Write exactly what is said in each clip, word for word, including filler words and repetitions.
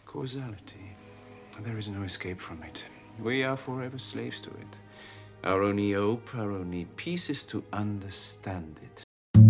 Causality. There is no escape from it. We are forever slaves to it. Our only hope, our only peace is to understand it.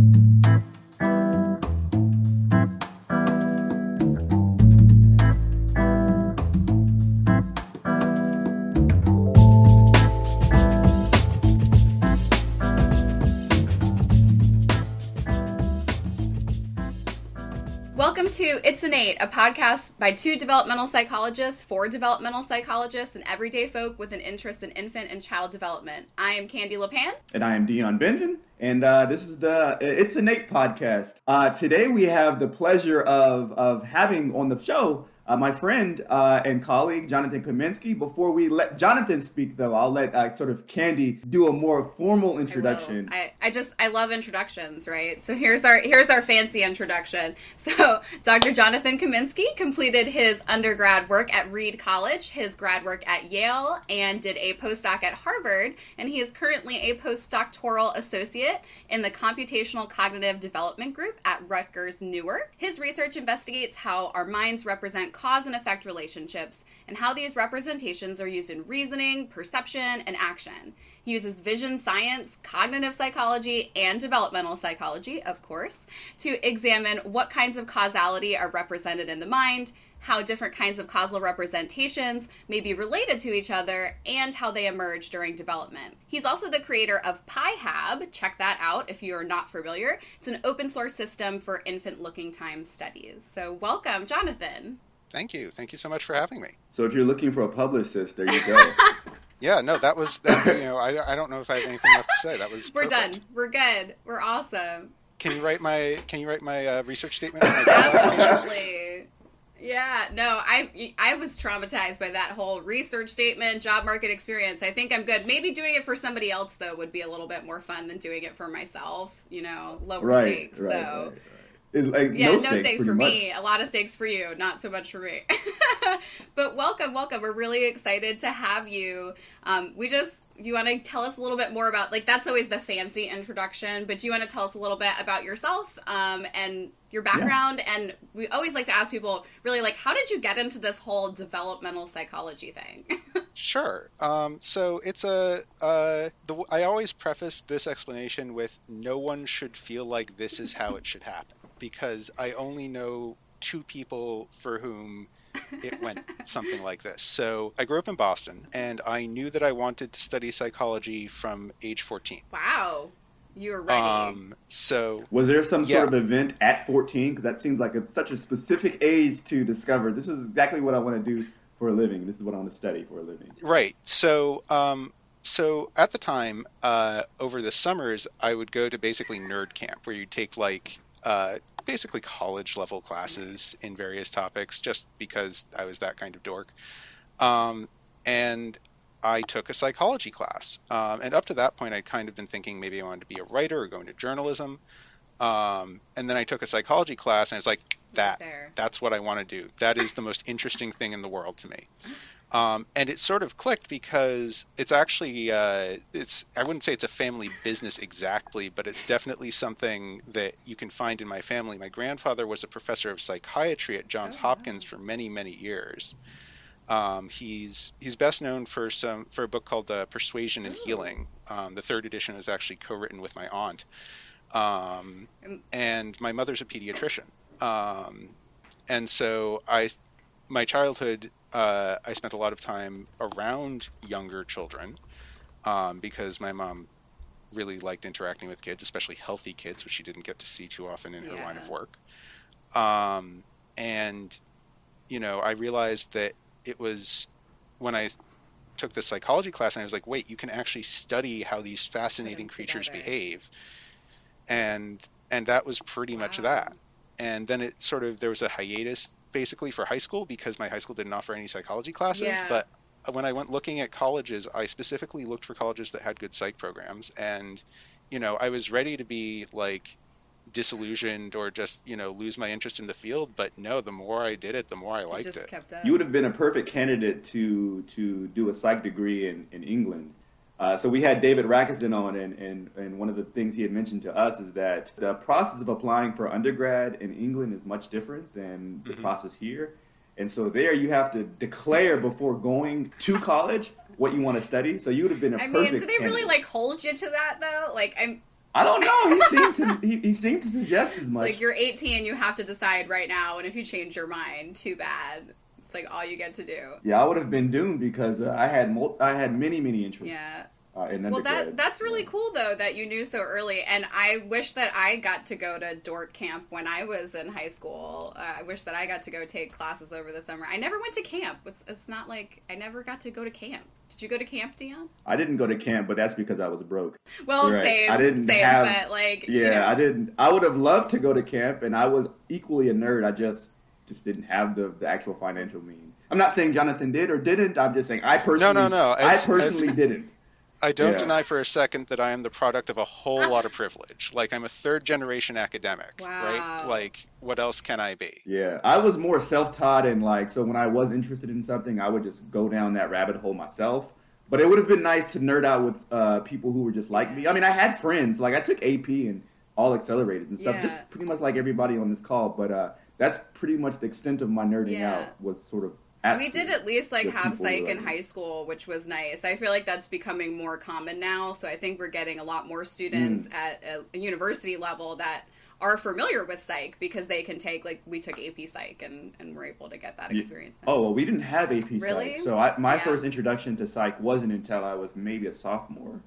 Welcome to It's Innate, a podcast by two developmental psychologists, for developmental psychologists, and everyday folk with an interest in infant and child development. I am Candy LePan. And I am Dion Benton. And uh, this is the It's Innate podcast. Uh, today we have the pleasure of, of having on the show uh, my friend uh, and colleague, Jonathan Kaminsky. Before we let Jonathan speak, though, I'll let uh, sort of Candy do a more formal introduction. I, I, I just, I love introductions, right? So here's our, here's our fancy introduction. So Doctor Jonathan Kaminsky completed his undergrad work at Reed College, his grad work at Yale, and did a postdoc at Harvard. And he is currently a postdoctoral associate in the Computational Cognitive Development Group at Rutgers Newark. His research investigates how our minds represent cause and effect relationships and how these representations are used in reasoning, perception, and action. He uses vision science, cognitive psychology, and developmental psychology, of course, to examine what kinds of causality are represented in the mind, how different kinds of causal representations may be related to each other, and how they emerge during development. He's also the creator of Pi-Hab. Check that out if you're not familiar. It's an open source system for infant looking time studies. So welcome, Jonathan. Thank you. Thank you so much for having me. So if you're looking for a publicist, there you go. Yeah, no, that was, that, you know, I, I don't know if I have anything left to say. That was We're perfect. done. We're good. We're awesome. Can you write my, can you write my uh, research statement? On my Absolutely. Yeah, no, I I was traumatized by that whole research statement, job market experience. I think I'm good. Maybe doing it for somebody else, though, would be a little bit more fun than doing it for myself, you know, lower right, stakes. right, so. right, right. It's like yeah, no, no stakes, stakes for much. me. A lot of stakes for you. Not so much for me. But welcome, welcome. We're really excited to have you. Um, we just, you want to tell us a little bit more about, like, that's always the fancy introduction, but do you want to tell us a little bit about yourself um, and your background? Yeah. And we always like to ask people, really, like, how did you get into this whole developmental psychology thing? Sure. Um, so it's a, uh, the, I always preface this explanation with no one should feel like this is how it should happen, because I only know two people for whom it went something like this. So I grew up in Boston, and I knew that I wanted to study psychology from age fourteen. Wow. You were ready. Um, so was there some yeah. sort of event at fourteen? Because that seems like a, such a specific age to discover, this is exactly what I want to do for a living. This is what I want to study for a living. Right. So, um, so at the time, uh, over the summers, I would go to basically nerd camp, where you take like, uh, basically college level classes in various topics, just because I was that kind of dork. Um, and I took a psychology class. Um, and up to that point, I'd kind of been thinking maybe I wanted to be a writer or go into journalism. Um, and then I took a psychology class, and I was like, that, right that's what I want to do. That is the most interesting thing in the world to me. Um, and it sort of clicked because it's actually, uh, it's, I wouldn't say it's a family business exactly, but it's definitely something that you can find in my family. My grandfather was a professor of psychiatry at Johns oh, Hopkins wow. for many, many years. Um, he's he's best known for some for a book called uh, Persuasion and Ooh. Healing. Um, the third edition was actually co-written with my aunt. Um, and my mother's a pediatrician. Um, and so I, my childhood, uh, I spent a lot of time around younger children, um, because my mom really liked interacting with kids, especially healthy kids, which she didn't get to see too often in her yeah. line of work. Um, and, you know, I realized that it was when I took the psychology class, and I was like, wait, you can actually study how these fascinating creatures together. behave. And, and that was pretty wow. much that. And then it sort of, there was a hiatus basically for high school because my high school didn't offer any psychology classes. Yeah. But when I went looking at colleges, I specifically looked for colleges that had good psych programs. And, you know, I was ready to be like disillusioned or just, you know, lose my interest in the field. But no, the more I did it, the more I liked it. Just it. Kept up. You would have been a perfect candidate to to do a psych degree in, in England. Uh, so we had David Rackison on, and, and, and one of the things he had mentioned to us is that the process of applying for undergrad in England is much different than the mm-hmm. process here. And so there you have to declare before going to college what you want to study. So you would have been a I perfect mean, do they really candidate. like hold you to that though? Like I'm. I don't know. He seemed to he, he seemed to suggest as It's much. like you're eighteen, you have to decide right now, and if you change your mind, too bad. It's like all you get to do. Yeah, I would have been doomed because uh, I had mul- I had many many interests. Yeah. Uh, in Well, undergrad. that that's really Yeah. cool though that you knew so early, and I wish that I got to go to Dork Camp when I was in high school. Uh, I wish that I got to go take classes over the summer. I never went to camp. It's, it's not like I never got to go to camp. Did you go to camp, Dion? I didn't go to camp, but that's because I was broke. Well, Right. same, I didn't same, have- but like, Yeah, you know, I didn't. I would have loved to go to camp, and I was equally a nerd. I just just didn't have the, the actual financial means. I'm not saying Jonathan did or didn't. I'm just saying I personally. no, no. I It's- personally it's- didn't. I don't Yeah. deny for a second that I am the product of a whole lot of privilege. Like, I'm a third generation academic, right? Wow. Like, what else can I be? Yeah, I was more self-taught, and like so when I was interested in something, I would just go down that rabbit hole myself. But it would have been nice to nerd out with uh, people who were just like me. I mean, I had friends. Like I took A P and all accelerated and stuff, Yeah. just pretty much like everybody on this call. But uh, that's pretty much the extent of my nerding Yeah. out. Was sort of. At we school. did at least like The have people psych who in like- high school, which was nice. I feel like that's becoming more common now. So I think we're getting a lot more students Mm. at a, a university level that are familiar with psych because they can take, like, we took A P psych and, and we're able to get that Ye- experience now. Oh, well, we didn't have A P Really? Psych. So I, my Yeah. first introduction to Psych wasn't until I was maybe a sophomore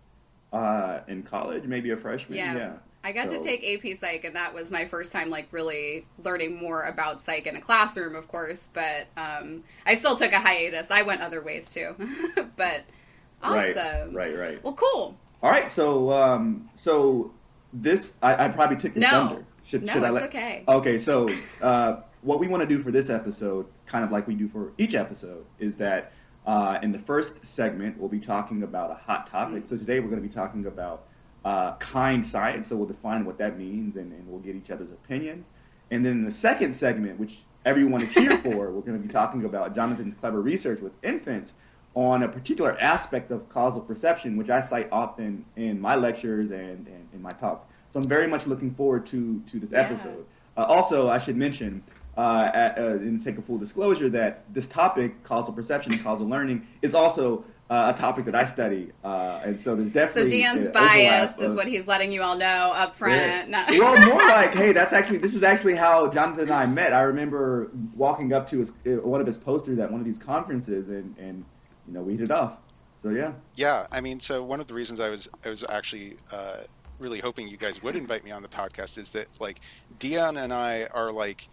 uh, in college, maybe a freshman. Yeah. Yeah. I got So- to take A P Psych, and that was my first time, like, really learning more about psych in a classroom, of course. But um, I still took a hiatus. I went other ways, too. But awesome. Right, right, right. Well, cool. All right, so um, so this I, I probably took your No. thunder. Should, No, should I it's let- okay. Okay, so uh, what we want to do for this episode, kind of like we do for each episode, is that uh, in the first segment we'll be talking about a hot topic. So today we're going to be talking about uh, kind science. So we'll define what that means, and, and we'll get each other's opinions. And then in the second segment, which everyone is here for, we're going to be talking about Jonathan's clever research with infants on a particular aspect of causal perception, which I cite often in my lectures and, and in my talks. So I'm very much looking forward to, to this Yeah. episode. Uh, also, I should mention, uh, at, uh, in the sake of full disclosure, that this topic, causal perception and causal learning, is also uh, a topic that I study. Uh, and so there's So definitely Dan's uh, biased overlap is of- what he's letting you all know up front. yeah. No. Well, more like, hey, that's actually, this is actually how Jonathan and I met. I remember walking up to his, uh, one of his posters at one of these conferences, and, and you know, we hit it off. So, yeah. Yeah, I mean, so one of the reasons I was I was actually uh, really hoping you guys would invite me on the podcast is that, like, Dion and I are, like,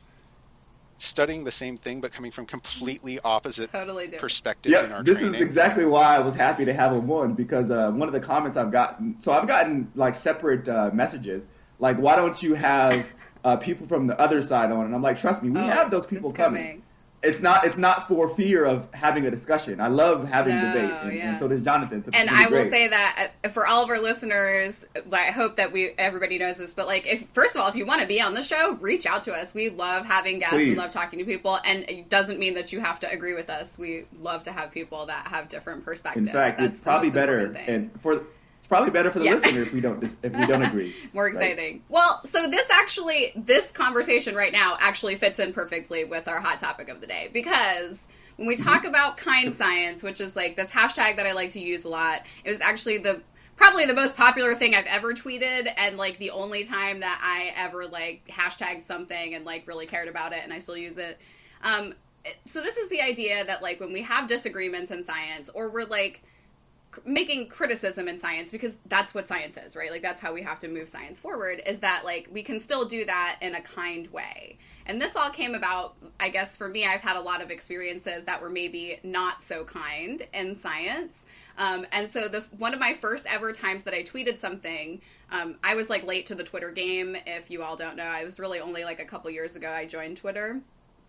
studying the same thing but coming from completely opposite Totally different. perspectives in Yeah, our this training. is exactly why I was happy to have him on, because uh, one of the comments I've gotten, so I've gotten like separate uh, messages, like, why don't you have uh, people from the other side on? And I'm like, trust me, we Oh, have those people it's coming. coming. It's not it's not for fear of having a discussion. I love having No, debate, and, yeah. and so does Jonathan. So it's And gonna be I will great. say that uh, for all of our listeners, I hope that we everybody knows this. But like, if first of all, if you want to be on the show, reach out to us. We love having guests. Please. We love talking to people, and it doesn't mean that you have to agree with us. We love to have people that have different In perspectives. fact, That's it's the probably most better, important thing. and for it's probably better for the Yeah. listener if we don't dis- if we don't agree. More Right. exciting. Well, so this actually, this conversation right now actually fits in perfectly with our hot topic of the day, because when we talk about kind science, which is like this hashtag that I like to use a lot, it was actually the probably the most popular thing I've ever tweeted, and like the only time that I ever like hashtagged something and like really cared about it, and I still use it. Um, so this is the idea that like when we have disagreements in science, or we're like making criticism in science, because that's what science is, right? Like that's how we have to move science forward, is that like we can still do that in a kind way. And this all came about, I guess for me, I've had a lot of experiences that were maybe not so kind in science. Um, and so the one of my first ever times that I tweeted something, um, I was like late to the Twitter game. If you all don't know, I was really only like a couple years ago I joined Twitter.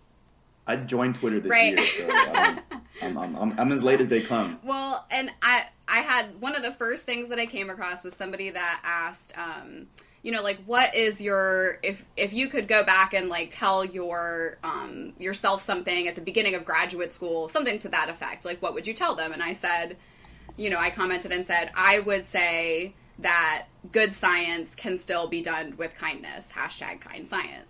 I joined Twitter this Right. year, so um, I'm, I'm, I'm, I'm as late as they come. Well, and I I had one of the first things that I came across was somebody that asked, um, you know, like, what is your, if if you could go back and like tell your um, yourself something at the beginning of graduate school, something to that effect, like what would you tell them? And I said, you know, I commented and said, I would say that good science can still be done with kindness, hashtag kind science.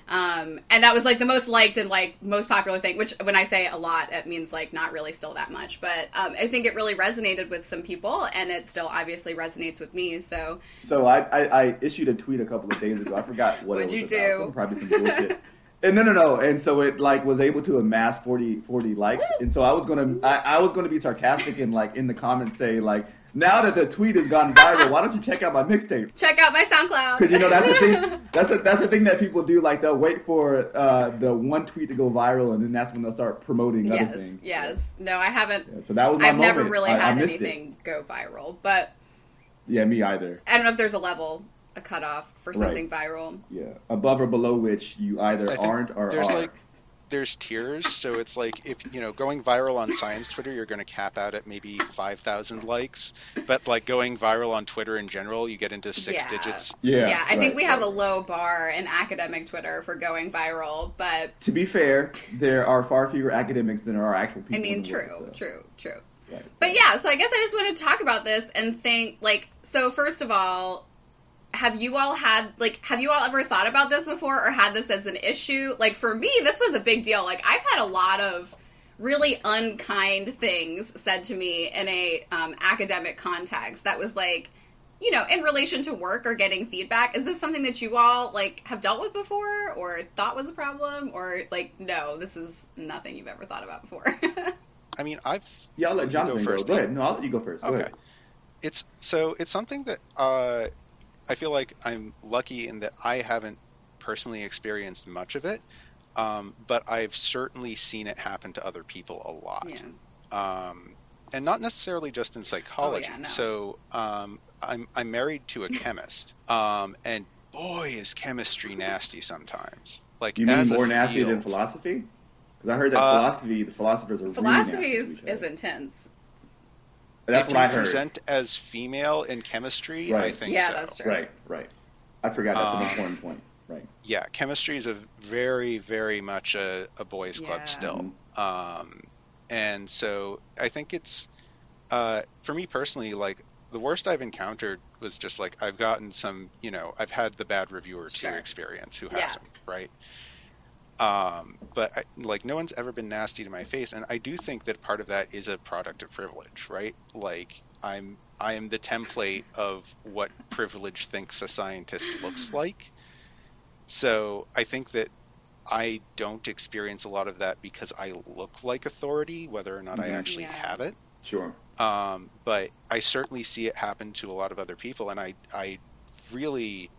Um, and that was like the most liked and like most popular thing, which when I say a lot, it means like not really still that much. But um, I think it really resonated with some people, and it still obviously resonates with me. So So I, I, I issued a tweet a couple of days ago. I forgot what What'd it you was do? about. So probably some bullshit. And no, no, no. And so it like was able to amass forty, forty likes. And so I was gonna, I, I was gonna be sarcastic and like in the comments say like, now that the tweet has gone viral, why don't you check out my mixtape? check out my SoundCloud. Because you know that's the thing. That's a, that's the thing that people do. Like they'll wait for uh, the one tweet to go viral, and then that's when they'll start promoting yes, other things. yes. No, I haven't. Yeah, so that was my I've moment. never really I, had I missed anything it. go viral, but Yeah, me either. I don't know if there's a level, a cutoff for something viral. Yeah, above or below which you either I think aren't or there's are. like there's tiers, so it's like if you know going viral on science Twitter, you're going to cap out at maybe five thousand likes, but like going viral on Twitter in general, you get into six Yeah. digits. yeah, Yeah, I think right, we have right. a low bar in academic Twitter for going viral, but To be fair, there are far fewer academics than there are actual people. I mean, in the true, world, so. true, true. Right, so- But yeah, so I guess I just wanted to talk about this and think, like, so first of all, have you all had, like, have you all ever thought about this before or had this as an issue? Like, for me, this was a big deal. Like, I've had a lot of really unkind things said to me in a um, academic context that was, like, you know, in relation to work or getting feedback. Is this something that you all, like, have dealt with before or thought was a problem? Or, like, no, this is nothing you've ever thought about before? I mean, I've Yeah, I'll let you Jonathan go. first. Go ahead. No, I'll let you go first. Go Okay. ahead. It's so it's something that uh, I feel like I'm lucky in that I haven't personally experienced much of it, um, but I've certainly seen it happen to other people a lot, Yeah. um, and not necessarily just in psychology. Oh, yeah, no. So um, I'm I'm married to a chemist, um, and boy, is chemistry nasty sometimes. Like You mean as more a nasty than field. philosophy? Because I heard that Uh, philosophy, the philosophers are Philosophy really nasty is, to each is other. intense. That's if what I you heard. present as female in chemistry, I Right. think Yeah, so. that's true. Right, right. I forgot that's Um, an important point. Right. Yeah, chemistry is a very, very much a, a boys' club Yeah. still. Um, and so I think it's, uh, for me personally, like the worst I've encountered was just like I've gotten some, you know, I've had the bad reviewer to Sure. experience who Yeah. hasn't, right? Um, but I, like no one's ever been nasty to my face, and I do think that part of that is a product of privilege, right? Like I'm, I am the template of what privilege thinks a scientist looks like. So I think that I don't experience a lot of that because I look like authority, whether or not I Mhm. actually Yeah. have it. Sure. Um, but I certainly see it happen to a lot of other people, and I, I really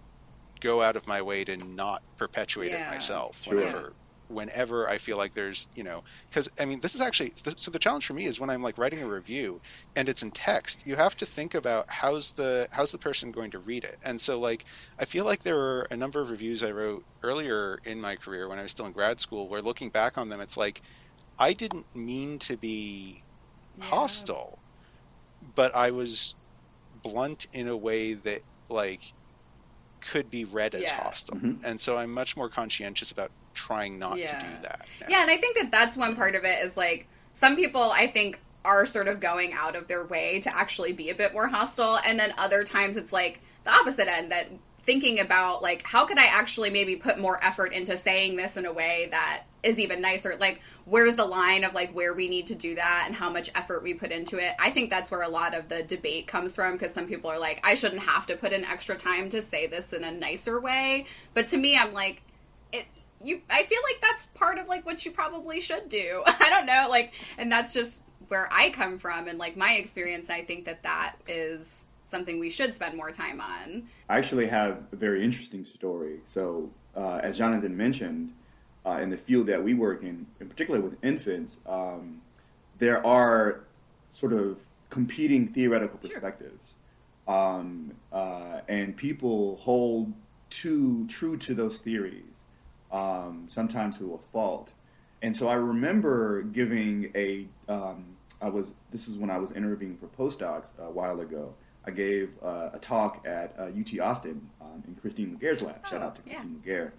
go out of my way to not perpetuate Yeah. it myself Sure. whenever whenever I feel like there's, you know, because I mean, this is actually, th- so the challenge for me is when I'm like writing a review and it's in text, you have to think about how's the, how's the person going to read it. And so like, I feel like there were a number of reviews I wrote earlier in my career when I was still in grad school, where looking back on them, it's like, I didn't mean to be Yeah. hostile, but I was blunt in a way that like could be read as Yeah. hostile. Mhm. And so I'm much more conscientious about trying not Yeah. to do that now. Yeah, and I think that that's one part of it is like some people I think are sort of going out of their way to actually be a bit more hostile, and then other times it's like the opposite end, that thinking about like how could I actually maybe put more effort into saying this in a way that is even nicer, like where's the line of like where we need to do that and how much effort we put into it. I think that's where a lot of the debate comes from, because some people are like, I shouldn't have to put in extra time to say this in a nicer way, but to me I'm like, it you I feel like that's part of like what you probably should do. I don't know, like, and that's just where I come from and like my experience. I think that that is something we should spend more time on. I actually have a very interesting story. So, uh, as Jonathan mentioned, uh, in the field that we work in, in particular with infants, um, there are sort of competing theoretical Sure. perspectives. Um, uh, and people hold too true to those theories, um, sometimes to a fault. And so I remember giving a, um, I was, this is when I was interviewing for postdocs a while ago. I gave uh, a talk at uh, U T Austin um, in Christine Laguerre's lab. Shout Oh, out to yeah. Christine Laguerre.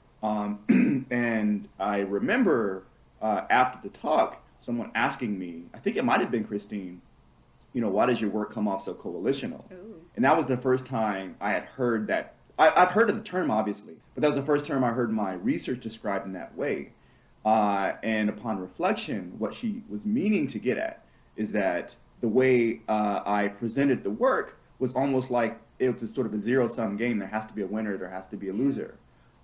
Um, and I remember uh, after the talk, someone asking me, I think it might have been Christine, you know, why does your work come off so coalitional? Ooh. And that was the first time I had heard that I, I've heard of the term, obviously, but that was the first term I heard my research described in that way. Uh, and upon reflection, what she was meaning to get at is that the way uh, I presented the work was almost like it was sort of a zero-sum game. There has to be a winner, there has to be a loser.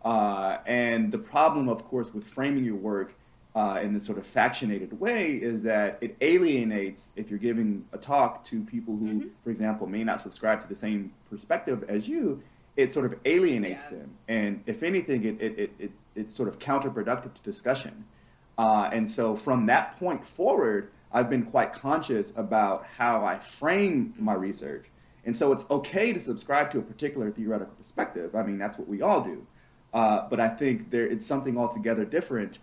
Uh, and the problem, of course, with framing your work uh, in this sort of factionated way is that it alienates, if you're giving a talk to people who, mm-hmm. for example, may not subscribe to the same perspective as you, it sort of alienates yeah. them. And if anything, it, it, it, it, it's sort of counterproductive to discussion. Uh, and so from that point forward, I've been quite conscious about how I frame my research. And so it's okay to subscribe to a particular theoretical perspective. I mean, that's what we all do. Uh, but I think there it's something altogether different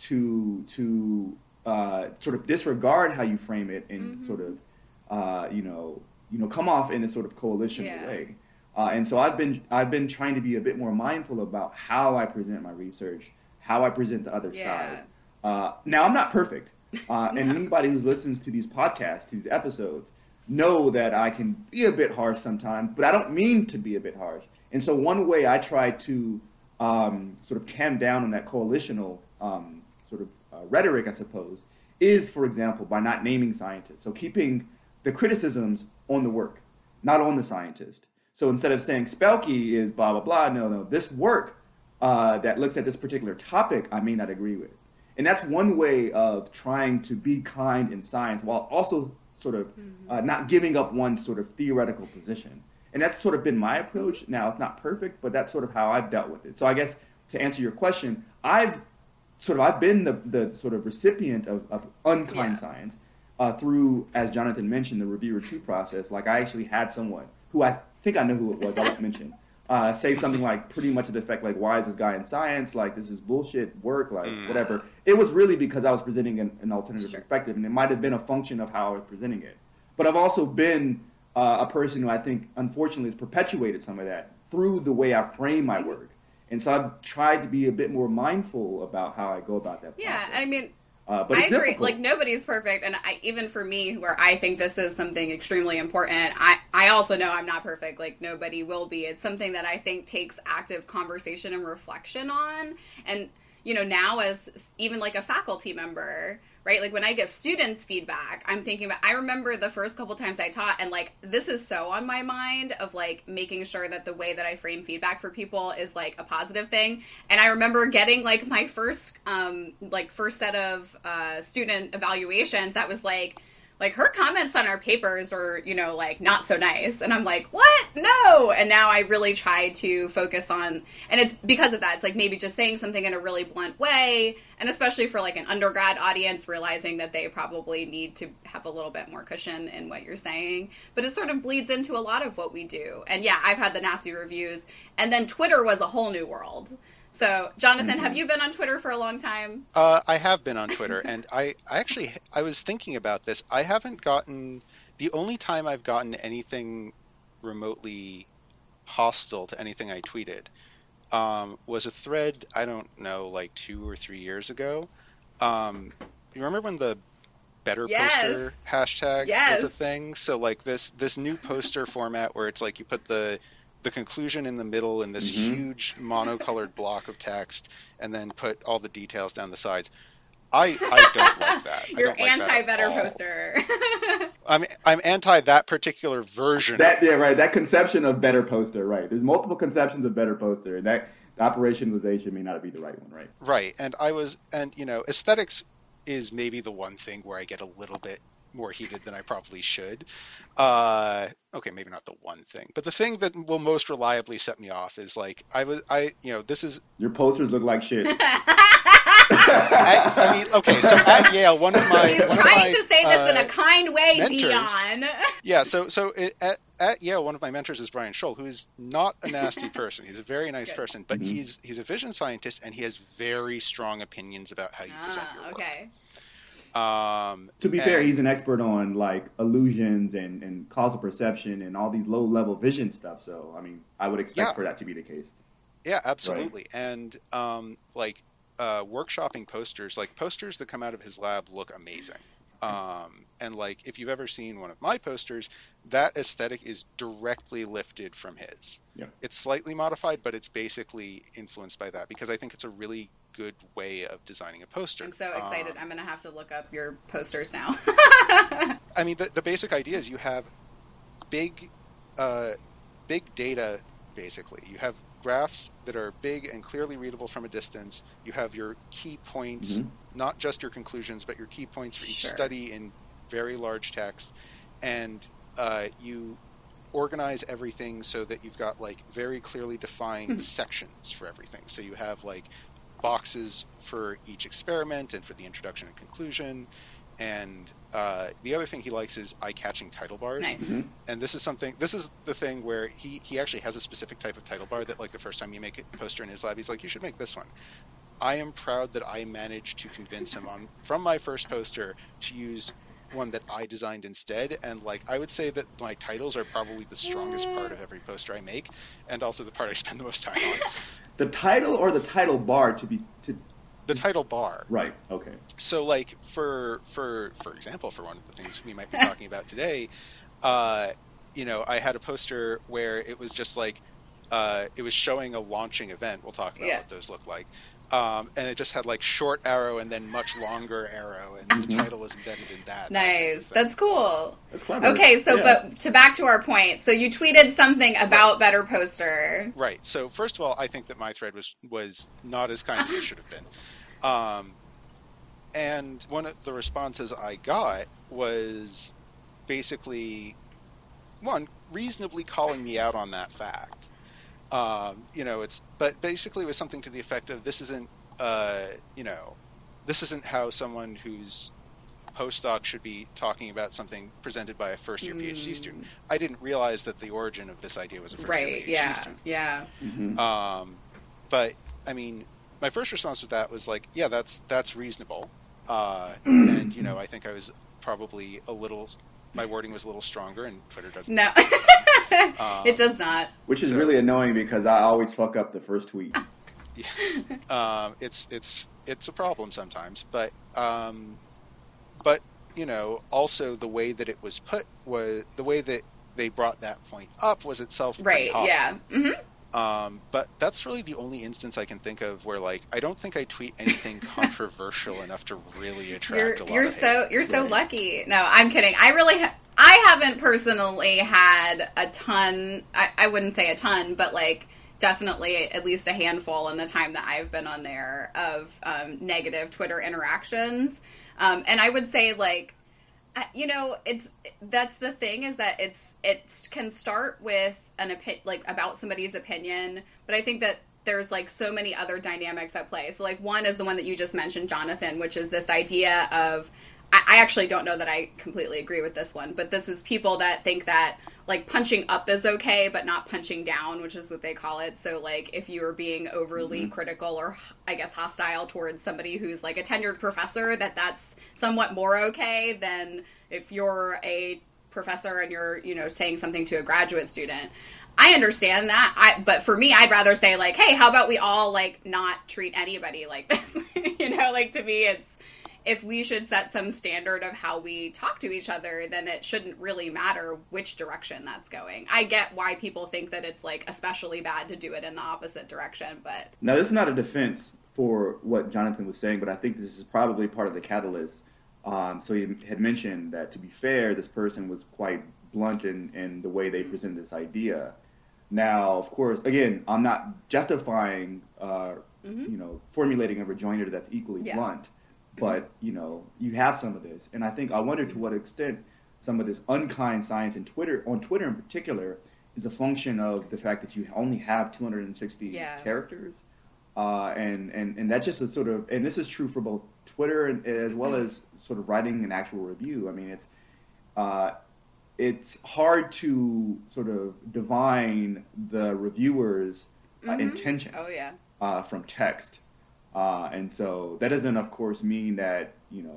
to to uh, sort of disregard how you frame it and mm-hmm. sort of uh, you know you know come off in a sort of coalition yeah. way. Uh, and so I've been I've been trying to be a bit more mindful about how I present my research, how I present the other yeah. side. Uh, now I'm not perfect, uh, no. and anybody who listens to these podcasts, these episodes, know that I can be a bit harsh sometimes, but I don't mean to be a bit harsh. And so one way I try to um, sort of tamp down on that coalitional um, sort of uh, rhetoric, I suppose, is, for example, by not naming scientists. So keeping the criticisms on the work, not on the scientist. So instead of saying Spelke is blah, blah, blah, no, no, this work uh, that looks at this particular topic, I may not agree with. And that's one way of trying to be kind in science while also sort of mm-hmm. uh, not giving up one sort of theoretical position. And that's sort of been my approach. Now, it's not perfect, but that's sort of how I've dealt with it. So I guess to answer your question, I've sort of I've been the, the sort of recipient of, of unkind yeah. science uh, through, as Jonathan mentioned, the reviewer two process. Like I actually had someone who I think I know who it was, I won't mention, uh, say something like pretty much to the effect like, why is this guy in science? Like, this is bullshit work, like mm. whatever. It was really because I was presenting an, an alternative sure. perspective, and it might have been a function of how I was presenting it. But I've also been uh, a person who I think, unfortunately, has perpetuated some of that through the way I frame my work. And so I've tried to be a bit more mindful about how I go about that process. Yeah, I mean... Uh, but I it's agree. difficult. Like nobody's perfect, and I, even for me, where I think this is something extremely important, I I also know I'm not perfect. Like nobody will be. It's something that I think takes active conversation and reflection on. And you know, now as even like a faculty member, right? Like when I give students feedback, I'm thinking about. I remember the first couple times I taught, and like this is so on my mind of like making sure that the way that I frame feedback for people is like a positive thing. And I remember getting like my first um like first set of uh student evaluations that was like like her comments on our papers were, you know, like not so nice. And I'm like, what? No. And now I really try to focus on, and it's because of that. It's like maybe just saying something in a really blunt way. And especially for like an undergrad audience, realizing that they probably need to have a little bit more cushion in what you're saying. But it sort of bleeds into a lot of what we do. And yeah, I've had the nasty reviews. And then Twitter was a whole new world. So, Jonathan, mm-hmm. have you been on Twitter for a long time? Uh, I have been on Twitter, and I, I actually, I was thinking about this. I haven't gotten, the only time I've gotten anything remotely hostile to anything I tweeted um, was a thread, I don't know, like two or three years ago. Um, you remember when the Better yes. Poster hashtag yes. was a thing? So, like, this, this new poster format where it's like you put the... the conclusion in the middle in this mm-hmm. huge monocolored block of text, and then put all the details down the sides. I, I don't like that. You're like anti-better poster. I'm I'm anti that particular version. That of yeah, right. That conception of better poster, right? There's multiple conceptions of better poster, and that the operationalization may not be the right one, right? Right, and I was, and you know, aesthetics is maybe the one thing where I get a little bit more heated than I probably should. Uh, okay, maybe not the one thing, but the thing that will most reliably set me off is like, I was, I, you know, this is... Your posters look like shit. at, I mean, okay, so at Yale, one of my... He's one trying of my, to say this uh, in a kind way, mentors, Dion. Yeah, so so it, at, at Yale, one of my mentors is Brian Scholl, who is not a nasty person. He's a very nice Good. person, but mm-hmm. he's he's a vision scientist, and he has very strong opinions about how you ah, present your work. Okay. Um, to be and, fair, he's an expert on like illusions and, and causal perception and all these low level vision stuff. So, I mean, I would expect yeah. for that to be the case. Yeah, absolutely. Right. And um, like uh, workshopping posters, like posters that come out of his lab look amazing. Um, and like, if you've ever seen one of my posters, that aesthetic is directly lifted from his. Yeah. It's slightly modified, but it's basically influenced by that because I think it's a really good way of designing a poster. I'm so excited. Um, I'm going to have to look up your posters now. I mean, the, the basic idea is you have big, uh, big data, basically. You have graphs that are big and clearly readable from a distance. You have your key points, mm-hmm. not just your conclusions, but your key points for each sure. study in very large text. And uh, you organize everything so that you've got like very clearly defined sections for everything. So you have like boxes for each experiment and for the introduction and conclusion. And uh, the other thing he likes is eye-catching title bars. Nice. Mm-hmm. And this is something, this is the thing where he, he actually has a specific type of title bar that like the first time you make a poster in his lab, he's like, you should make this one. I am proud that I managed to convince him on from my first poster to use one that I designed instead. And like, I would say that my titles are probably the strongest part of every poster I make, and also the part I spend the most time on. The title or the title bar to be to the title bar. Right. Okay. So like for for for example, for one of the things we might be talking about today, uh, you know, I had a poster where it was just like uh, it was showing a launching event. We'll talk about yeah. what those look like. Um, and it just had like short arrow and then much longer arrow, and Mm-hmm. the title is embedded in that. Nice. That That's cool. That's clever. Okay, so Yeah. but to back to our point. So you tweeted something about Right. Better Poster. Right. So first of all, I think that my thread was was not as kind as it should have been. Um, and one of the responses I got was basically, one, reasonably calling me out on that fact. Um, you know, it's, but basically it was something to the effect of, this isn't, uh, you know, this isn't how someone who's postdoc should be talking about something presented by a first-year Mm. PhD student. I didn't realize that the origin of this idea was a first-year Right, PhD yeah, student. yeah. Mm-hmm. Um, but I mean, my first response with that was like, yeah, that's that's reasonable. Uh, and you know, I think I was probably a little, my wording was a little stronger, and Twitter doesn't. No, Um, it does not. Which is So- really annoying because I always fuck up the first tweet. Yes. um, it's it's it's a problem sometimes, but um, but you know, also the way that it was put was the way that they brought that point up was itself pretty Right, hostile. yeah. hmm Um, but that's really the only instance I can think of where, like, I don't think I tweet anything controversial enough to really attract You're a lot you're of so hate. you're so Right. lucky. No, I'm kidding. I really ha- I haven't personally had a ton. I, I wouldn't say a ton, but like definitely at least a handful in the time that I've been on there of um, negative Twitter interactions. Um, and I would say like. I- You know, it's that's the thing is that it's it can start with an opinion like about somebody's opinion, but I think that there's like so many other dynamics at play. So like one is the one that you just mentioned, Jonathan, which is this idea of I, I actually don't know that I completely agree with this one, but this is people that think that like punching up is okay, but not punching down, which is what they call it. So like if you are being overly Mm-hmm. critical or I guess hostile towards somebody who's like a tenured professor, that that's somewhat more okay than if you're a professor and you're, you know, saying something to a graduate student. I understand that. I but for me, I'd rather say like, hey, how about we all like not treat anybody like this? You know, like to me it's if we should set some standard of how we talk to each other, then it shouldn't really matter which direction that's going. I get why people think that it's like especially bad to do it in the opposite direction, but Now, this is not a defense for what Jonathan was saying, but I think this is probably part of the catalyst. Um, so he had mentioned that, to be fair, this person was quite blunt in, in the way they presented this idea. Now, of course, again, I'm not justifying, uh, Mhm. you know, formulating a rejoinder that's equally Yeah. blunt. But, you know, you have some of this. And I think, I wonder to what extent some of this unkind science in Twitter, on Twitter in particular, is a function of the fact that you only have two hundred sixty Yeah. characters. Uh, and, and, and that's just a sort of, and this is true for both Twitter and, as well as sort of writing an actual review. I mean, it's, uh, it's hard to sort of divine the reviewer's uh, Mhm. intention oh yeah. uh, from text. Uh, and so that doesn't, of course, mean that, you know,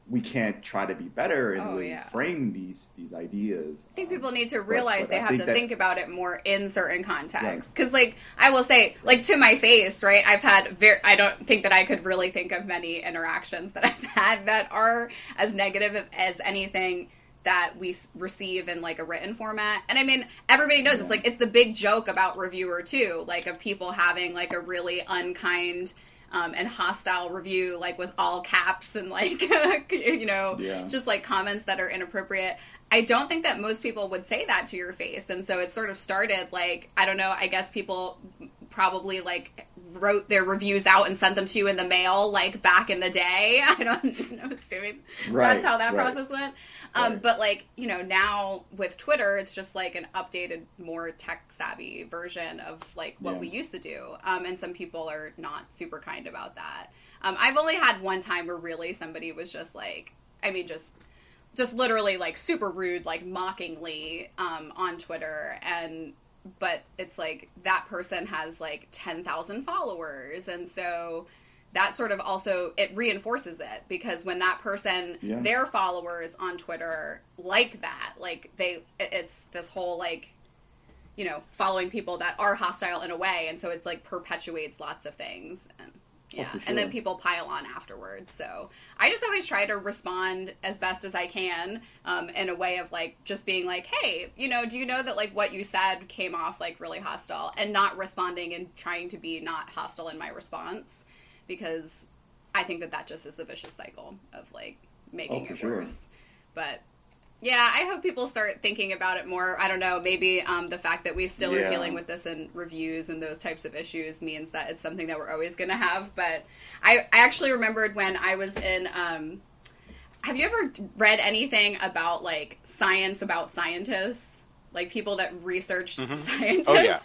we can't try to be better and Oh, really yeah. frame these these ideas. I think um, people need to but- realize but they I have think to that- think about it more in certain contexts. Because, like, I will say, like, to my face, right, I've had very, I don't think that I could really think of many interactions that I've had that are as negative as anything that we s- receive in, like, a written format. And, I mean, everybody knows it's, like, it's the big joke about Reviewer, too, like, of people having, like, a really unkind Um, and hostile review, like with all caps and like, you know, Yeah. just like comments that are inappropriate. I don't think that most people would say that to your face. And so it sort of started like, I don't know, I guess people probably like wrote their reviews out and sent them to you in the mail like back in the day. I don't know, I'm assuming Right, that's how that right. process went. Um, Right. But like, you know, now with Twitter, it's just like an updated, more tech savvy version of like what Yeah. we used to do. Um, and some people are not super kind about that. Um, I've only had one time where really somebody was just like, I mean, just, just literally like super rude, like mockingly, um, on Twitter. And, but it's like that person has like ten thousand followers. And so that sort of also, it reinforces it because when that person, Yeah. their followers on Twitter like that, like they, it- it's this whole like, you know, following people that are hostile in a way. And so it's like perpetuates lots of things. And yeah. for And then sure. people pile on afterwards. So I just always try to respond as best as I can, um, in a way of like, just being like, hey, you know, do you know that like what you said came off like really hostile, and not responding and trying to be not hostile in my response, because I think that that just is a vicious cycle of like making Oh, for it sure. worse. But yeah, I hope people start thinking about it more. I don't know, maybe um, the fact that we still are Yeah. dealing with this in reviews and those types of issues means that it's something that we're always going to have. But I, I actually remembered when I was in, um, have you ever read anything about like science about scientists? Like people that research Mhm. scientists? Oh, yeah.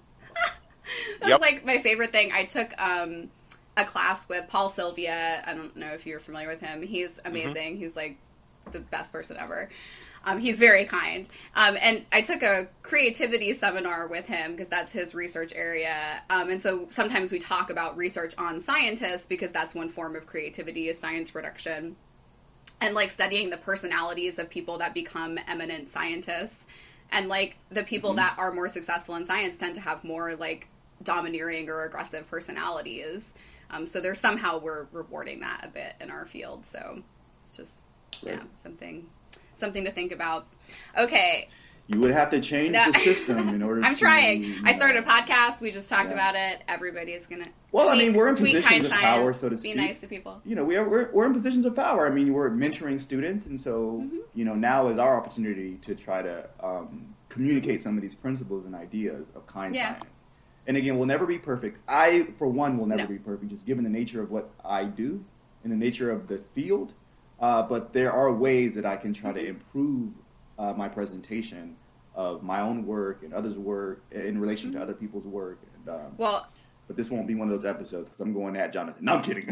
That's Yep. like my favorite thing. I took um, a class with Paul Sylvia. I don't know if you're familiar with him. He's amazing. He's like the best person ever. Um, he's very kind. Um, and I took a creativity seminar with him because that's his research area. Um, and so sometimes we talk about research on scientists because that's one form of creativity is science production. And like studying the personalities of people that become eminent scientists. And like the people Mhm. that are more successful in science tend to have more like domineering or aggressive personalities. Um, so there's somehow we're rewarding that a bit in our field. So it's just, yeah, Right. something, something to think about. Okay. You would have to change No. the system in order. I'm to, trying. you I started a know- podcast. We just talked Yeah. about it. Everybody's going to Well, I mean, we're in tweet positions kind of science, power, so to be speak. nice to people. You know, we are we're, we're in positions of power. I mean, we're mentoring students, and so Mm-hmm. you know now is our opportunity to try to um, communicate some of these principles and ideas of kind Yeah. science. And again, we'll never be perfect. I, for one, will never No. be perfect, just given the nature of what I do and the nature of the field. Uh, but there are ways that I can try Mm-hmm. to improve uh, my presentation of my own work and others' work in relation Mm-hmm. to other people's work. And, um, Well, but this won't be one of those episodes because I'm going at Jonathan. No, I'm kidding.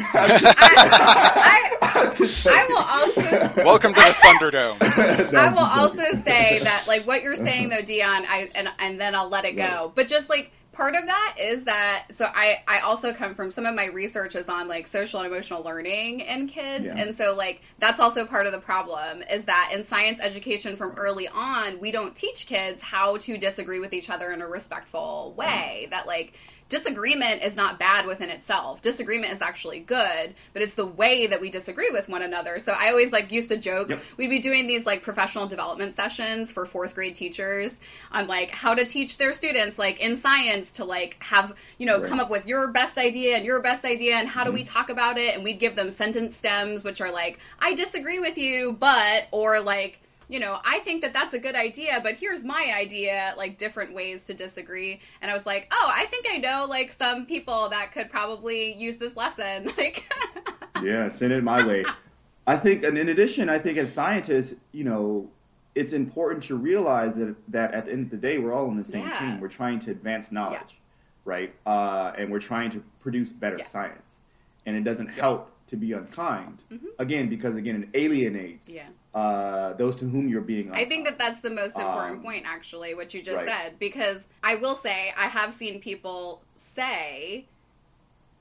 I, I, was just I will joking. also... Welcome to the Thunderdome. No, I I'm will just also joking. say that, like, what you're saying, though, Dion, I and and then I'll let it go. Right. But just, like, part of that is that, so I, I also come from, some of my research is on, like, social and emotional learning in kids. Yeah. And so, like, that's also part of the problem, is that in science education from early on, we don't teach kids how to disagree with each other in a respectful way. That, like, disagreement is not bad within itself. Disagreement is actually good, but it's the way that we disagree with one another. So I always like used to joke, Yep. we'd be doing these like professional development sessions for fourth grade teachers on like how to teach their students like in science to like have, you know, Right. come up with your best idea and your best idea and how do we talk about it? And we'd give them sentence stems, which are like, I disagree with you, but, or like, you know, I think that that's a good idea, but here's my idea, like different ways to disagree. And I was like, oh, I think I know like some people that could probably use this lesson. Like, Yeah, send it my way. I think, and in addition, I think as scientists, you know, it's important to realize that that at the end of the day, we're all on the same Yeah. team. We're trying to advance knowledge, right? Uh, and we're trying to produce better Yeah. science. And it doesn't help to be unkind, again, because again, it alienates yeah. uh, those to whom you're being unkind. I think that that's the most important Um, point, actually, what you just right. said, because I will say I have seen people say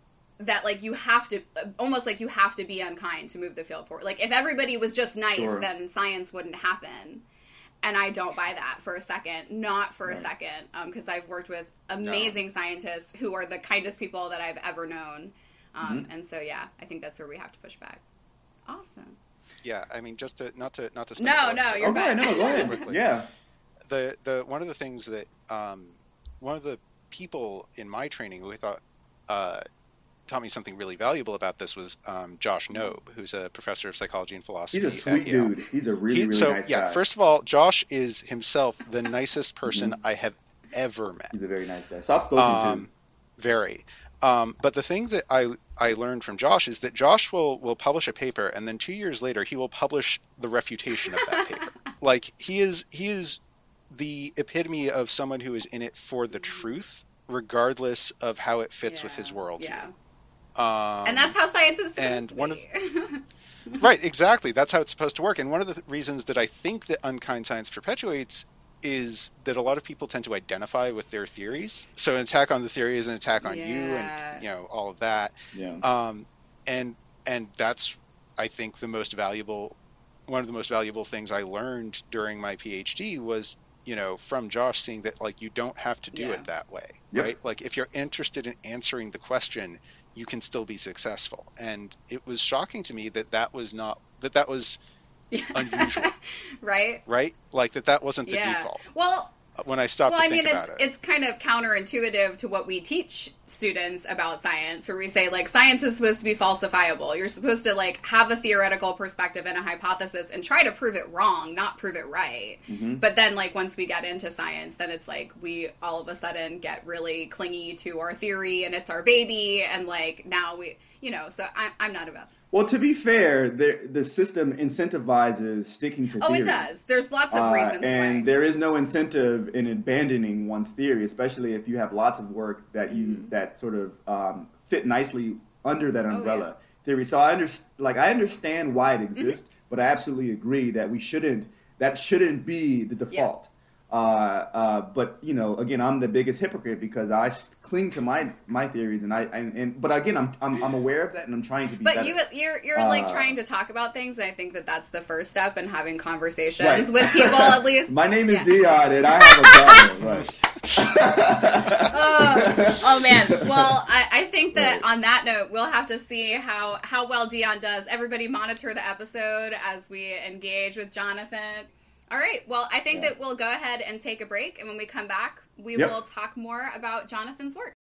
that like you have to, almost like you have to be unkind to move the field forward. Like if everybody was just nice, Sure. then science wouldn't happen. And I don't buy that for a second, not for Right. a second, because um, I've worked with amazing no. scientists who are the kindest people that I've ever known. Um, mm-hmm. And so, yeah, I think that's where we have to push back. Awesome. Yeah, I mean, just to, not to not to. No, no, you're okay, fine. no, go ahead. Yeah. The the one of the things that um, one of the people in my training who I thought uh, taught me something really valuable about this was um, Josh Knobe, who's a professor of psychology and philosophy. He's a sweet dude. He's a really, he, really so, nice yeah, guy. First of all, Josh is himself the nicest person mm-hmm. I have ever met. He's a very nice guy. Soft-spoken, um, too. Very. Um, but the thing that I I learned from Josh is that Josh will, will publish a paper, and then two years later he will publish the refutation of that paper. Like, he is he is the epitome of someone who is in it for the truth, regardless of how it fits yeah. with his worldview. Yeah. Um, and that's how science is supposed and to one be. Of, right, exactly. That's how it's supposed to work. And one of the th- reasons that I think that unkind science perpetuates is that a lot of people tend to identify with their theories. So an attack on the theory is an attack on yeah. you, and you know all of that. Yeah. Um, and and that's, I think, the most valuable. One of the most valuable things I learned during my PhD was, you know, from Josh, seeing that like you don't have to do yeah. it that way, yep. right? Like if you're interested in answering the question, you can still be successful. And it was shocking to me that that was not that that was unusual, right? Right? Like that that wasn't the yeah. default. Well, when I stopped well, to I think mean, about it's it, it's kind of counterintuitive to what we teach students about science, where we say like science is supposed to be falsifiable. You're supposed to like have a theoretical perspective and a hypothesis and try to prove it wrong, not prove it right. Mm-hmm. But then, like once we get into science, then it's like we all of a sudden get really clingy to our theory, and it's our baby, and like now we, you know. So I, I'm not about that. Well, to be fair, the, the system incentivizes sticking to oh, theory. it does. There's lots of uh, reasons and why. there is no incentive in abandoning one's theory, especially if you have lots of work that you mm-hmm. that sort of um, fit nicely under that umbrella oh, yeah. theory. So I under, like I understand why it exists, mm-hmm. but I absolutely agree that we shouldn't. That shouldn't be the default. Yeah. Uh, uh, but you know, again, I'm the biggest hypocrite because I cling to my my theories, and I and, and but again, I'm, I'm I'm aware of that, and I'm trying to be. But better. you you're you're uh, like trying to talk about things, and I think that that's the first step in having conversations right. with people at least. My name is yeah. Dion, and I have a daughter. Right. oh, oh man. Well, I, I think that right. on that note, we'll have to see how how well Dion does. Everybody monitor the episode as we engage with Jonathan. All right. Well, I think yeah. that we'll go ahead and take a break. And when we come back, we yep. will talk more about Jonathan's work.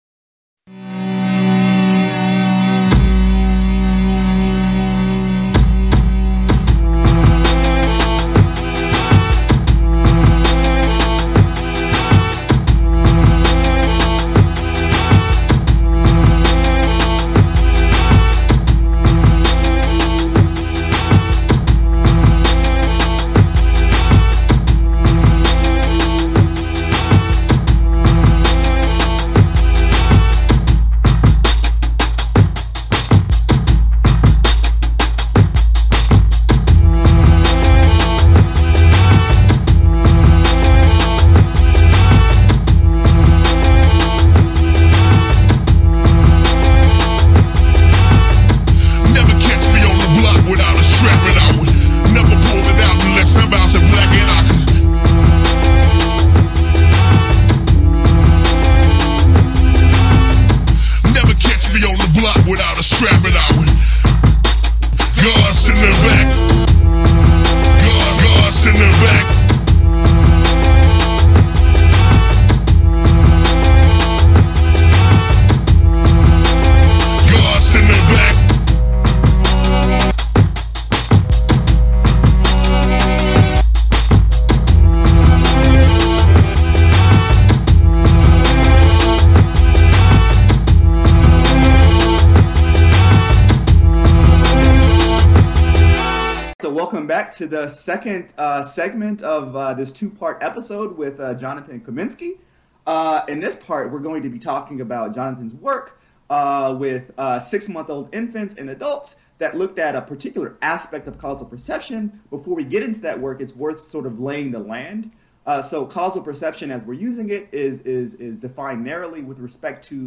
To the second uh, segment of uh, this two-part episode with uh, Jonathan Kaminsky. Uh, in this part, we're going to be talking about Jonathan's work uh, with uh, six-month-old infants and adults that looked at a particular aspect of causal perception. Before we get into that work, it's worth sort of laying the land. Uh, so causal perception, as we're using it, is is is defined narrowly with respect to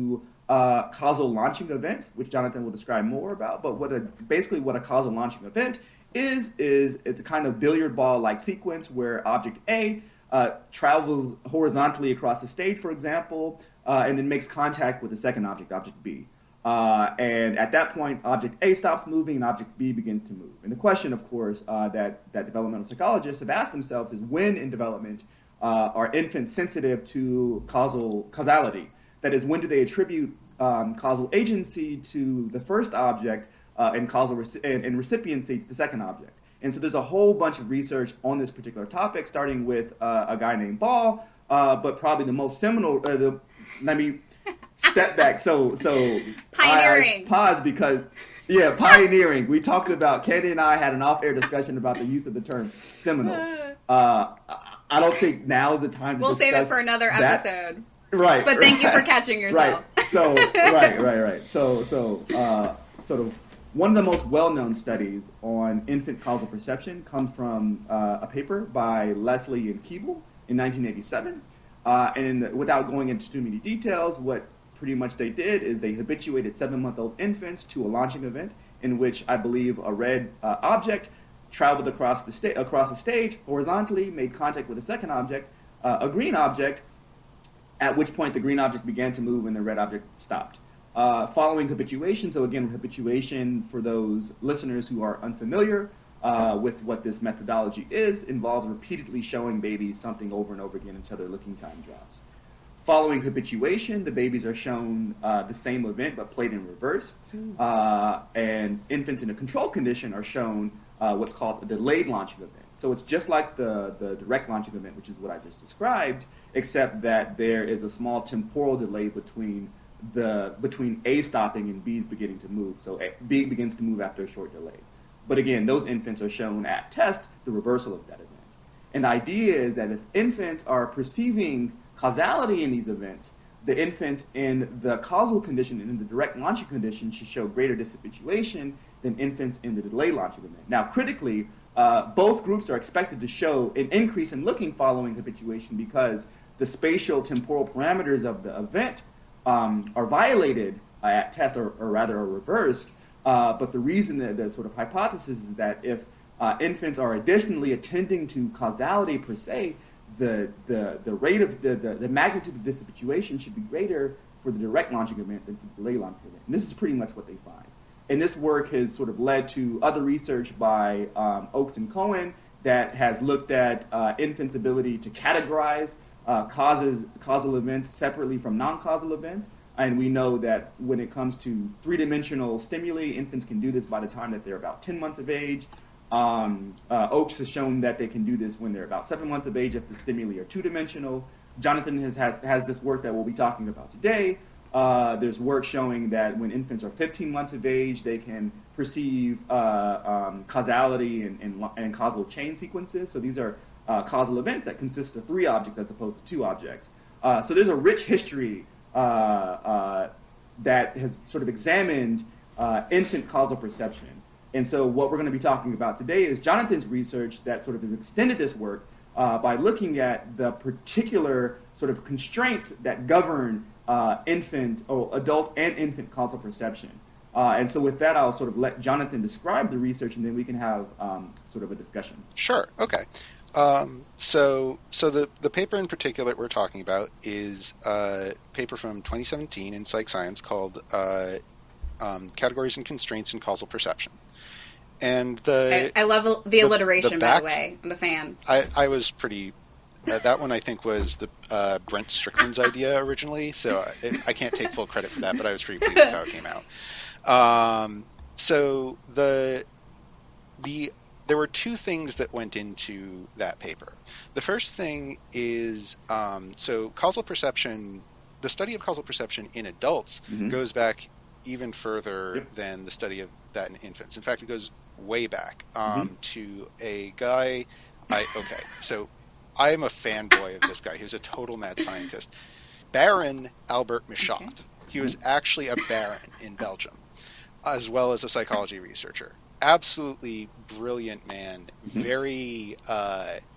uh, causal launching events, which Jonathan will describe more about. But what a, basically what a causal launching event is, is it's a kind of billiard ball-like sequence where object A uh, travels horizontally across the stage, for example, uh, and then makes contact with the second object, object B. Uh, and at that point, object A stops moving and object B begins to move. And the question, of course, uh, that, that developmental psychologists have asked themselves is when in development uh, are infants sensitive to causal causality? That is, when do they attribute um, causal agency to the first object uh, and causal rec- and, and recipiency to the second object? And so there's a whole bunch of research on this particular topic, starting with uh, a guy named Ball, uh, but probably the most seminal, uh, the, let me step back. So, so pioneering. I pause because, yeah, pioneering. We talked about, Candy and I had an off-air discussion about the use of the term seminal. Uh, I don't think now is the time to We'll discuss save it for another that. episode. Right. But thank right. you for catching yourself. Right. So, right, right, right. So, so, uh, sort of one of the most well-known studies on infant causal perception comes from uh, a paper by Leslie and Keeble in nineteen eighty-seven. Uh, and without going into too many details, what pretty much they did is they habituated seven-month-old infants to a launching event in which I believe a red uh, object traveled across the sta- across the stage horizontally, made contact with a second object, uh, a green object, at which point the green object began to move and the red object stopped. Uh, following habituation, so again, habituation for those listeners who are unfamiliar uh, with what this methodology is, involves repeatedly showing babies something over and over again until their looking time drops. Following habituation, the babies are shown uh, the same event but played in reverse, uh, and infants in a control condition are shown uh, what's called a delayed launching event. So it's just like the, the direct launching event, which is what I just described, except that there is a small temporal delay between the between A stopping and B's beginning to move. So B begins to move after a short delay. But again, those infants are shown at test the reversal of that event. And the idea is that if infants are perceiving causality in these events, the infants in the causal condition and in the direct launching condition should show greater dishabituation than infants in the delay launching event. Now, critically, uh, both groups are expected to show an increase in looking following habituation because the spatial temporal parameters of the event um, are violated uh, at test, or, or rather are reversed. Uh, but the reason that the sort of hypothesis is that if uh, infants are additionally attending to causality per se, the the, the rate of the, the, the magnitude of dishabituation should be greater for the direct launching event than for the delay launching event. And this is pretty much what they find. And this work has sort of led to other research by um, Oakes and Cohen that has looked at uh, infants' ability to categorize uh, causes, causal events separately from non-causal events. And we know that when it comes to three-dimensional stimuli, infants can do this by the time that they're about ten months of age. Um, uh, Oakes has shown that they can do this when they're about seven months of age if the stimuli are two-dimensional. Jonathan has, has, has this work that we'll be talking about today. Uh, there's work showing that when infants are fifteen months of age, they can perceive uh, um, causality and, and, and causal chain sequences. So these are uh, causal events that consist of three objects as opposed to two objects. Uh, so there's a rich history uh, uh, that has sort of examined uh, infant causal perception. And so what we're going to be talking about today is Jonathan's research that sort of has extended this work uh, by looking at the particular sort of constraints that govern uh, infant, or adult and infant causal perception. Uh, and so with that, I'll sort of let Jonathan describe the research, and then we can have um, sort of a discussion. Sure. Okay. Um, so, so the, the paper in particular we're talking about is a paper from twenty seventeen in Psych Science called uh, um, Categories and Constraints in Causal Perception. And the I, I love the, the alliteration, the back, by the way. I'm a fan. I, I was pretty... Uh, that one, I think, was the uh, Brent Strickland's idea originally, so it, I can't take full credit for that, but I was pretty pleased with how it came out. Um, so the the there were two things that went into that paper. The first thing is, um, so causal perception, the study of causal perception in adults mm-hmm. goes back even further yep. than the study of that in infants. In fact, it goes way back um, mm-hmm. to a guy, I okay, so... I am a fanboy of this guy. He was a total mad scientist. Baron Albert Michaud. Okay. He was actually a baron in Belgium, as well as a psychology researcher. Absolutely brilliant man. Very, uh,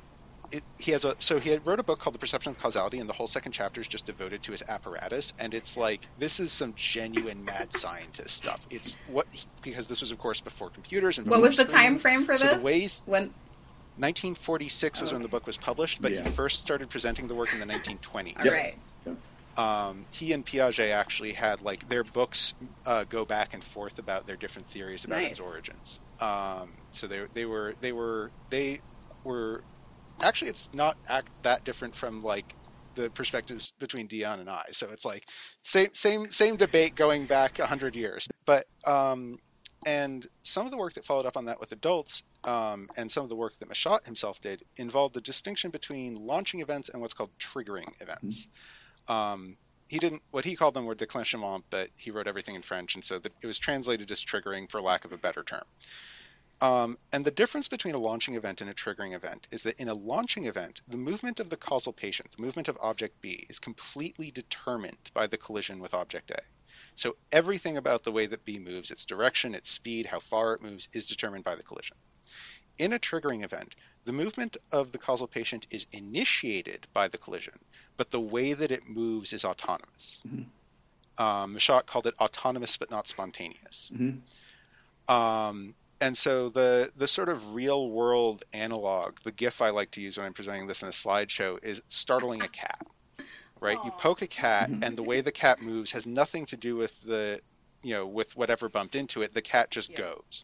it, he has a so he had wrote a book called The Perception of Causality, and the whole second chapter is just devoted to his apparatus, and it's like this is some genuine mad scientist stuff. It's what because this was of course before computers and what before was the screens. time frame for so this? The ways, when nineteen forty-six was oh. when the book was published, but yeah. he first started presenting the work in the nineteen twenties. All right. Um, he and Piaget actually had like their books uh, go back and forth about their different theories about Nice. its origins. Um, so they they were they were they were actually it's not act that different from like the perspectives between Dion and I. So it's like same same same debate going back a hundred years. But um, and some of the work that followed up on that with adults um, and some of the work that Michotte himself did involved the distinction between launching events and what's called triggering events. Mm-hmm. Um, he didn't, what he called them were déclenchements, but he wrote everything in French, and so the, it was translated as triggering for lack of a better term. Um, and the difference between a launching event and a triggering event is that in a launching event, the movement of the causal patient, the movement of object B, is completely determined by the collision with object A. So everything about the way that B moves, its direction, its speed, how far it moves, is determined by the collision. In a triggering event, the movement of the causal patient is initiated by the collision, but the way that it moves is autonomous. Mm-hmm. Um, Michotte called it autonomous but not spontaneous. Mm-hmm. Um, and so the the sort of real world analog, the GIF I like to use when I'm presenting this in a slideshow, is startling a cat. Right? Aww. You poke a cat, mm-hmm. and the way the cat moves has nothing to do with the, you know, with whatever bumped into it. The cat just yeah. goes.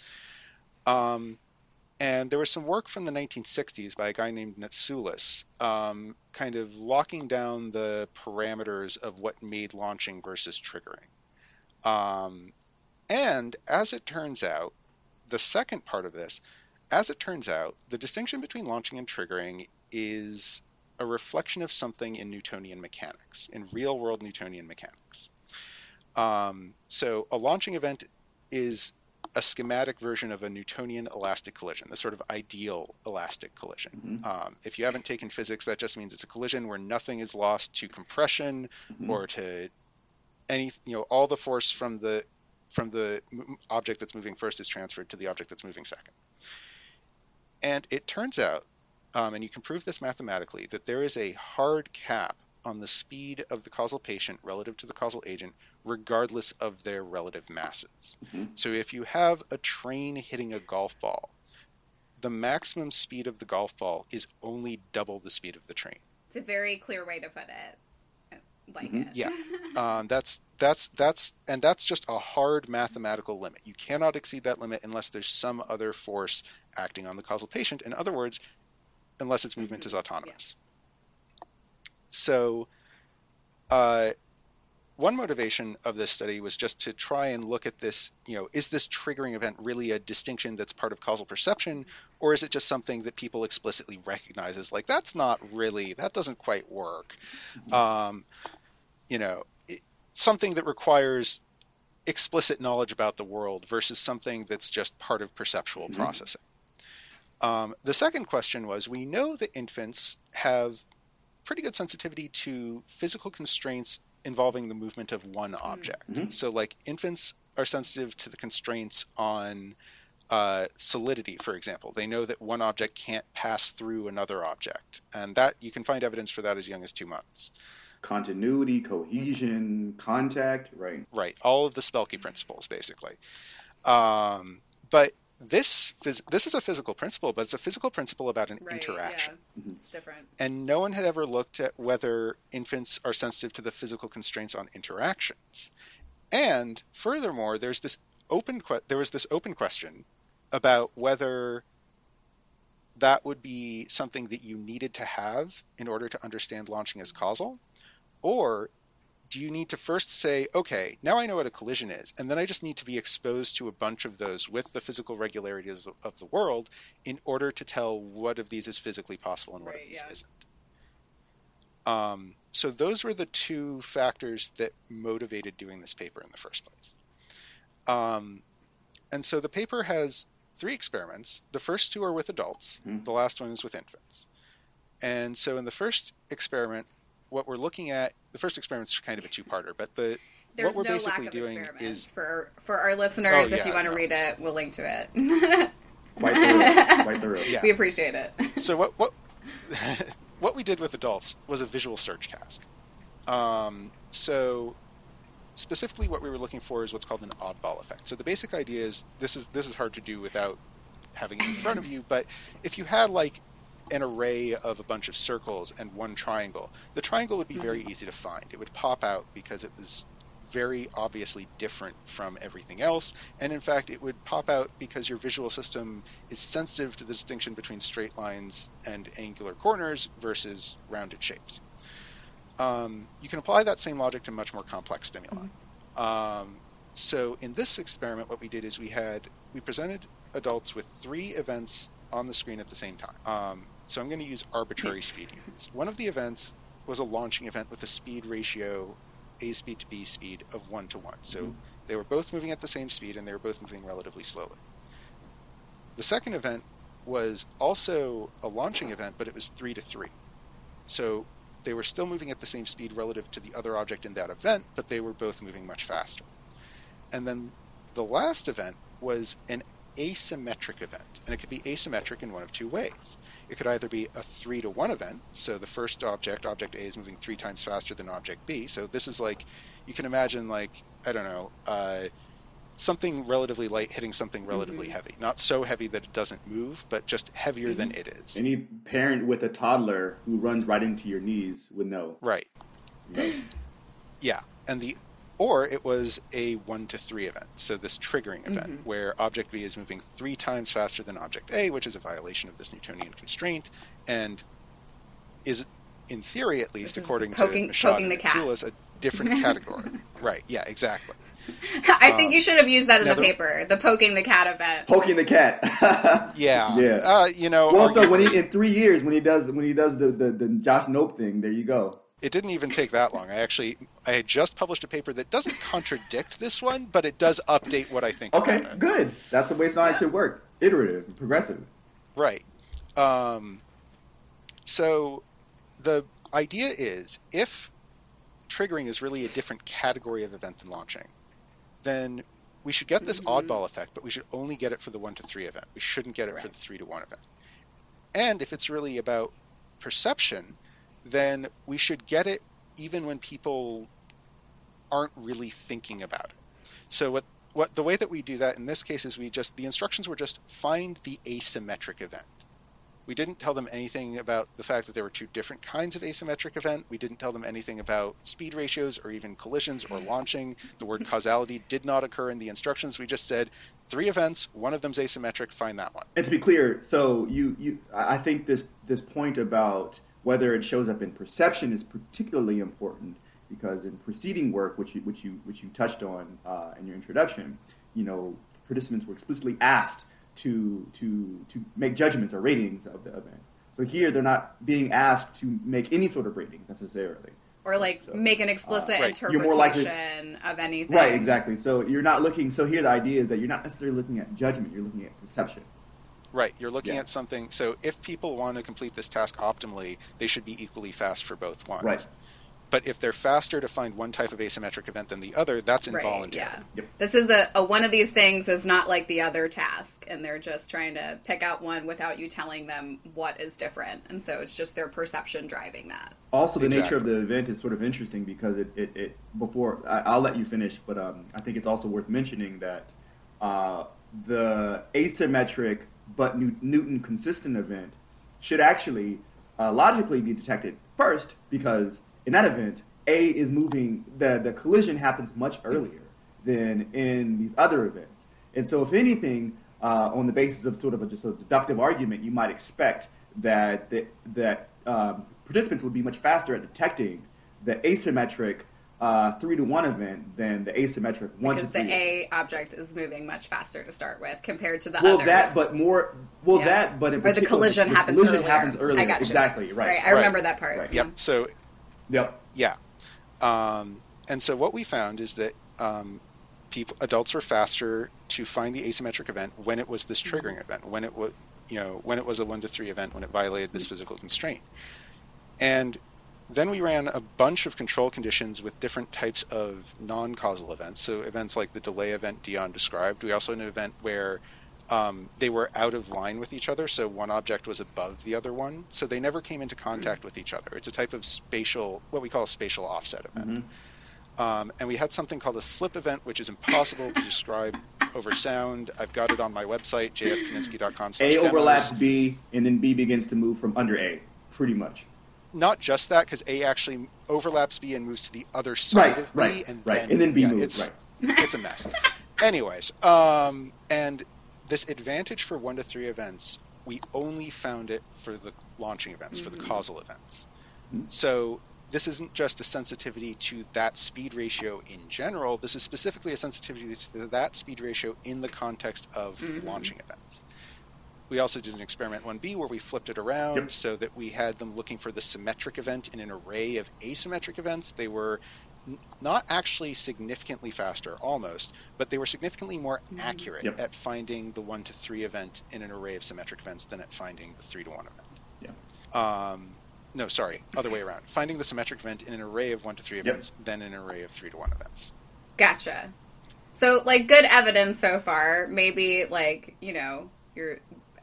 Um. And there was some work from the nineteen sixties by a guy named Natsoulis, um, kind of locking down the parameters of what made launching versus triggering. Um, and as it turns out, the second part of this, as it turns out, the distinction between launching and triggering is a reflection of something in Newtonian mechanics, in real-world Newtonian mechanics. Um, so a launching event is a schematic version of a Newtonian elastic collision, the sort of ideal elastic collision. Mm-hmm. Um, if you haven't taken physics, that just means it's a collision where nothing is lost to compression mm-hmm. or to any, you know, all the force from the from the object that's moving first is transferred to the object that's moving second. And it turns out, um, and you can prove this mathematically, that there is a hard cap on the speed of the causal patient relative to the causal agent, regardless of their relative masses. Mm-hmm. So if you have a train hitting a golf ball, the maximum speed of the golf ball is only double the speed of the train. It's a very clear way to put it. I like mm-hmm. it. Yeah. um, that's, that's, that's, and that's just a hard mathematical limit. You cannot exceed that limit unless there's some other force acting on the causal patient. In other words, unless its movement mm-hmm. is autonomous. Yeah. So uh, one motivation of this study was just to try and look at this, you know, is this triggering event really a distinction that's part of causal perception, or is it just something that people explicitly recognize as like, that's not really, that doesn't quite work. Mm-hmm. Um, you know, it, something that requires explicit knowledge about the world versus something that's just part of perceptual mm-hmm. processing. Um, the second question was, we know that infants have pretty good sensitivity to physical constraints involving the movement of one object. Mm-hmm. So like infants are sensitive to the constraints on uh, solidity, for example. They know that one object can't pass through another object. And that you can find evidence for that as young as two months. Continuity, cohesion, contact, right. Right. All of the Spelke principles, basically. Um, but This phys- this is a physical principle, but it's a physical principle about an right, interaction. Yeah. Mm-hmm. It's different. And no one had ever looked at whether infants are sensitive to the physical constraints on interactions. And furthermore, there's this open que- there was this open question about whether that would be something that you needed to have in order to understand launching as causal, or do you need to first say, okay, now I know what a collision is, and then I just need to be exposed to a bunch of those with the physical regularities of the world in order to tell what of these is physically possible and what right, of these yeah. isn't. Um, so those were the two factors that motivated doing this paper in the first place. Um, and so the paper has three experiments. The first two are with adults. Mm. The last one is with infants. And so in the first experiment, what we're looking at, the first experiment's kind of a two-parter, but the There's what we're no basically lack of doing experiments. is For, for our listeners, oh, yeah, if you want to no. read it, we'll link to it. Quite thorough. Quite thorough. Yeah. We appreciate it. So what, what what we did with adults was a visual search task. Um, so specifically what we were looking for is what's called an oddball effect. So the basic idea is, this is this is hard to do without having it in front of you, but if you had like an array of a bunch of circles and one triangle, the triangle would be very easy to find. It would pop out because it was very obviously different from everything else, and in fact it would pop out because your visual system is sensitive to the distinction between straight lines and angular corners versus rounded shapes. Um, you can apply that same logic to much more complex stimuli. Mm-hmm. Um, so in this experiment, what we did is we had we presented adults with three events on the screen at the same time. Um, so I'm going to use arbitrary speed units. One of the events was a launching event with a speed ratio, A speed to B speed, of one to one. So mm-hmm. they were both moving at the same speed, and they were both moving relatively slowly. The second event was also a launching event, but it was three to three. So they were still moving at the same speed relative to the other object in that event, but they were both moving much faster. And then the last event was an asymmetric event, and it could be asymmetric in one of two ways. It could either be a three to one event, so the first object, object A, is moving three times faster than object B. So this is like, you can imagine like, I don't know, uh, something relatively light hitting something relatively mm-hmm. heavy. Not so heavy that it doesn't move, but just heavier mm-hmm. than it is. Any parent with a toddler who runs right into your knees would know. Right. Right. Yeah, and the Or it was a one to three event, so this triggering event, mm-hmm. where object B is moving three times faster than object A, which is a violation of this Newtonian constraint, and is, in theory at least, this according poking, to Machado and Mitsoulas, a different category. Right, yeah, exactly. I think um, you should have used that in the the, paper, the poking the cat event. Poking the cat. yeah. Yeah. Uh, you know. Well, so when he, in three years, when he does when he does the, the, the Josh Knope thing, there you go. It didn't even take that long. I actually, I had just published a paper that doesn't contradict this one, but it does update what I think. Okay, about it. Good. That's the way science should work. Iterative, and progressive. Right. Um, so the idea is, if triggering is really a different category of event than launching, then we should get this mm-hmm. oddball effect, but we should only get it for the one to three event. We shouldn't get it right. for the three to one event. And if it's really about perception, then we should get it even when people aren't really thinking about it. So what, what the way that we do that in this case is we just, the instructions were just find the asymmetric event. We didn't tell them anything about the fact that there were two different kinds of asymmetric event. We didn't tell them anything about speed ratios or even collisions or launching. The word causality did not occur in the instructions. We just said three events, one of them's asymmetric, find that one. And to be clear, so you, you I think this this point about whether it shows up in perception is particularly important, because in preceding work, which you, which you, which you touched on uh, in your introduction, you know, participants were explicitly asked to to to make judgments or ratings of the event. So here, they're not being asked to make any sort of ratings necessarily, or like so, make an explicit uh, right. interpretation you're more likely, of anything. Right, exactly. So you're not looking. So here, the idea is that you're not necessarily looking at judgment; you're looking at perception. Right, you're looking yeah. at something, so if people want to complete this task optimally, they should be equally fast for both ones. Right. But if they're faster to find one type of asymmetric event than the other, that's involuntary. Right, yeah. Yep. This is a, a one of these things is not like the other task, and they're just trying to pick out one without you telling them what is different, and so it's just their perception driving that. Also, the exactly. nature of the event is sort of interesting because it, it, it before, I, I'll let you finish, but um, I think it's also worth mentioning that uh, the asymmetric but Newton consistent event should actually uh, logically be detected first, because in that event, A is moving, the, the collision happens much earlier than in these other events. And so if anything, uh, on the basis of sort of a, just a deductive argument, you might expect that, that, that um, participants would be much faster at detecting the asymmetric Uh, three to one event than the asymmetric one because to three. Because the A object is moving much faster to start with compared to the well, others. Well, that, but more. Well, yeah. that, but in or the collision the happens collision earlier. happens earlier. I got you. Exactly right. Right, I right. remember that part. Right. Yep. So. Yep. Yeah. Um, and so what we found is that um, people, adults were faster to find the asymmetric event when it was this triggering event, when it was, you know, when it was a one to three event, when it violated this physical constraint, and then we ran a bunch of control conditions with different types of non-causal events. So events like the delay event Dion described. We also had an event where um, they were out of line with each other, so one object was above the other one, so they never came into contact mm-hmm. with each other. It's a type of spatial, what we call a spatial offset event. Mm-hmm. Um, and we had something called a slip event, which is impossible to describe over sound. I've got it on my website, j f kaminsky dot com. A overlaps B, and then B begins to move from under A, pretty much. Not just that, because A actually overlaps B and moves to the other side right, of B, right, and right. then, and then B yeah, moves. It's, right. it's a mess. Anyways, um, and this advantage for one to three events, we only found it for the launching events, mm-hmm. for the causal events. Mm-hmm. So this isn't just a sensitivity to that speed ratio in general. This is specifically a sensitivity to that speed ratio in the context of mm-hmm. launching events. We also did an experiment one B where we flipped it around yep. so that we had them looking for the symmetric event in an array of asymmetric events. They were n- not actually significantly faster, almost, but they were significantly more accurate yep. at finding the one to three event in an array of symmetric events than at finding the three to one event. Yeah. Um, no, sorry, other way around. Finding the symmetric event in an array of one to three events yep. than in an array of three to one events. Gotcha. So, like, good evidence so far. Maybe, like, you know, you're...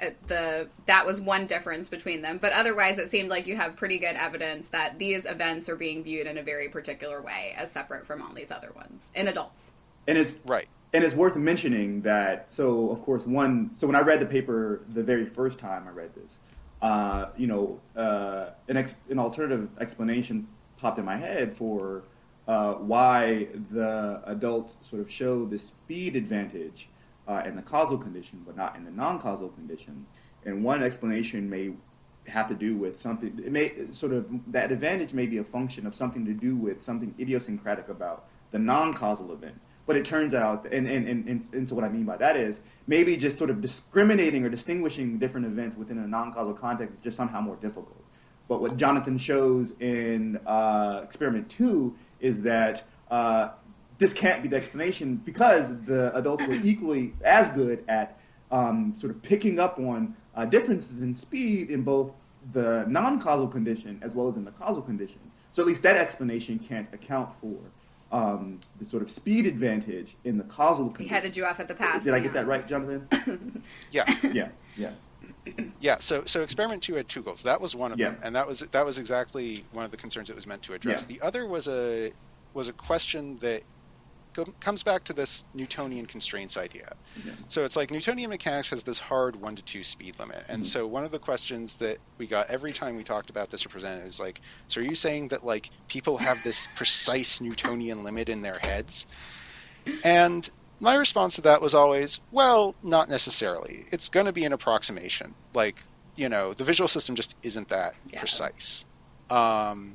the that was one difference between them, but otherwise it seemed like you have pretty good evidence that these events are being viewed in a very particular way as separate from all these other ones in adults. And it's right. And it's worth mentioning that, so of course one, so when I read the paper the very first time I read this, uh, you know, uh, an, ex, an alternative explanation popped in my head for uh, why the adults sort of show the speed advantage Uh, in the causal condition, but not in the non-causal condition. And one explanation may have to do with something, it may sort of, that advantage may be a function of something to do with something idiosyncratic about the non-causal event. But it turns out, and, and, and, and, and so what I mean by that is, maybe just sort of discriminating or distinguishing different events within a non-causal context is just somehow more difficult. But what Jonathan shows in uh, experiment two is that uh, this can't be the explanation because the adults were equally as good at um, sort of picking up on uh, differences in speed in both the non-causal condition as well as in the causal condition. So at least that explanation can't account for um, the sort of speed advantage in the causal condition. He headed you off at the pass. Did I get that right, Jonathan? Yeah. Yeah, yeah. Yeah, so so experiment two had two goals. That was one of yeah. them, and that was that was exactly one of the concerns it was meant to address. Yeah. The other was a was a question that comes back to this Newtonian constraints idea. Yeah. So it's like Newtonian mechanics has this hard one to two speed limit. And mm-hmm. so one of the questions that we got every time we talked about this or presented is like, so are you saying that like people have this precise Newtonian limit in their heads? And my response to that was always, well, not necessarily. It's going to be an approximation. Like, you know, the visual system just isn't that yeah. precise. Um,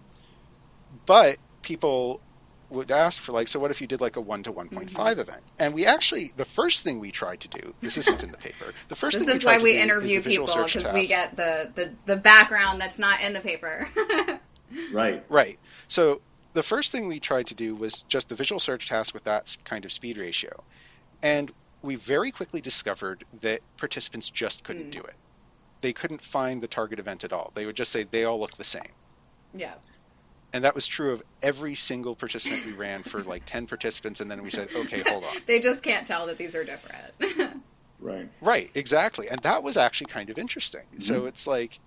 but people would ask for like, so what if you did like a one to one point five mm-hmm. event? And we actually, the first thing we tried to do, this isn't in the paper, the first this thing we is tried why to we do interview is the visual people, search because task. we get the, the, the background that's not in the paper. Right. Right. So the first thing we tried to do was just the visual search task with that kind of speed ratio. And we very quickly discovered that participants just couldn't mm. do it. They couldn't find the target event at all. They would just say, they all look the same. Yeah. And that was true of every single participant we ran for like ten participants. And then we said, okay, hold on. They just can't tell that these are different. Right. Right, exactly. And that was actually kind of interesting. Mm-hmm. So it's like,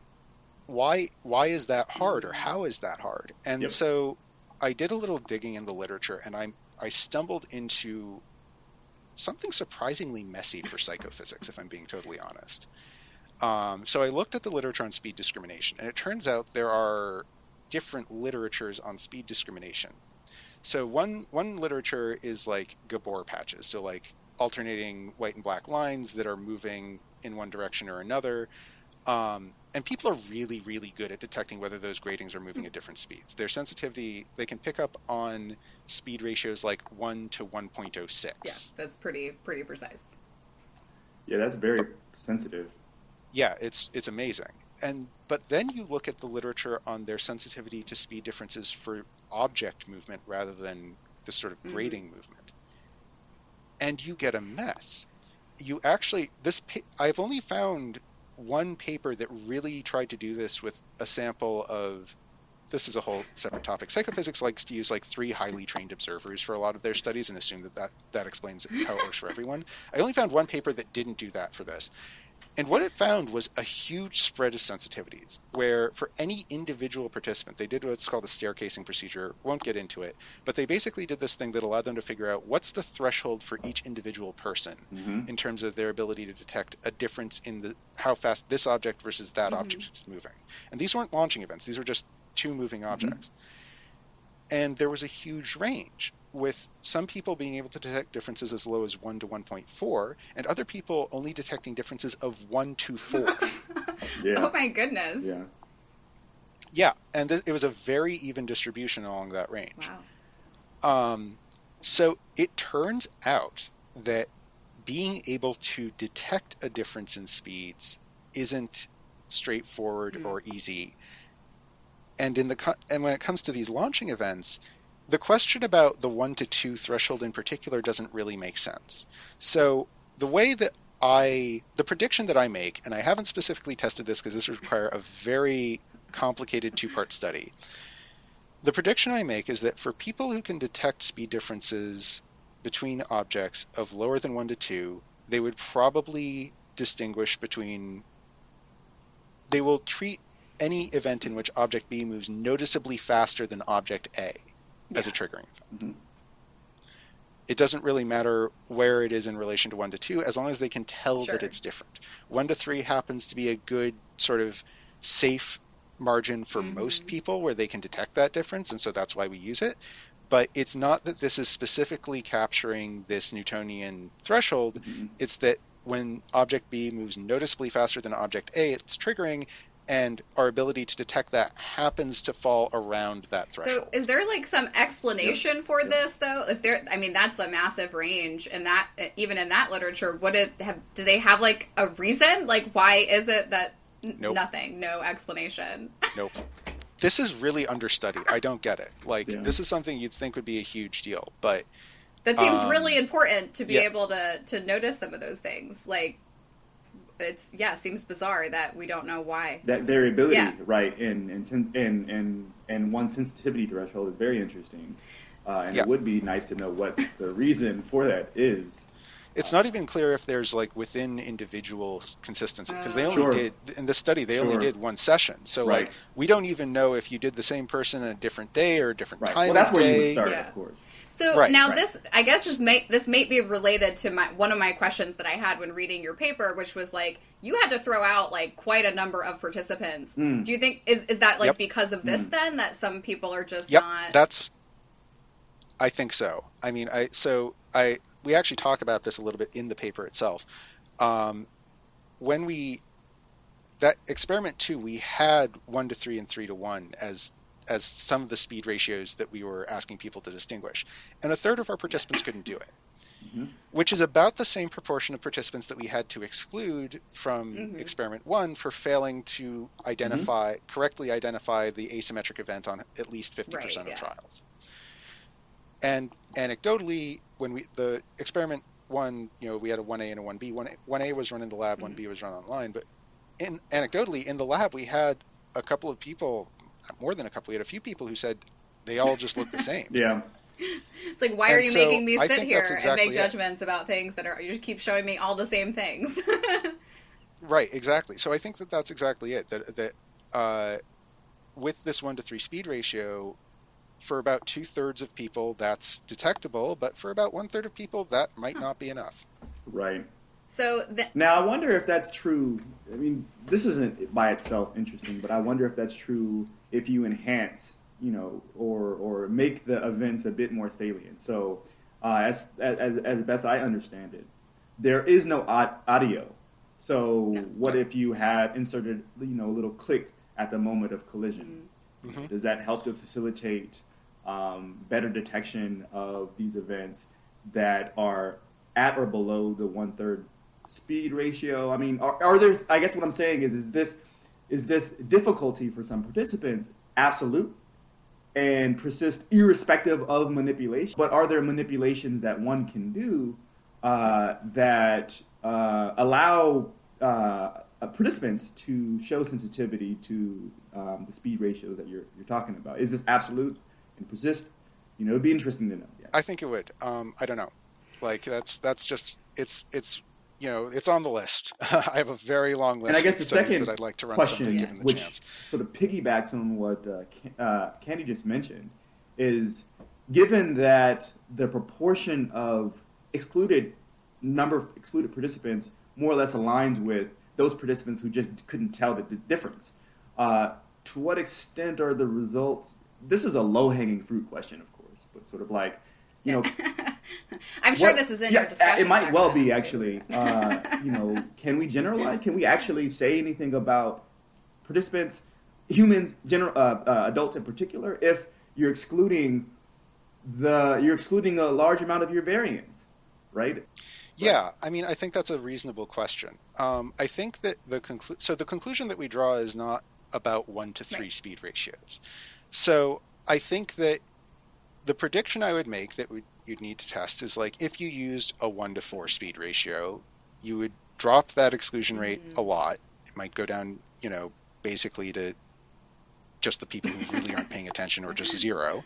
why why is that hard, or how is that hard? And yep. so I did a little digging in the literature, and I I stumbled into something surprisingly messy for psychophysics, if I'm being totally honest. Um, so I looked at the literature on speed discrimination, and it turns out there are different literatures on speed discrimination. So one one literature is like Gabor patches, so like alternating white and black lines that are moving in one direction or another. Um, and people are really, really good at detecting whether those gratings are moving at different speeds. Their sensitivity, they can pick up on speed ratios like one to one point oh six. Yeah, that's pretty pretty precise. Yeah, that's very sensitive. Yeah, it's it's amazing. And but then you look at the literature on their sensitivity to speed differences for object movement rather than the sort of grating mm-hmm. movement. And you get a mess. You actually, this I've only found one paper that really tried to do this with a sample of this is a whole separate topic. Psychophysics likes to use like three highly trained observers for a lot of their studies and assume that that, that explains how it works for everyone. I only found one paper that didn't do that for this. And what it found was a huge spread of sensitivities, where for any individual participant, they did what's called the staircasing procedure. Won't get into it, but they basically did this thing that allowed them to figure out what's the threshold for each individual person mm-hmm. in terms of their ability to detect a difference in the how fast this object versus that mm-hmm. object is moving. And these weren't launching events; these were just two moving objects. Mm-hmm. And there was a huge range, with some people being able to detect differences as low as one to one point four, and other people only detecting differences of one to four. Yeah. Oh my goodness. Yeah. Yeah, and th- it was a very even distribution along that range. Wow. Um, so it turns out that being able to detect a difference in speeds isn't straightforward mm. or easy. And in the co- and when it comes to these launching events, the question about the one to two threshold in particular doesn't really make sense. So the way that I, the prediction that I make, and I haven't specifically tested this because this would require a very complicated two-part study. The prediction I make is that for people who can detect speed differences between objects of lower than one to two, they would probably distinguish between, they will treat any event in which object B moves noticeably faster than object A yeah. as a triggering event. Mm-hmm. It doesn't really matter where it is in relation to one to two, as long as they can tell sure. that it's different. one to three happens to be a good sort of safe margin for mm-hmm. most people where they can detect that difference, and so that's why we use it. But it's not that this is specifically capturing this Newtonian threshold. Mm-hmm. It's that when object B moves noticeably faster than object A, it's triggering, and our ability to detect that happens to fall around that threshold. So is there like some explanation yep. for yep. this though? If there, I mean, that's a massive range, and that even in that literature, would it have, do they have like a reason? Like, why is it that n- nope. nothing, no explanation? Nope. This is really understudied. I don't get it. Like, yeah. this is something you'd think would be a huge deal, but that seems um, really important to be yeah. able to, to notice some of those things. Like, it's, yeah, seems bizarre that we don't know why. That variability, yeah. right, and and and and and one sensitivity threshold is very interesting, uh, and yeah. it would be nice to know what the reason for that is. It's uh, not even clear if there's like within individual consistency, because they only sure. did in the study they sure. only did one session, so right. like we don't even know if you did the same person on a different day or a different right. time. Well, that's of where day. you would start, yeah. of course. So right, now right. this, I guess, is may, this may be related to my one of my questions that I had when reading your paper, which was like, you had to throw out like quite a number of participants. Mm. Do you think, is is that like yep. because of this mm. then, that some people are just yep, not? That's, I think so. I mean, I so I we actually talk about this a little bit in the paper itself. Um, when we, that experiment two, we had one to three and three to one as as some of the speed ratios that we were asking people to distinguish. And a third of our participants couldn't do it, mm-hmm. which is about the same proportion of participants that we had to exclude from mm-hmm. experiment one for failing to identify, mm-hmm. correctly identify the asymmetric event on at least fifty percent right, of yeah. trials. And anecdotally, when we, the experiment one, you know, we had a one A and a one B. one A, one A was run in the lab, mm-hmm. one B was run online. But in, anecdotally, in the lab, we had a couple of people, more than a couple, we had a few people who said they all just look the same. Yeah. It's like, why and are you so making me I sit here exactly and make it. judgments about things that are, you just keep showing me all the same things. Right, exactly. So I think that that's exactly it. That, that uh, with this one to three speed ratio, for about two thirds of people, that's detectable, but for about one third of people, that might huh. not be enough. Right. So th- now I wonder if that's true. I mean, this isn't by itself interesting, but I wonder if that's true if you enhance, you know, or or make the events a bit more salient. So, uh, as as as best I understand it, there is no audio. So, no. what if you had inserted, you know, a little click at the moment of collision? Mm-hmm. Does that help to facilitate um, better detection of these events that are at or below the one third speed ratio? I mean, are, are there? I guess what I'm saying is, is this is this difficulty for some participants absolute and persist irrespective of manipulation? But are there manipulations that one can do uh, that uh, allow uh, uh, participants to show sensitivity to um, the speed ratios that you're you're talking about? Is this absolute and persist? You know, it'd be interesting to know. Yeah. I think it would. Um, I don't know. Like that's that's just it's it's you know it's on the list. I have a very long list And I guess of the studies second that I'd like to run question, someday given the which chance. sort of piggybacks on what uh, Can- uh, Candy just mentioned, is given that the proportion of excluded number of excluded participants more or less aligns with those participants who just couldn't tell the, the difference. Uh, to what extent are the results? This is a low-hanging fruit question, of course, but sort of like, you know, I'm sure what- this is in yeah, your discussion. It might well be actually. Uh, you know, can we generalize? Can we actually say anything about participants, humans, general uh, uh, adults in particular, if you're excluding the you're excluding a large amount of your variance, right? Yeah, I mean, I think that's a reasonable question. Um, I think that the conclu- so the conclusion that we draw is not about one to three Right. speed ratios. So I think that the prediction I would make that would, you'd need to test is like if you used a one to four speed ratio, you would drop that exclusion rate Mhm. a lot. It might go down, you know, basically to just the people who really aren't paying attention or just zero.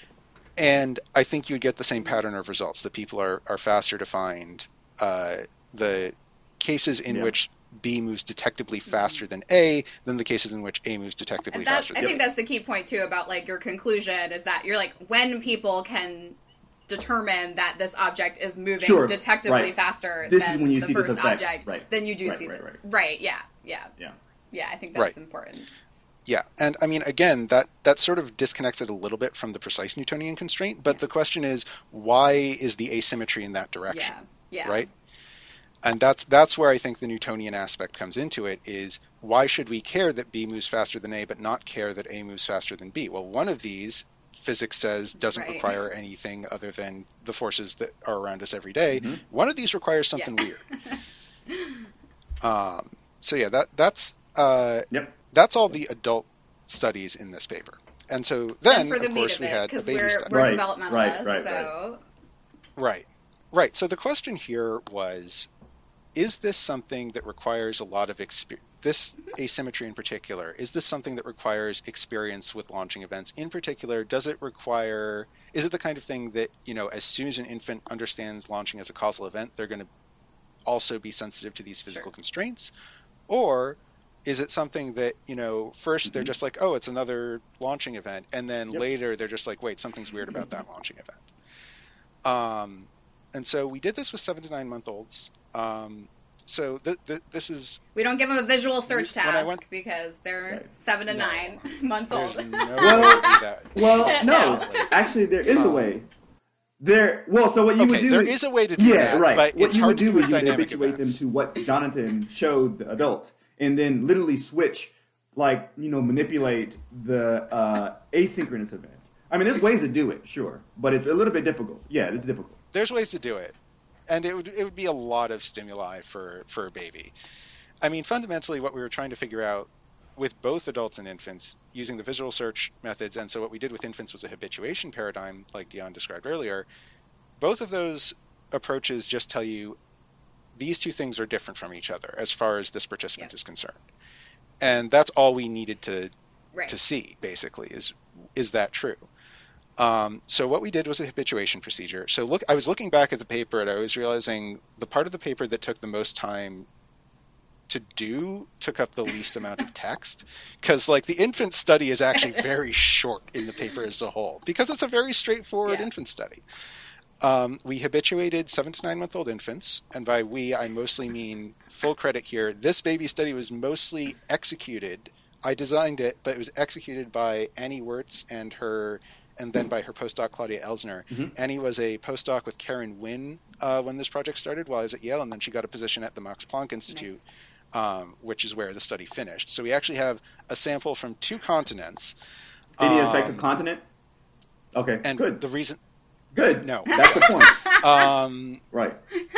And I think you would get the same pattern of results. The people are, are faster to find. Uh, the cases in Yeah. which B moves detectably faster than A than the cases in which A moves detectably And that, faster I than think B. that's the key point too about like your conclusion is that you're like when people can determine that this object is moving Sure, detectably right. faster This is than when you the see this first effect. object, Right. then you do Right, see right, this. right. Yeah. Yeah. Yeah. Yeah. I think that's Right. important. Yeah, and I mean, again, that, that sort of disconnects it a little bit from the precise Newtonian constraint, but Yeah. the question is, why is the asymmetry in that direction? Yeah. Yeah. Right? And that's that's where I think the Newtonian aspect comes into it, is why should we care that B moves faster than A, but not care that A moves faster than B? Well, one of these, physics says, doesn't Right. require anything other than the forces that are around us every day. Mhm. One of these requires something Yeah. weird. Um, so yeah, that that's uh, Yep. that's all the adult studies in this paper. And so then, and for the of meat course, of we it, had a because baby we're, study. we're Right, developmentalists, right, right, so Right. Right. So the question here was, is this something that requires a lot of experience? This asymmetry in particular, is this something that requires experience with launching events? In particular, does it require, is it the kind of thing that, you know, as soon as an infant understands launching as a causal event, they're going to also be sensitive to these physical Sure. constraints? Or is it something that, you know, first they're Mhm. just like, oh, it's another launching event, and then Yep. later they're just like, wait, something's weird about that launching event. Um, and so we did this with seven to nine month olds. Um, so th- th- this is we don't give them a visual search When I task went- because they're Right. seven to No. nine months there's old. no Well- way to do that. Well, no, Definitely. actually, there is a Um, way. There. Well, so what you okay, would do? there is a way to do yeah, that, right. but what it's you hard would to do do is with you would dynamic habituate events. them to what Jonathan showed the adults, and then literally switch, like you know, manipulate the uh, asynchronous event. I mean, there's ways to do it, sure, but it's a little bit difficult. Yeah, it's difficult. There's ways to do it, and it would it would be a lot of stimuli for for a baby. I mean, fundamentally, what we were trying to figure out with both adults and infants using the visual search methods, and so what we did with infants was a habituation paradigm, like Dion described earlier. Both of those approaches just tell you these two things are different from each other as far as this participant Yeah. is concerned, and that's all we needed to Right. to see. Basically, is is that true? Um, so what we did was a habituation procedure. So look, I was looking back at the paper and I was realizing the part of the paper that took the most time to do took up the least amount of text, because like the infant study is actually very short in the paper as a whole because it's a very straightforward Yeah. infant study. Um, we habituated seven to nine month old infants, and by we I mostly mean full credit here. This baby study was mostly executed. I designed it, but it was executed by Annie Wirtz and her, and then by her postdoc Claudia Elsner. Mhm. Annie was a postdoc with Karen Wynn uh, when this project started while I was at Yale, and then she got a position at the Max Planck Institute, um, which is where the study finished. So we actually have a sample from two continents. Any um, effective continent? Okay, And good. the reason, Good. no. That's the point. um, Right.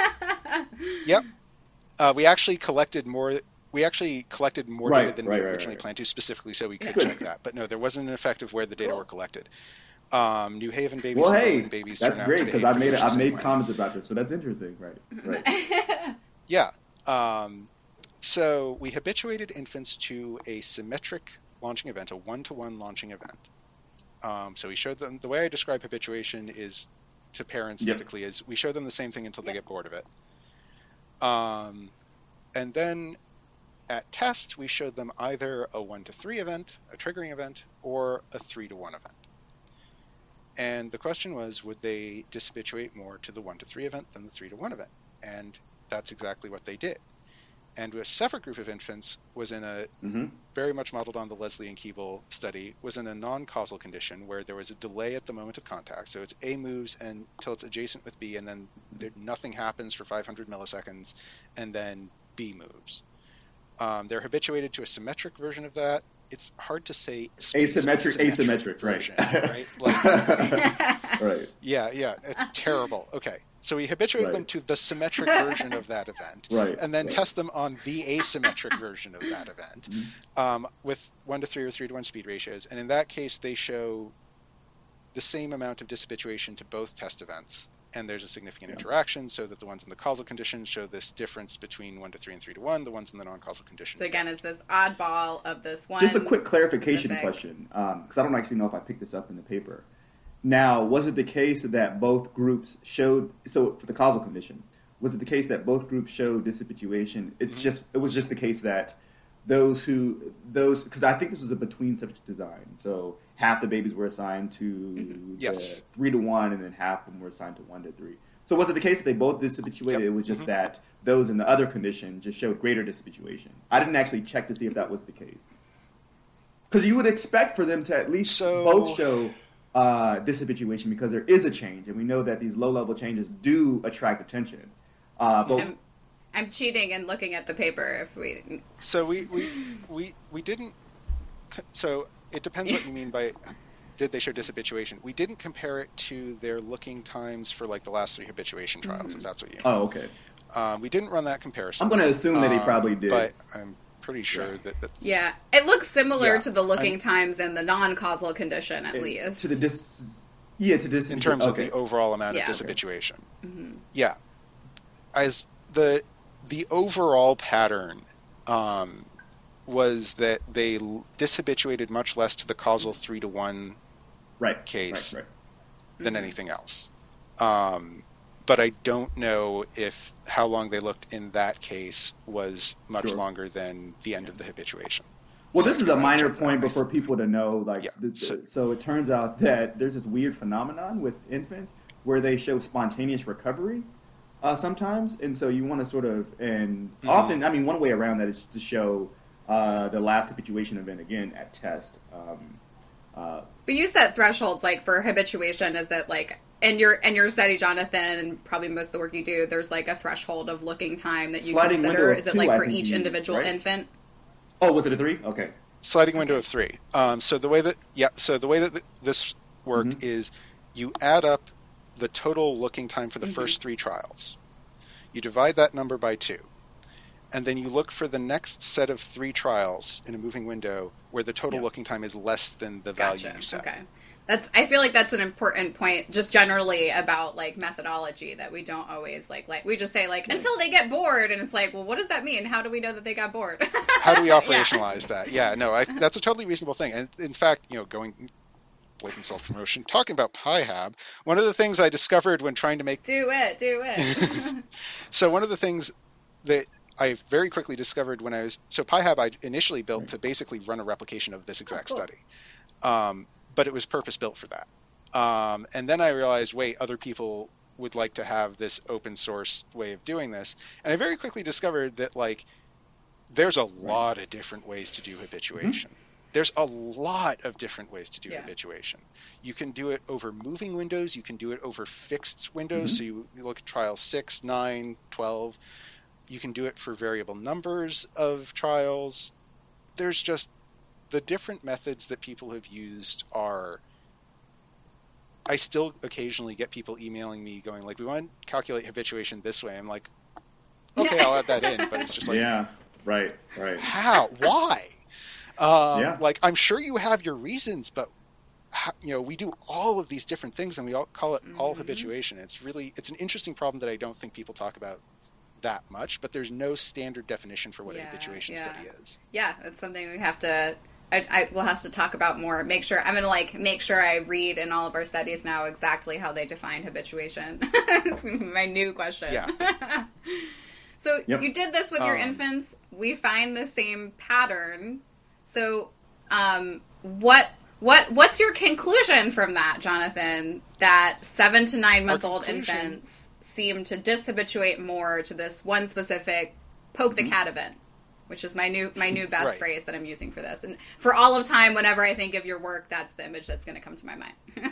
Yep. Uh, we actually collected more. We actually collected more Right, data than right, we right, originally right. planned to, specifically so we could Good. check that. But no, there wasn't an effect of where the data Cool. were collected. Um, New Haven babies Well, and hey, Berlin babies that's turn out great to because behave I've made pretty much I've the made same way. comments about this, so that's interesting. Right. Right. Yeah. Um, So we habituated infants to a symmetric launching event, a one-to-one launching event. Um, so we showed them, the way I describe habituation is to parents Yep. typically is we show them the same thing until they Yep. get bored of it. Um, and then at test, we showed them either a one to three event, a triggering event, or a three to one event. And the question was, would they dishabituate more to the one to three event than the three to one event? And that's exactly what they did. And a separate group of infants was in a, Mm-hmm. very much modeled on the Leslie and Keeble study, was in a non-causal condition where there was a delay at the moment of contact. So it's A moves until it's adjacent with B, and then there, nothing happens for five hundred milliseconds, and then B moves. Um, they're habituated to a symmetric version of that. It's hard to say space Asymmetric, symmetric asymmetric, right. version, right? Like, Right. yeah, yeah, it's terrible. Okay, so we habituate Right. them to the symmetric version of that event, Right. and then right. test them on the asymmetric version of that event Mhm. um, with one to three or three to one speed ratios. And in that case, they show the same amount of dishabituation to both test events. And there's a significant Yeah. interaction, so that the ones in the causal condition show this difference between one to three and three to one. The ones in the non-causal condition. So again, is this oddball of this one? Just a quick clarification specific- question, because I don't actually know if I picked this up in the paper. Now, was it the case that both groups showed, so for the causal condition, was it the case that both groups showed dishabituation? It Mhm. just it was just the case that those who those because I think this was a between subject design, so half the babies were assigned to Mhm. the Yes. three to one, and then half of them were assigned to one to three. So was it the case that they both dishabituated? Yep. It was just Mhm. that those in the other condition just showed greater dishabituation. I didn't actually check to see if that was the case. Because you would expect for them to at least So- both show uh, dishabituation because there is a change, and we know that these low-level changes do attract attention. Uh, but I'm, I'm cheating and looking at the paper. If we, So we, we, we, we didn't... So it depends what you mean by did they show dishabituation. We didn't compare it to their looking times for like the last three habituation trials, Mhm. if that's what you mean. oh, okay. Um, we didn't run that comparison. I'm going to assume that he Um, probably did. But I'm pretty sure Yeah. that that's... yeah, it looks similar Yeah, to the looking I'm- times in the non-causal condition, at It- least. to the dis. Yeah, to dis. in terms okay. of the overall amount Yeah. of dishabituation. Mhm. Yeah. As the the overall pattern um, was that they l- dishabituated much less to the causal three to one right case Right, right. than Mhm. anything else. Um, but I don't know if how long they looked in that case was much Sure. longer than the end of the habituation. Well, this is a Right, minor check that. point, but for people to know, like, Yeah, the, the- so- so it turns out that there's this weird phenomenon with infants where they show spontaneous recovery uh, sometimes, and so you want to sort of, and Mhm. often, I mean, one way around that is to show uh, the last habituation event again at test. Um, uh, But you set thresholds like for habituation. Is that like in your in your study, Jonathan, and probably most of the work you do? There's like a threshold of looking time that you Sliding window consider. of Is it two, like I for think each you used, individual right? infant? oh, was it a three? Okay. Sliding window of three. Um, so the way that yeah, so the way that th- this worked Mhm. is you add up the total looking time for the Mhm. first three trials. You divide that number by two, and then you look for the next set of three trials in a moving window where the total Yeah. looking time is less than the value Gotcha. you set. Okay. That's. I feel like that's an important point, just generally about like methodology that we don't always like. Like we just say like until they get bored, and it's like, well, what does that mean? How do we know that they got bored? How do we Yeah. operationalize that? Yeah, no, I, that's a totally reasonable thing. And in fact, you know, going blatant self-promotion, talking about PyHab, one of the things I discovered when trying to make Do it. Do it. So one of the things that I very quickly discovered when I was so PyHab I initially built to basically run a replication of this exact cool. study, um, but it was purpose built for that. Um, and then I realized, wait, other people would like to have this open source way of doing this, and I very quickly discovered that like there's a lot of different ways to do habituation. There's a lot of different ways to do Yeah. habituation. You can do it over moving windows. You can do it over fixed windows. Mhm. So you, you look at trial six, nine, twelve. You can do it for variable numbers of trials. There's just the different methods that people have used are. I still occasionally get people emailing me going like, we want to calculate habituation this way. I'm like, okay, I'll add that in. But it's just like, yeah. Right. Right. how? Why? Um, Yeah. Like, I'm sure you have your reasons, but how, you know, we do all of these different things, and we all call it all Mhm. habituation. It's really, it's an interesting problem that I don't think people talk about that much, but there's no standard definition for what Yeah, a habituation yeah. study is. Yeah, it's something we have to. I, I will have to talk about more. Make sure I'm gonna like make sure I read in all of our studies now exactly how they define habituation. It's gonna be my new question. Yeah. So Yep. you did this with your Um, infants. We find the same pattern. So, um, what what what's your conclusion from that, Jonathan? That seven to nine month old conclusion- infants seem to dishabituate more to this one specific poke the cat event, which is my new my new best Right. phrase that I'm using for this. And for all of time, whenever I think of your work, that's the image that's going to come to my mind.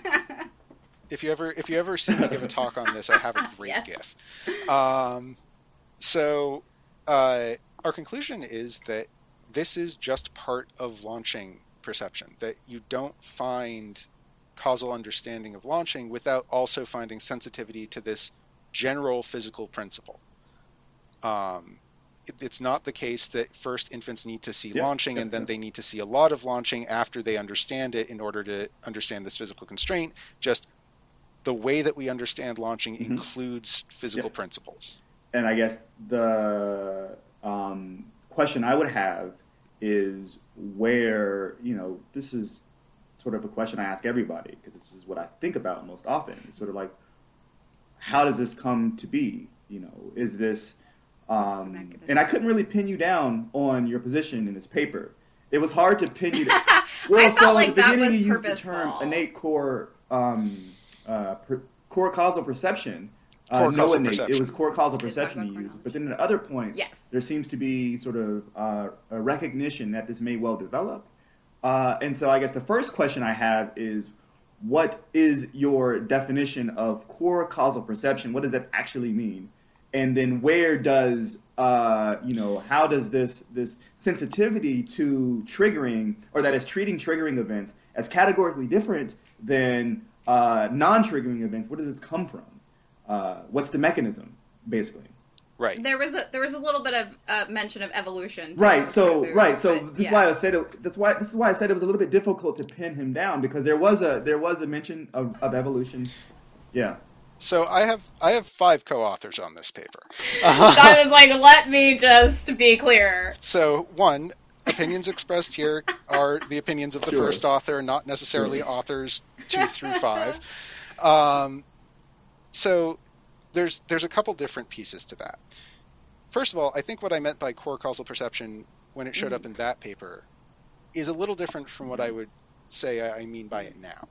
If you ever if you ever see me give a talk on this, I have a great Yes. GIF. Um, so uh, our conclusion is that this is just part of launching perception, that you don't find causal understanding of launching without also finding sensitivity to this general physical principle. Um, it, it's not the case that first infants need to see Yeah, launching yeah, and then yeah. they need to see a lot of launching after they understand it in order to understand this physical constraint. Just the way that we understand launching Mhm. includes physical Yeah. principles. And I guess the um, question I would have is where, you know, this is sort of a question I ask everybody because this is what I think about most often. It's sort of like, how does this come to be? You know, is this, um, mechanism? and I couldn't really pin you down on your position in this paper. It was hard to pin you down. Well, I felt so like at the that beginning was you used the term purposeful. innate core, um, uh, per, core causal perception. Uh, Core no causal innate. perception. It was core causal We did talk perception about you core used. But then at other points, Yes. there seems to be sort of uh, a recognition that this may well develop. Uh, and so I guess the first question I have is, what is your definition of core causal perception? What does that actually mean? And then where does, uh, you know, how does this this sensitivity to triggering, or that is treating triggering events as categorically different than uh, non-triggering events, where does this come from? Uh, what's the mechanism, basically? Right. There was a there was a little bit of uh, mention of evolution, too, Right. So there, right. So but, this yeah. is why I said it, that's why this is why I said it was a little bit difficult to pin him down because there was a there was a mention of, of evolution. Yeah. So I have I have five co-authors on this paper. Jonathan's like, let me just be clear. So one, opinions expressed here are the opinions of the Sure. first author, not necessarily Sure. authors two through five. Um, so there's there's a couple different pieces to that. First of all, I think what I meant by core causal perception when it showed up in that paper is a little different from what I would say I mean by it now.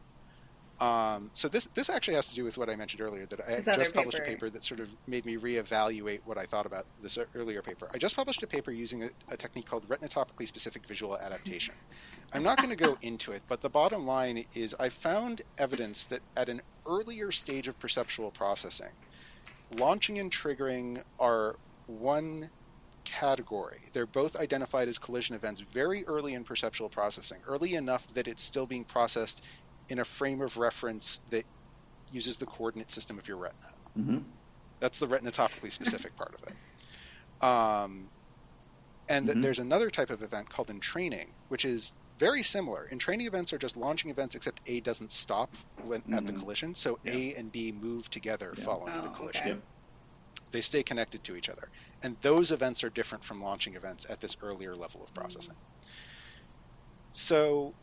Um, so this this actually has to do with what I mentioned earlier, that I This other just published paper. a paper that sort of made me reevaluate what I thought about this earlier paper. I just published a paper using a, a technique called retinotopically specific visual adaptation. I'm not going to go into it, but the bottom line is I found evidence that at an earlier stage of perceptual processing, launching and triggering are one category. They're both identified as collision events very early in perceptual processing, early enough that it's still being processed in a frame of reference that uses the coordinate system of your retina. Mm-hmm. That's the retinotopically specific part of it. Um, and th- Mhm. there's another type of event called entraining, which is very similar. Entraining events are just launching events, except A doesn't stop when, at the Mhm. collision, so Yeah. A and B move together Yeah. following Oh, the collision. okay. Yep. They stay connected to each other. And those events are different from launching events at this earlier level of processing. So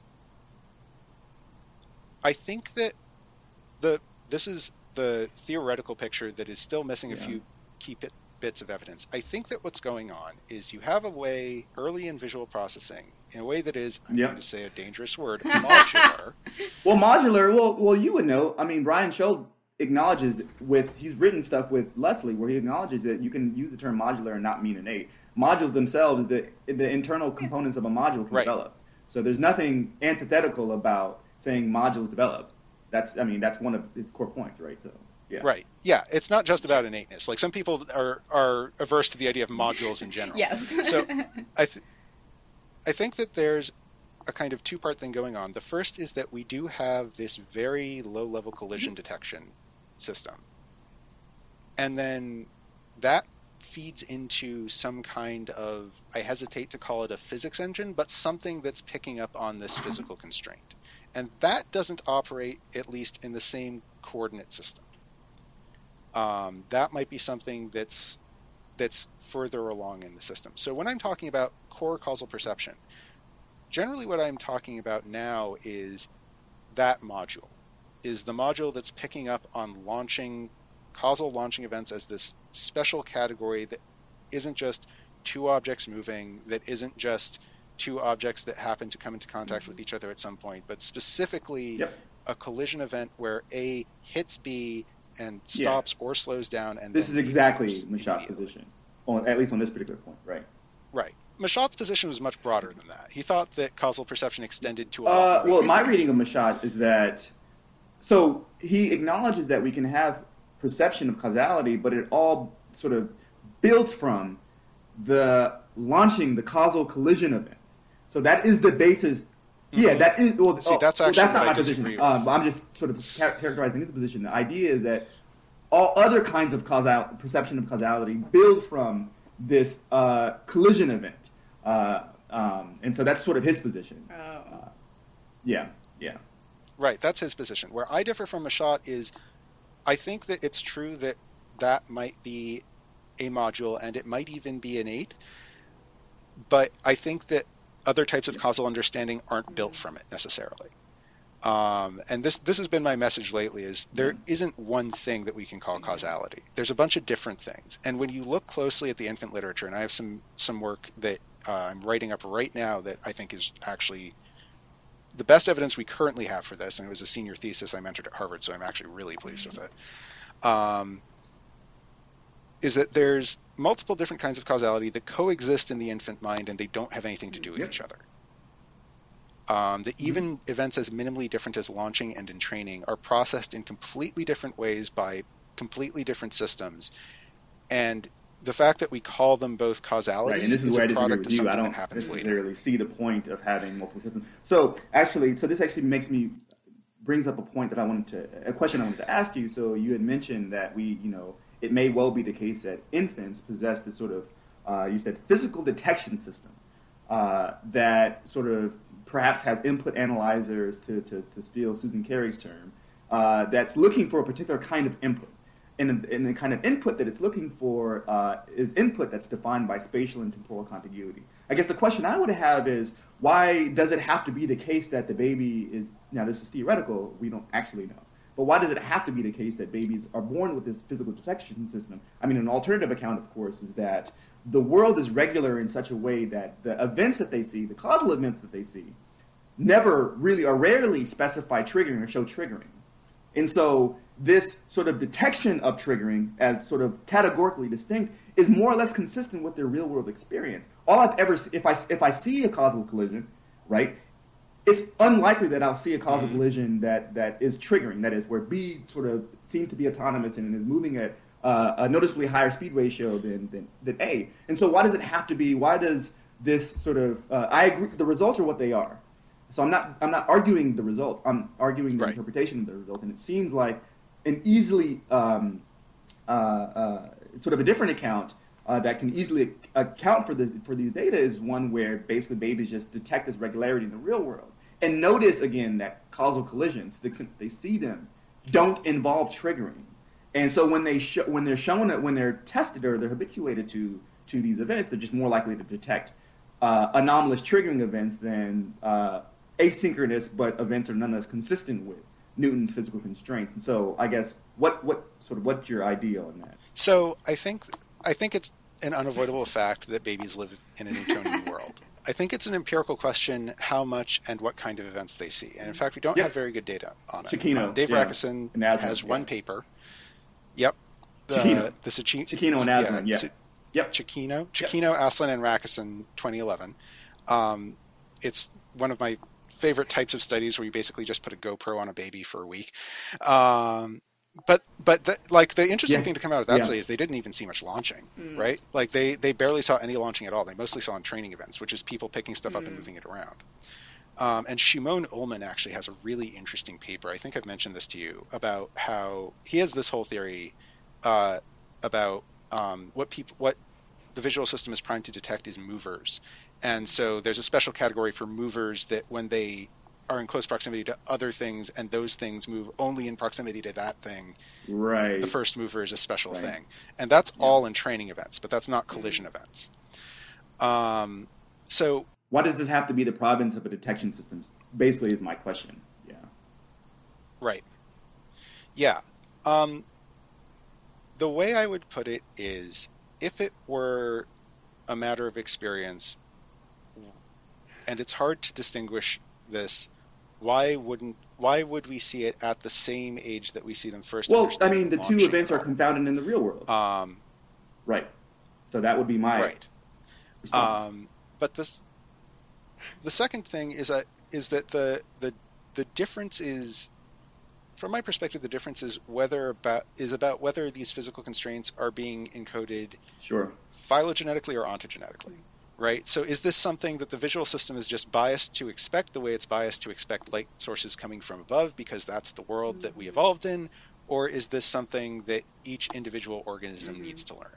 I think that the this is the theoretical picture that is still missing a Yeah. few key bit, bits of evidence. I think that what's going on is you have a way early in visual processing, in a way that is, I'm Yeah. going to say a dangerous word, modular. Well, modular. Well, well, you would know. I mean, Brian Scholl acknowledges with he's written stuff with Leslie where he acknowledges that you can use the term modular and not mean innate. Modules themselves, the the internal components of a module can Right. develop. So there's nothing antithetical about saying modules develop. That's I mean that's one of his core points, right? So yeah. Right. Yeah, it's not just about innateness. Like some people are, are averse to the idea of modules in general. Yes. So I, th- I think that there's a kind of two-part thing going on. The first is that we do have this very low-level collision detection system. And then that feeds into some kind of, I hesitate to call it a physics engine, but something that's picking up on this physical constraint. And that doesn't operate, at least in the same coordinate system. Um, that might be something that's that's further along in the system. So when I'm talking about core causal perception, generally what I'm talking about now is that module, is the module that's picking up on launching, causal launching events as this special category that isn't just two objects moving, that isn't just two objects that happen to come into contact with each other at some point, but specifically yep. a collision event where A hits B and stops yeah. or slows down. And this is exactly Michott's position, on, at least on this particular point, right? Right. Michott's position was much broader than that. He thought that causal perception extended to a uh, lot Well, my reading of Michott is that, so he acknowledges that we can have perception of causality, but it all sort of builds from the launching the causal collision events. So that is the basis. Mm-hmm. Yeah, that is. Well, See, that's actually well, that's not my position. Um, I'm just sort of char- characterizing his position. The idea is that all other kinds of causal perception of causality build from this uh, collision event, uh, um, and so that's sort of his position. Oh. Uh, yeah, yeah. Right, that's his position. Where I differ from Michott is, I think that it's true that that might be a module, and it might even be innate, but I think that other types of causal understanding aren't built from it necessarily. Um, and this this has been my message lately, is there isn't one thing that we can call causality. There's a bunch of different things. And when you look closely at the infant literature, and I have some, some work that uh, I'm writing up right now that I think is actually the best evidence we currently have for this, and it was a senior thesis I mentored at Harvard, so I'm actually really pleased with it, um, is that there's multiple different kinds of causality that coexist in the infant mind, and they don't have anything to do with yep. each other. Um, that even mm-hmm. events as minimally different as launching and entraining are processed in completely different ways by completely different systems. And the fact that we call them both causality right, and this is, is where a product of something I don't that happens necessarily later. see the point of having multiple systems. So actually, so this actually makes me, brings up a point that I wanted to, a question I wanted to ask you. So you had mentioned that we, you know, it may well be the case that infants possess this sort of, uh, you said, physical detection system uh, that sort of perhaps has input analyzers, to, to, to steal Susan Carey's term, uh, that's looking for a particular kind of input. And, and the kind of input that it's looking for uh, is input that's defined by spatial and temporal contiguity. I guess the question I would have is, why does it have to be the case that the baby is, now this is theoretical, we don't actually know, but why does it have to be the case that babies are born with this physical detection system? I mean, an alternative account, of course, is that the world is regular in such a way that the events that they see, the causal events that they see, never really or rarely specify triggering or show triggering. And so this sort of detection of triggering as sort of categorically distinct is more or less consistent with their real world experience. All I've ever, if I, if I see a causal collision, right, it's unlikely that I'll see a causal collision that, that is triggering, that is, where B sort of seems to be autonomous and is moving at uh, a noticeably higher speed ratio than, than, than A. And so why does it have to be, why does this sort of, uh, I agree, the results are what they are. So I'm not, I'm not arguing the result, I'm arguing the right. interpretation of the result. And it seems like an easily, um, uh, uh, sort of a different account uh, that can easily account for, the, for these data is one where basically babies just detect this regularity in the real world. And notice, again, that causal collisions, to the extent that they see them, don't involve triggering. And so when, they sh- when they're shown that when they're tested or they're habituated to, to these events, they're just more likely to detect uh, anomalous triggering events than uh, asynchronous, but events are nonetheless consistent with Newton's physical constraints. And so I guess what, what sort of what's your idea on that? So I think I think it's an unavoidable fact that babies live in a Newtonian world. I think it's an empirical question how much and what kind of events they see. And in fact, we don't yep. have very good data on it. Cicchino, uh, Dave yeah. Racusin Asman, has yeah. one paper. Yep. The, Cicchino. The Cic- Cicchino and Asman, yeah. yeah. Yep. Cicchino, Cicchino, yep. Aslan, and Racusin, twenty eleven. Um, it's one of my favorite types of studies where you basically just put a GoPro on a baby for a week. Um, but but the, like the interesting yeah. thing to come out of that yeah. study is they didn't even see much launching, mm. right? Like they, they barely saw any launching at all. They mostly saw in training events, which is people picking stuff mm. up and moving it around. Um, and Shimon Ullman actually has a really interesting paper. I think I've mentioned this to you about how he has this whole theory uh, about um, what people what the visual system is primed to detect is movers. And so there's a special category for movers that when they are in close proximity to other things, and those things move only in proximity to that thing. Right. The first mover is a special Right. thing. And that's Yeah. all in training events, but that's not collision Mm-hmm. events. Um, so Why does this have to be the province of a detection system? Basically, is my question. Yeah. Right. Yeah. Um, the way I would put it is, if it were a matter of experience, and it's hard to distinguish this, why wouldn't why would we see it at the same age that we see them first? Well, I understanding mean, the two launching events are problem? confounded in the real world. Um, Right. So that would be my right. response. Um, but this, the second thing is that is that the the the difference is, from my perspective, the difference is whether about is about whether these physical constraints are being encoded Sure. phylogenetically or ontogenetically, right? So is this something that the visual system is just biased to expect the way it's biased to expect light sources coming from above because that's the world that we evolved in, or is this something that each individual organism Mm-hmm. needs to learn?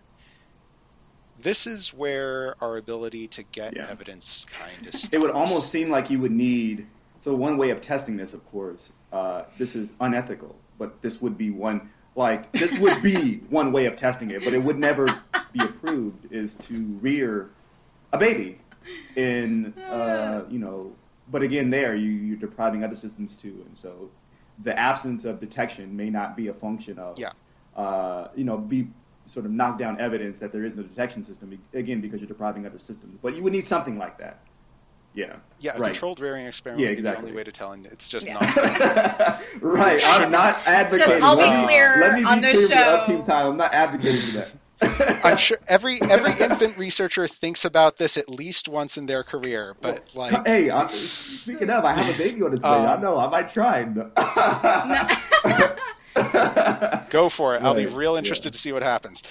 This is where our ability to get Yeah. evidence kind of stops. It would almost seem like you would need. So one way of testing this, of course, uh, this is unethical, but this would be one. Like this would be one way of testing it, but it would never be approved. Is to rear a baby in, uh, you know. But again, there you, you're depriving other systems too, and so the absence of detection may not be a function of, Yeah. uh, you know, be sort of knock down evidence that there is no detection system, again, because you're depriving other systems. But you would need something like that. Yeah. Yeah, a right. controlled rearing experiment Yeah, would be the exactly. only way to tell, and it's just Yeah. not. Right. I'm not advocating. Just, I'll be let me- clear let me be on the clear with show. Upteam time. I'm not advocating for that. I'm sure every every infant researcher thinks about this at least once in their career, but like, Hey, I'm, speaking of, I have a baby on its way. I Um, know. I might try. go for it. I'll be Right, real interested to see what happens.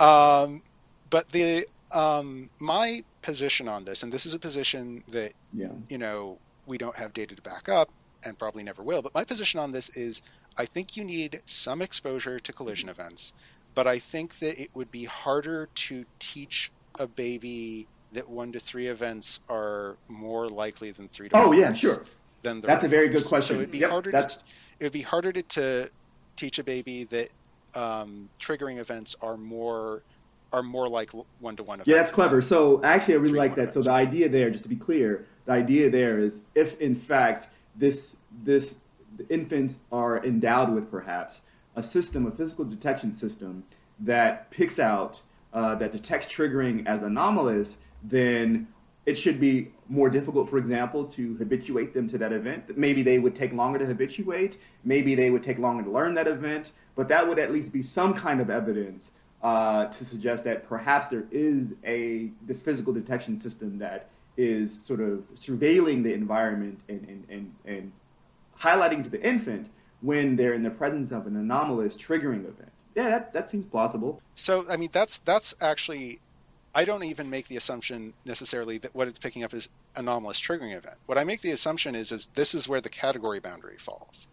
Um, but the um, my position on this, and this is a position that Yeah. you know we don't have data to back up, and probably never will. But my position on this is, I think you need some exposure to collision events, but I think that it would be harder to teach a baby that one to three events are more likely than three to Oh one yeah, events sure. than the That's a very reverse. good question. So it'd be Yep, harder. that's- To, it would be harder to, to teach a baby that um, triggering events are more are more like one to one events. Yeah, that's clever. So actually, I really Three like more that. So events. the idea there, just to be clear, the idea there is if in fact this this the infants are endowed with perhaps a system, a physical detection system that picks out uh, that detects triggering as anomalous, then it should be more difficult, for example, to habituate them to that event. Maybe they would take longer to habituate. Maybe they would take longer to learn that event. But that would at least be some kind of evidence uh, to suggest that perhaps there is a this physical detection system that is sort of surveilling the environment and, and, and, and highlighting to the infant when they're in the presence of an anomalous triggering event. Yeah, that, that seems plausible. So I mean, that's that's actually. I don't even make the assumption necessarily that what it's picking up is anomalous triggering event. What I make the assumption is, is this is where the category boundary falls.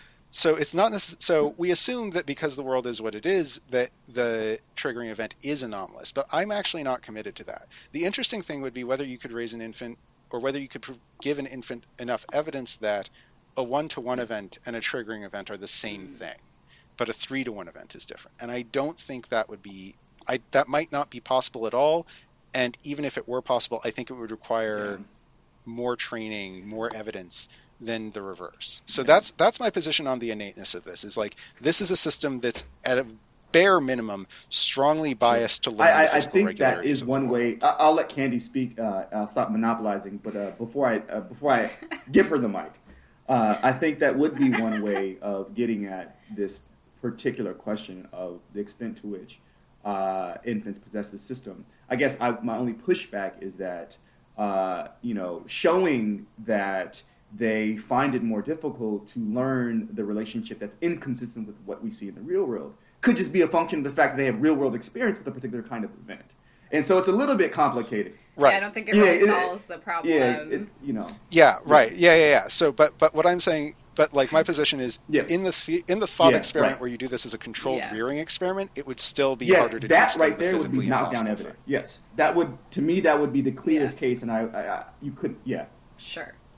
So it's not necess- so we assume that because the world is what it is, that the triggering event is anomalous, but I'm actually not committed to that. The interesting thing would be whether you could raise an infant or whether you could pr- give an infant enough evidence that a one-to-one event and a triggering event are the same thing, but a three-to-one event is different. And I don't think that would be I, that might not be possible at all, and even if it were possible, I think it would require Yeah. more training, more evidence than the reverse. So that's that's my position on the innateness of this. Is like this is a system that's at a bare minimum strongly biased to learn I, I, the I physical think that regularities is of the one world. way. I, I'll let Candy speak. Uh, I'll stop monopolizing. But uh, before I uh, before I give her the mic, uh, I think that would be one way of getting at this particular question of the extent to which uh, infants possess the system. I guess I, my only pushback is that uh, you know showing that they find it more difficult to learn the relationship that's inconsistent with what we see in the real world could just be a function of the fact that they have real world experience with a particular kind of event. And so it's a little bit complicated. Right. Yeah, I don't think it Yeah, really it- solves the problem. Yeah, it, you know. Yeah, right. Yeah, yeah, yeah. So, but but what I'm saying, but like my position is, Yeah. in the the in the thought Yeah, experiment right. where you do this as a controlled Yeah. rearing experiment, it would still be Yes, harder to that teach right than the there would be physically knockdown impossible evidence. thing. Yes, that would to me that would be the clearest Yeah. case, and I, I, I you could yeah. Sure.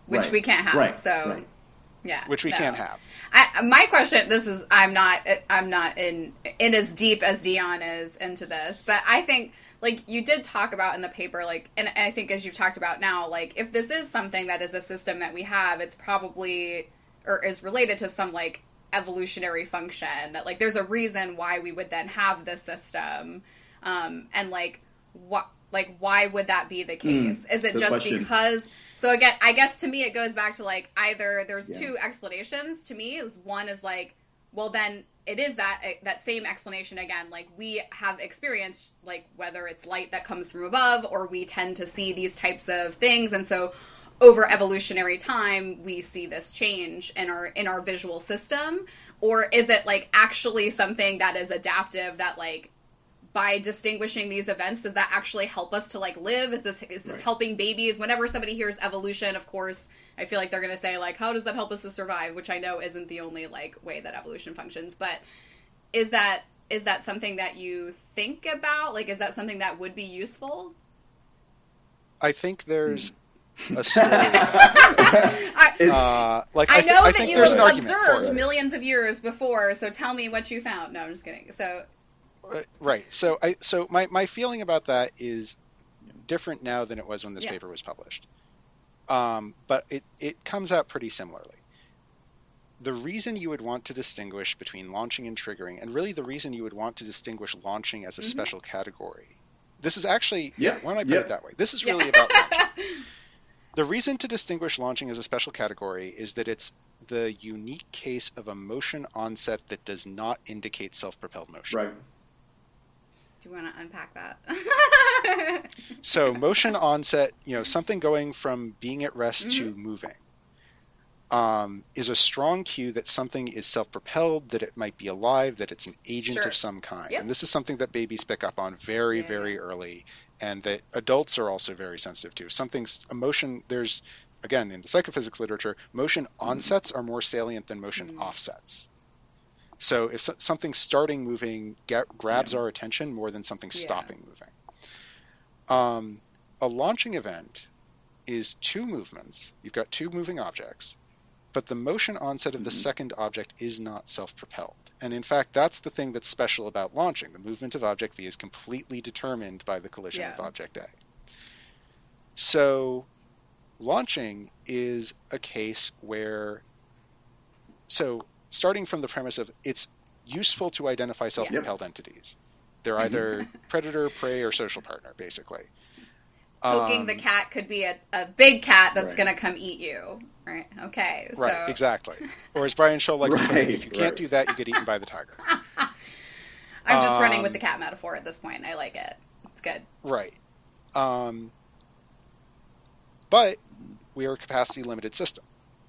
which right. we can't have. Right. So, right. yeah, which we no. can't have. I, my question, this is, I'm not, I'm not in, in as deep as Dion is into this, but I think, like, you did talk about in the paper, like, and I think as you've talked about now, like, if this is something that is a system that we have, it's probably, or is related to some, like, evolutionary function, that, like, there's a reason why we would then have this system, um, and, like, what, like, why would that be the case? Mm, is it just question. because... So again, I guess to me it goes back to like either there's yeah. two explanations to me. Is one is like, well then it is that that same explanation again. Like we have experienced like whether it's light that comes from above or we tend to see these types of things, and so over evolutionary time we see this change in our in our visual system. Or is it like actually something that is adaptive that like by distinguishing these events, does that actually help us to like live? Is this is this right. helping babies? Whenever somebody hears evolution, of course, I feel like they're going to say like, how does that help us to survive? Which I know isn't the only like way that evolution functions. But is that is that something that you think about? Like, is that something that would be useful? I think there's a story. I, uh, like I, I th- know I that think you there's an observed millions of years before. So tell me what you found. No, I'm just kidding. So. Right. So I so my, my feeling about that is different now than it was when this yeah. paper was published. Um, but it, it comes out pretty similarly. The reason you would want to distinguish between launching and triggering, and really the reason you would want to distinguish launching as a mm-hmm. special category. This is actually, yeah, yeah why don't I put yeah. it that way? This is really yeah. about launching. The reason to distinguish launching as a special category is that it's the unique case of a motion onset that does not indicate self-propelled motion. Right. Do you want to unpack that? So motion onset, you know, something going from being at rest mm-hmm. to moving um, is a strong cue that something is self-propelled, that it might be alive, that it's an agent sure. of some kind. Yep. And this is something that babies pick up on very, yeah, very yeah. early, and that adults are also very sensitive to. Something's emotion, there's, again, in the psychophysics literature, motion onsets are more salient than motion mm-hmm. offsets. So if so- something starting moving get, grabs yeah. our attention more than something yeah. stopping moving. Um, a launching event is two movements. You've got two moving objects, but the motion onset of the mm-hmm. second object is not self-propelled. And in fact, that's the thing that's special about launching. The movement of object B is completely determined by the collision yeah. with object A. So launching is a case where... So... starting from the premise of it's useful to identify self-propelled yep. entities. They're either predator, prey, or social partner, basically. Poking um, the cat could be a, a big cat that's right. going to come eat you. Right, okay. So. Right, exactly. Or as Brian Scholl likes right, to put it, if you can't right. do that, you get eaten by the tiger. I'm just um, running with the cat metaphor at this point. I like it. It's good. Right. Um, but we are a capacity-limited system.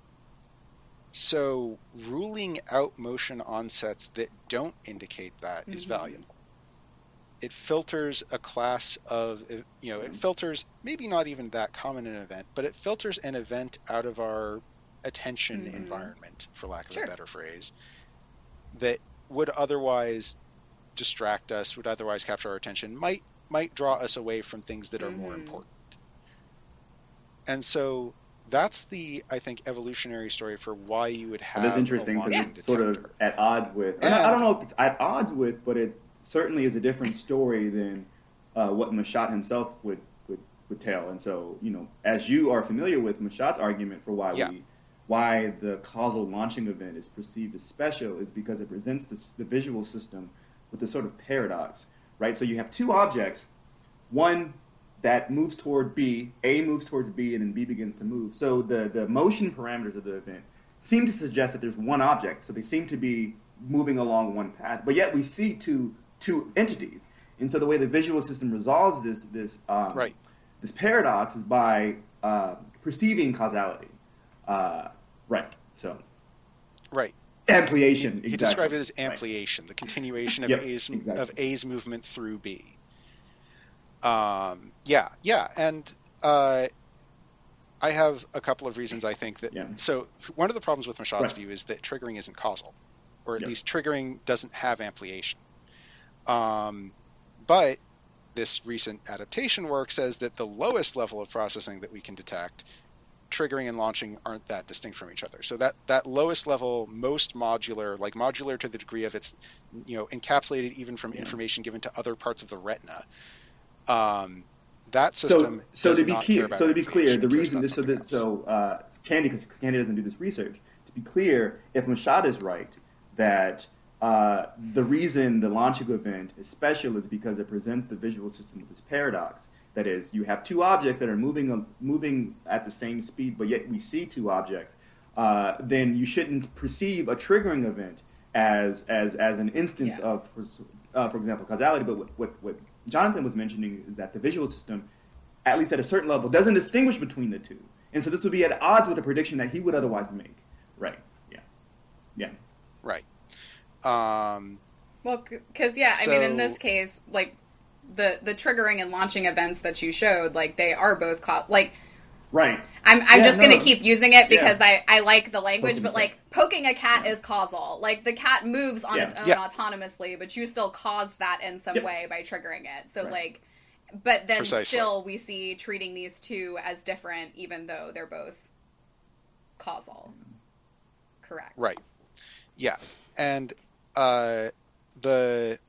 So ruling out motion onsets that don't indicate that mm-hmm. is valuable. It filters a class of, you know, it filters maybe not even that common an event, but it filters an event out of our attention mm-hmm. environment, for lack of sure. a better phrase, that would otherwise distract us, would otherwise capture our attention, might might draw us away from things that are mm-hmm. more important. And so that's the, I think, evolutionary story for why you would have. Well, that's interesting because it's sort of at odds with. And, I don't know if it's at odds with, but it certainly is a different story than uh, what Michotte himself would, would would tell. And so, you know, as you are familiar with Michotte's argument for why yeah. we, why the causal launching event is perceived as special is because it presents this, the visual system with a sort of paradox, right? So you have two objects, one that moves toward B, A moves towards B, and then B begins to move. So the, the motion parameters of the event seem to suggest that there's one object, so they seem to be moving along one path, but yet we see two two entities. And so the way the visual system resolves this this um, right. this paradox is by uh, perceiving causality. Uh, right. So. Right. Ampliation. He, exactly. he described it as ampliation, right. the continuation of yep, A's exactly. of A's movement through B. Um, yeah, yeah, and uh, I have a couple of reasons I think that... Yeah. So one of the problems with Michotte's right. view is that triggering isn't causal, or at yep. least triggering doesn't have ampliation. Um, but this recent adaptation work says that the lowest level of processing that we can detect triggering and launching aren't that distinct from each other. So that, that lowest level, most modular, like modular to the degree of it's, you know, encapsulated even from Yeah. information given to other parts of the retina. Um, that system So, so does to be not care clear, about so to be clear, information, the it cares reason about this, so something this, else. so uh, Candy, because Candy doesn't do this research. To be clear, if Mashad is right that uh, the reason the launching event is special is because it presents the visual system with this paradox. That is, you have two objects that are moving moving at the same speed, but yet we see two objects. Uh, then you shouldn't perceive a triggering event as as as an instance Yeah. of, for, uh, for example, causality. But what, what what Jonathan was mentioning is that the visual system, at least at a certain level, doesn't distinguish between the two, and so this would be at odds with the prediction that he would otherwise make. Right? Yeah. Yeah. Right. Um, Well, because yeah, I mean, in this So- case, like the the triggering and launching events that you showed, like they are both caught. Like Right. I'm I'm Yeah, just no, gonna no. keep using it because Yeah. I I like the language, Poking but a like cat. poking a cat Yeah. is causal. Like the cat moves on Yeah. its own Yeah. autonomously, but you still caused that in some Yep. way by triggering it. So Right. like, but then Precisely. still we see treating these two as different, even though they're both causal. Correct. Right. Yeah. And uh, the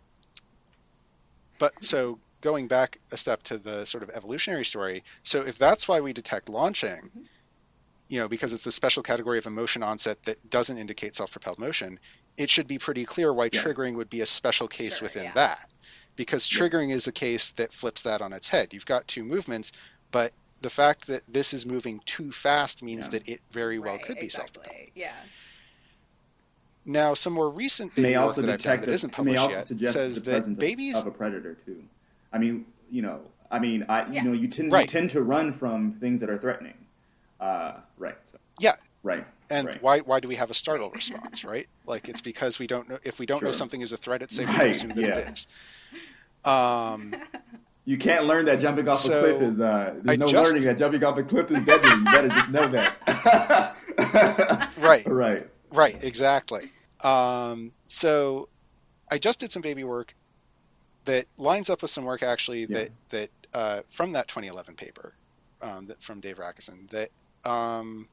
but so going back a step to the sort of evolutionary story. So if that's why we detect launching, you know, because it's the special category of emotion onset that doesn't indicate self-propelled motion, it should be pretty clear why Yeah. triggering would be a special case Sure, within yeah. that. Because Yeah. triggering is the case that flips that on its head. You've got two movements, but the fact that this is moving too fast means Yeah. that it very well Right, could be exactly. self-propelled. Yeah. Now, some more recent May baby work also that I've done detect that a- isn't may published also yet suggest says the that presence of- babies. of a predator too. I mean, you know, I mean, I you Yeah. know, you tend Right. you tend to run from things that are threatening. Uh, right. So, Yeah, right. and right. why why do we have a startle response, right? Like it's because we don't know if we don't know Sure. something is a threat, it's safe to Right, assume that yeah. it is. Um, You can't learn that jumping off So, a cliff is. Uh, there's I no just- learning that jumping off a cliff is deadly. You better just know that. right, Right. right, exactly. Um, so I just did some baby work that lines up with some work actually Yeah. that that uh, from that twenty eleven paper um, that from Dave Rackison that um,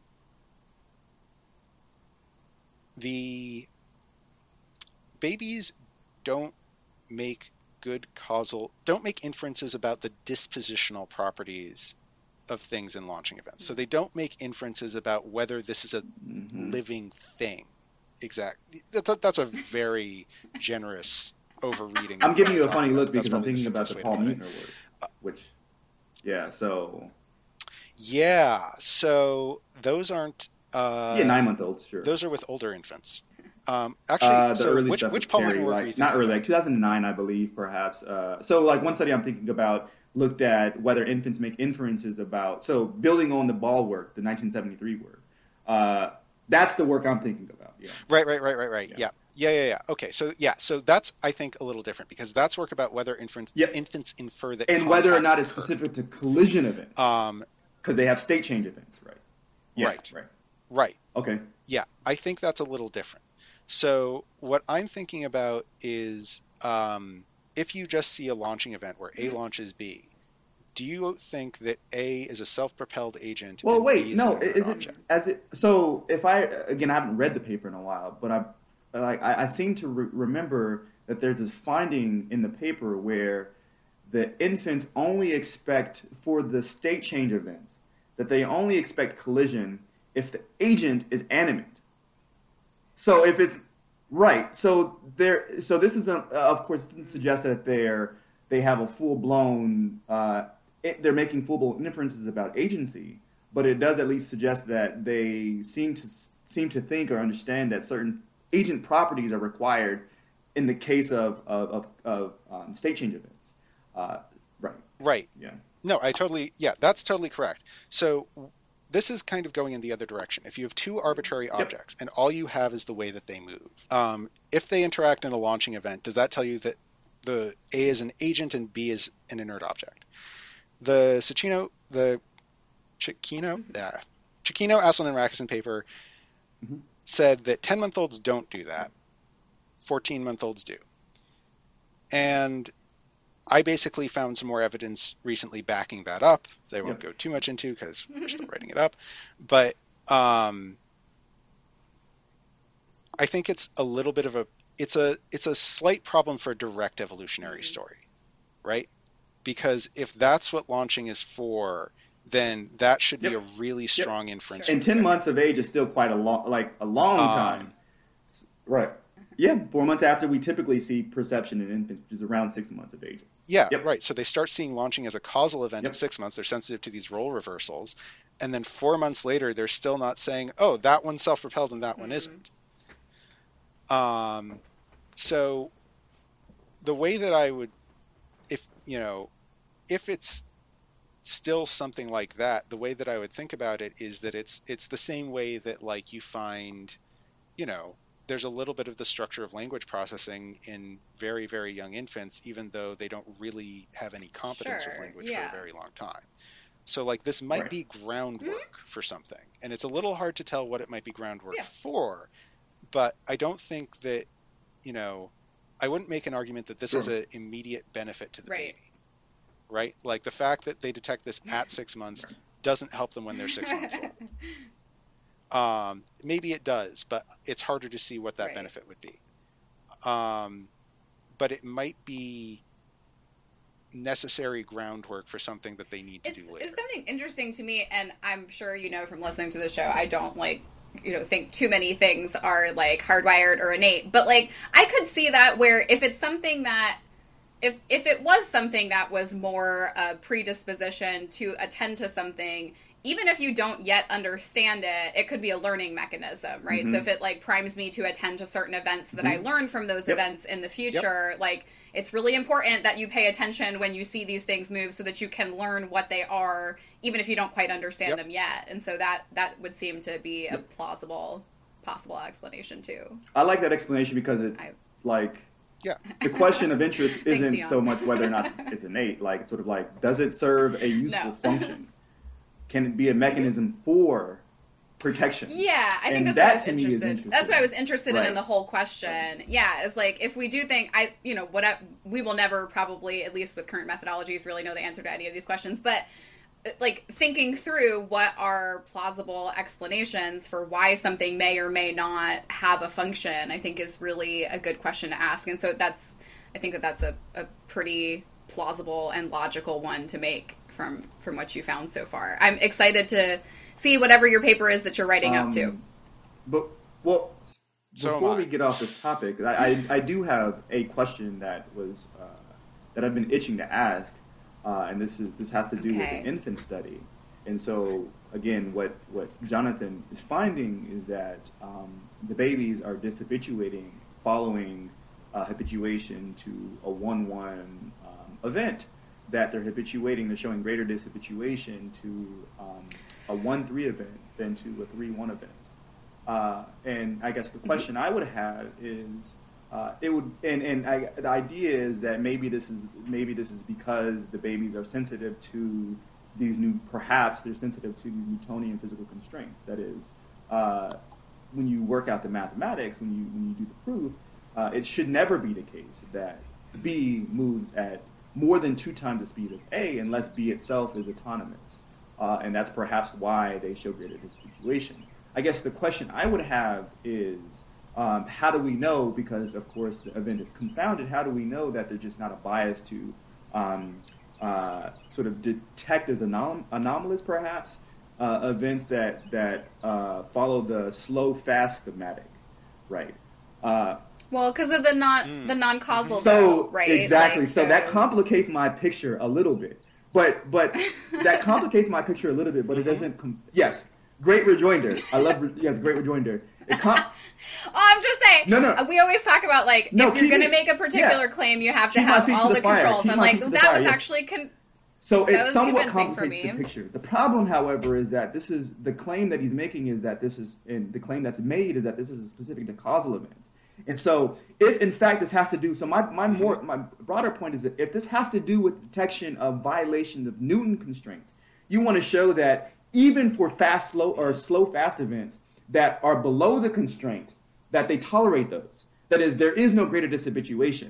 the babies don't make good causal don't make inferences about the dispositional properties of things in launching events. So they don't make inferences about whether this is a Mhm. living thing. Exactly. That's, that's a very generous overreading. I'm of giving what you a I'm funny talking look about. That's because I'm probably thinking about the simplest Paul way to put it. Mutner work, which, yeah. So Yeah. So those aren't. Uh, yeah, nine month olds, sure. Those are with older infants. Um, actually, Uh, the so early which, stuff which with Paul Carrie, Mutner work like, were you not thinking early, about? like two thousand nine, I believe, perhaps. Uh, so, like one study I'm thinking about looked at whether infants make inferences about. So, building on the Ball work, the nineteen seventy-three work. Uh, that's the work I'm thinking about. Yeah. Right, right, right, right, right. Yeah. Yeah. yeah, yeah, yeah. Okay, so yeah, so that's I think a little different because that's work about whether infants Yep. infants infer that And whether or contact not it's occurred. specific to collision events, Um, because they have state change events, right? Yeah, Right. Right. right. Okay. Yeah, I think that's a little different. So what I'm thinking about is um, if you just see a launching event where A launches B, do you think that A is a self-propelled agent? Well, and wait, B is no. an inert Is it object? as it? So if I again, I haven't read the paper in a while, but I like I, I seem to re- remember that there's this finding in the paper where the infants only expect for the state change events that they only expect collision if the agent is animate. So if it's right, so there, so this is a, uh, of course doesn't suggest that they're they have a full blown. Uh, it, they're making full blown inferences about agency, but it does at least suggest that they seem to seem to think or understand that certain agent properties are required in the case of of, of, of um, state change events. Uh, right. Right. Yeah. No, I totally, yeah, that's totally correct. So this is kind of going in the other direction. If you have two arbitrary objects and all you have is the way that they move, um, if they interact in a launching event, does that tell you that the A is an agent and B is an inert object? The Cicchino, the Cicchino, yeah, Cicchino, Aslin, and Rackison paper Mhm. said that ten-month-olds don't do that. fourteen-month-olds do. And I basically found some more evidence recently backing that up. They won't Yep. go too much into because we're still writing it up. But um, I think it's a little bit of a it's a it's a slight problem for a direct evolutionary story, right? Because if that's what launching is for, then that should be Yep. a really strong yep. inference. And ten months of age is still quite a long, like a long um, time, right? Yeah, four months after we typically see perception in infants, which is around six months of age. Yeah, yep. right. So they start seeing launching as a causal event yep. at six months. They're sensitive to these role reversals. And then four months later, they're still not saying, oh, that one's self-propelled and that mm-hmm. one isn't. Um, so the way that I would, if, you know, if it's still something like that, the way that I would think about it is that it's, it's the same way that like you find, you know, there's a little bit of the structure of language processing in very, very young infants, even though they don't really have any competence sure, with language yeah. for a very long time. So like this might right. be groundwork mm-hmm. for something. And it's a little hard to tell what it might be groundwork yeah. for, but I don't think that, you know, I wouldn't make an argument that this sure. is an immediate benefit to the right. baby, right? Like the fact that they detect this at six months doesn't help them when they're six months old. Um, maybe it does, but it's harder to see what that right. benefit would be. Um, but it might be necessary groundwork for something that they need to it's, do later. It's something interesting to me, and I'm sure you know from listening to the show, I don't like, you know, think too many things are like hardwired or innate, but like I could see that where if it's something that if if it was something that was more a predisposition to attend to something, even if you don't yet understand it, it could be a learning mechanism, right? Mm-hmm. So if it like primes me to attend to certain events so that mm-hmm. I learn from those yep. events in the future, yep. like it's really important that you pay attention when you see these things move so that you can learn what they are, even if you don't quite understand yep. them yet. And so that, that would seem to be yep. a plausible, possible explanation too. I like that explanation because it, I, like, yeah. the question of interest isn't Thanks, so much whether or not it's innate, like it's sort of like, does it serve a useful no. function? Can it be a mechanism for protection? Yeah, I think and that's that what I was to me is interested. interesting. That's what I was interested right. in in the whole question. Yeah, is like if we do think I, you know, what I, we will never probably, at least with current methodologies, really know the answer to any of these questions. But like thinking through what are plausible explanations for why something may or may not have a function, I think is really a good question to ask. And so that's, I think that that's a, a pretty plausible and logical one to make from from what you found so far. I'm excited to see whatever your paper is that you're writing um, up to. But well, so before we get off this topic, I, I, I do have a question that was uh, that I've been itching to ask, uh, and this is this has to do okay. with an infant study. And so again, what what Jonathan is finding is that um, the babies are dishabituating following uh, habituation to a one-one um, event. That they're habituating, they're showing greater dishabituation to um, a one three event than to a three one event. Uh, and I guess the question I would have is, uh, it would, and, and I, the idea is that maybe this is maybe this is because the babies are sensitive to these new, perhaps they're sensitive to these Newtonian physical constraints. That is, uh, when you work out the mathematics, when you when you do the proof, uh, it should never be the case that B moves at more than two times the speed of A unless B itself is autonomous. Uh, and that's perhaps why they show greater dishabituation. I guess the question I would have is, um, how do we know, because of course the event is confounded, how do we know that there's just not a bias to um, uh, sort of detect as anom- anomalous perhaps uh, events that, that uh, follow the slow-fast schematic, right? Uh, Well, because of the non Mm. the non causal, so right? exactly. Like, so, so that complicates my picture a little bit, but but that complicates my picture a little bit, but it doesn't. Com- yes, great rejoinder. I love re- yes, great rejoinder. It com- oh, I'm just saying. No, no. uh, We always talk about like No, if you're keep going to it- make a particular yeah. claim, you have to Keep my have feet to all the the fire. controls. Keep I'm my like feet to the that fire, was yes. actually. Con- So That it was somewhat convincing for complicates me. the picture. The problem, however, is that this is the claim that he's making is that this is, and the claim that's made is that this is specific to causal events. And so, if in fact this has to do, so my my more my broader point is that if this has to do with detection of violations of Newton constraints, you want to show that even for fast, slow, or slow, fast events that are below the constraint, that they tolerate those. That is, there is no greater dishabituation.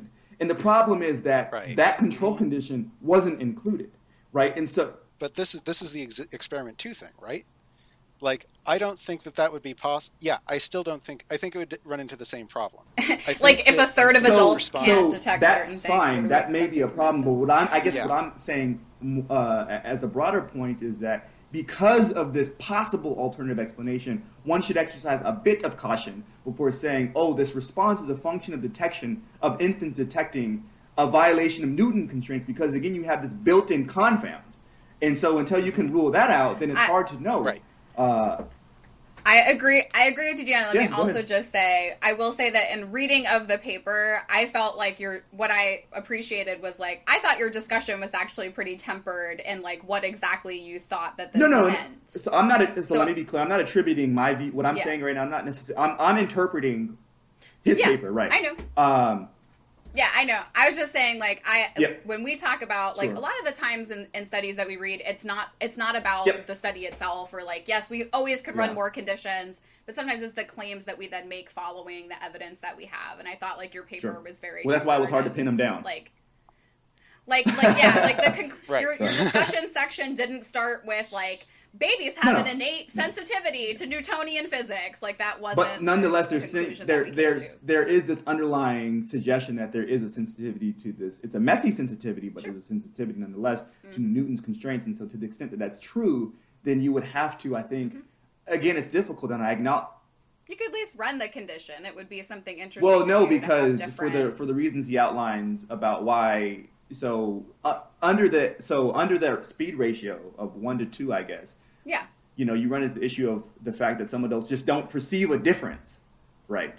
And the problem is that Right. that control condition wasn't included, right? And so, But this is this is the ex- experiment two thing, right? Like, I don't think that that would be possible. Yeah, I still don't think. I think it would run into the same problem. I think Like if that- a third of so, adults so can't detect certain that's things. fine. what are That we may be a expecting problem. But from what I'm, I guess Yeah. what I'm saying uh, as a broader point is that because of this possible alternative explanation, one should exercise a bit of caution before saying, oh, this response is a function of detection, of infants detecting a violation of Newton constraints, because again, you have this built-in confound. And so until you can rule that out, then it's I- hard to know. Right. Uh, I agree. I agree with you, Gianna. Let Yeah, me go also ahead. just say, I will say that in reading of the paper, I felt like your what I appreciated was like I thought your discussion was actually pretty tempered in like what exactly you thought that this no, no. meant. So I'm not. So, So- let me be clear. I'm not attributing my view. What I'm Yeah. saying right now, I'm not necessarily. I'm, I'm interpreting his Yeah, paper, right? I know. Um, Yeah, I know. I was just saying, like, I Yeah. when we talk about like Sure. a lot of the times in, in studies that we read, it's not it's not about Yep. the study itself or like yes, we always could run Yeah. more conditions, but sometimes it's the claims that we then make following the evidence that we have. And I thought like your paper Sure. was very well, that's why it was hard to tempered pin him down. and, like. Like, like, yeah, like the con- Right. your, your discussion section didn't start with like babies have No. an innate sensitivity to Newtonian physics. Like that wasn't. But nonetheless, the there's sen- conclusion there that we came there's to. there is this underlying suggestion that there is a sensitivity to this. It's a messy sensitivity, but Sure. there's a sensitivity nonetheless to Mm. Newton's constraints. And so, to the extent that that's true, then you would have to, I think, Mm-hmm. again, it's difficult, and I acknowledge. You could at least run the condition. It would be something interesting. Well, to no, do to have because for the different- for the reasons he outlines about why. So uh, under the so under the speed ratio of one to two, I guess. yeah, You know, you run into the issue of the fact that some adults just don't perceive a difference, right?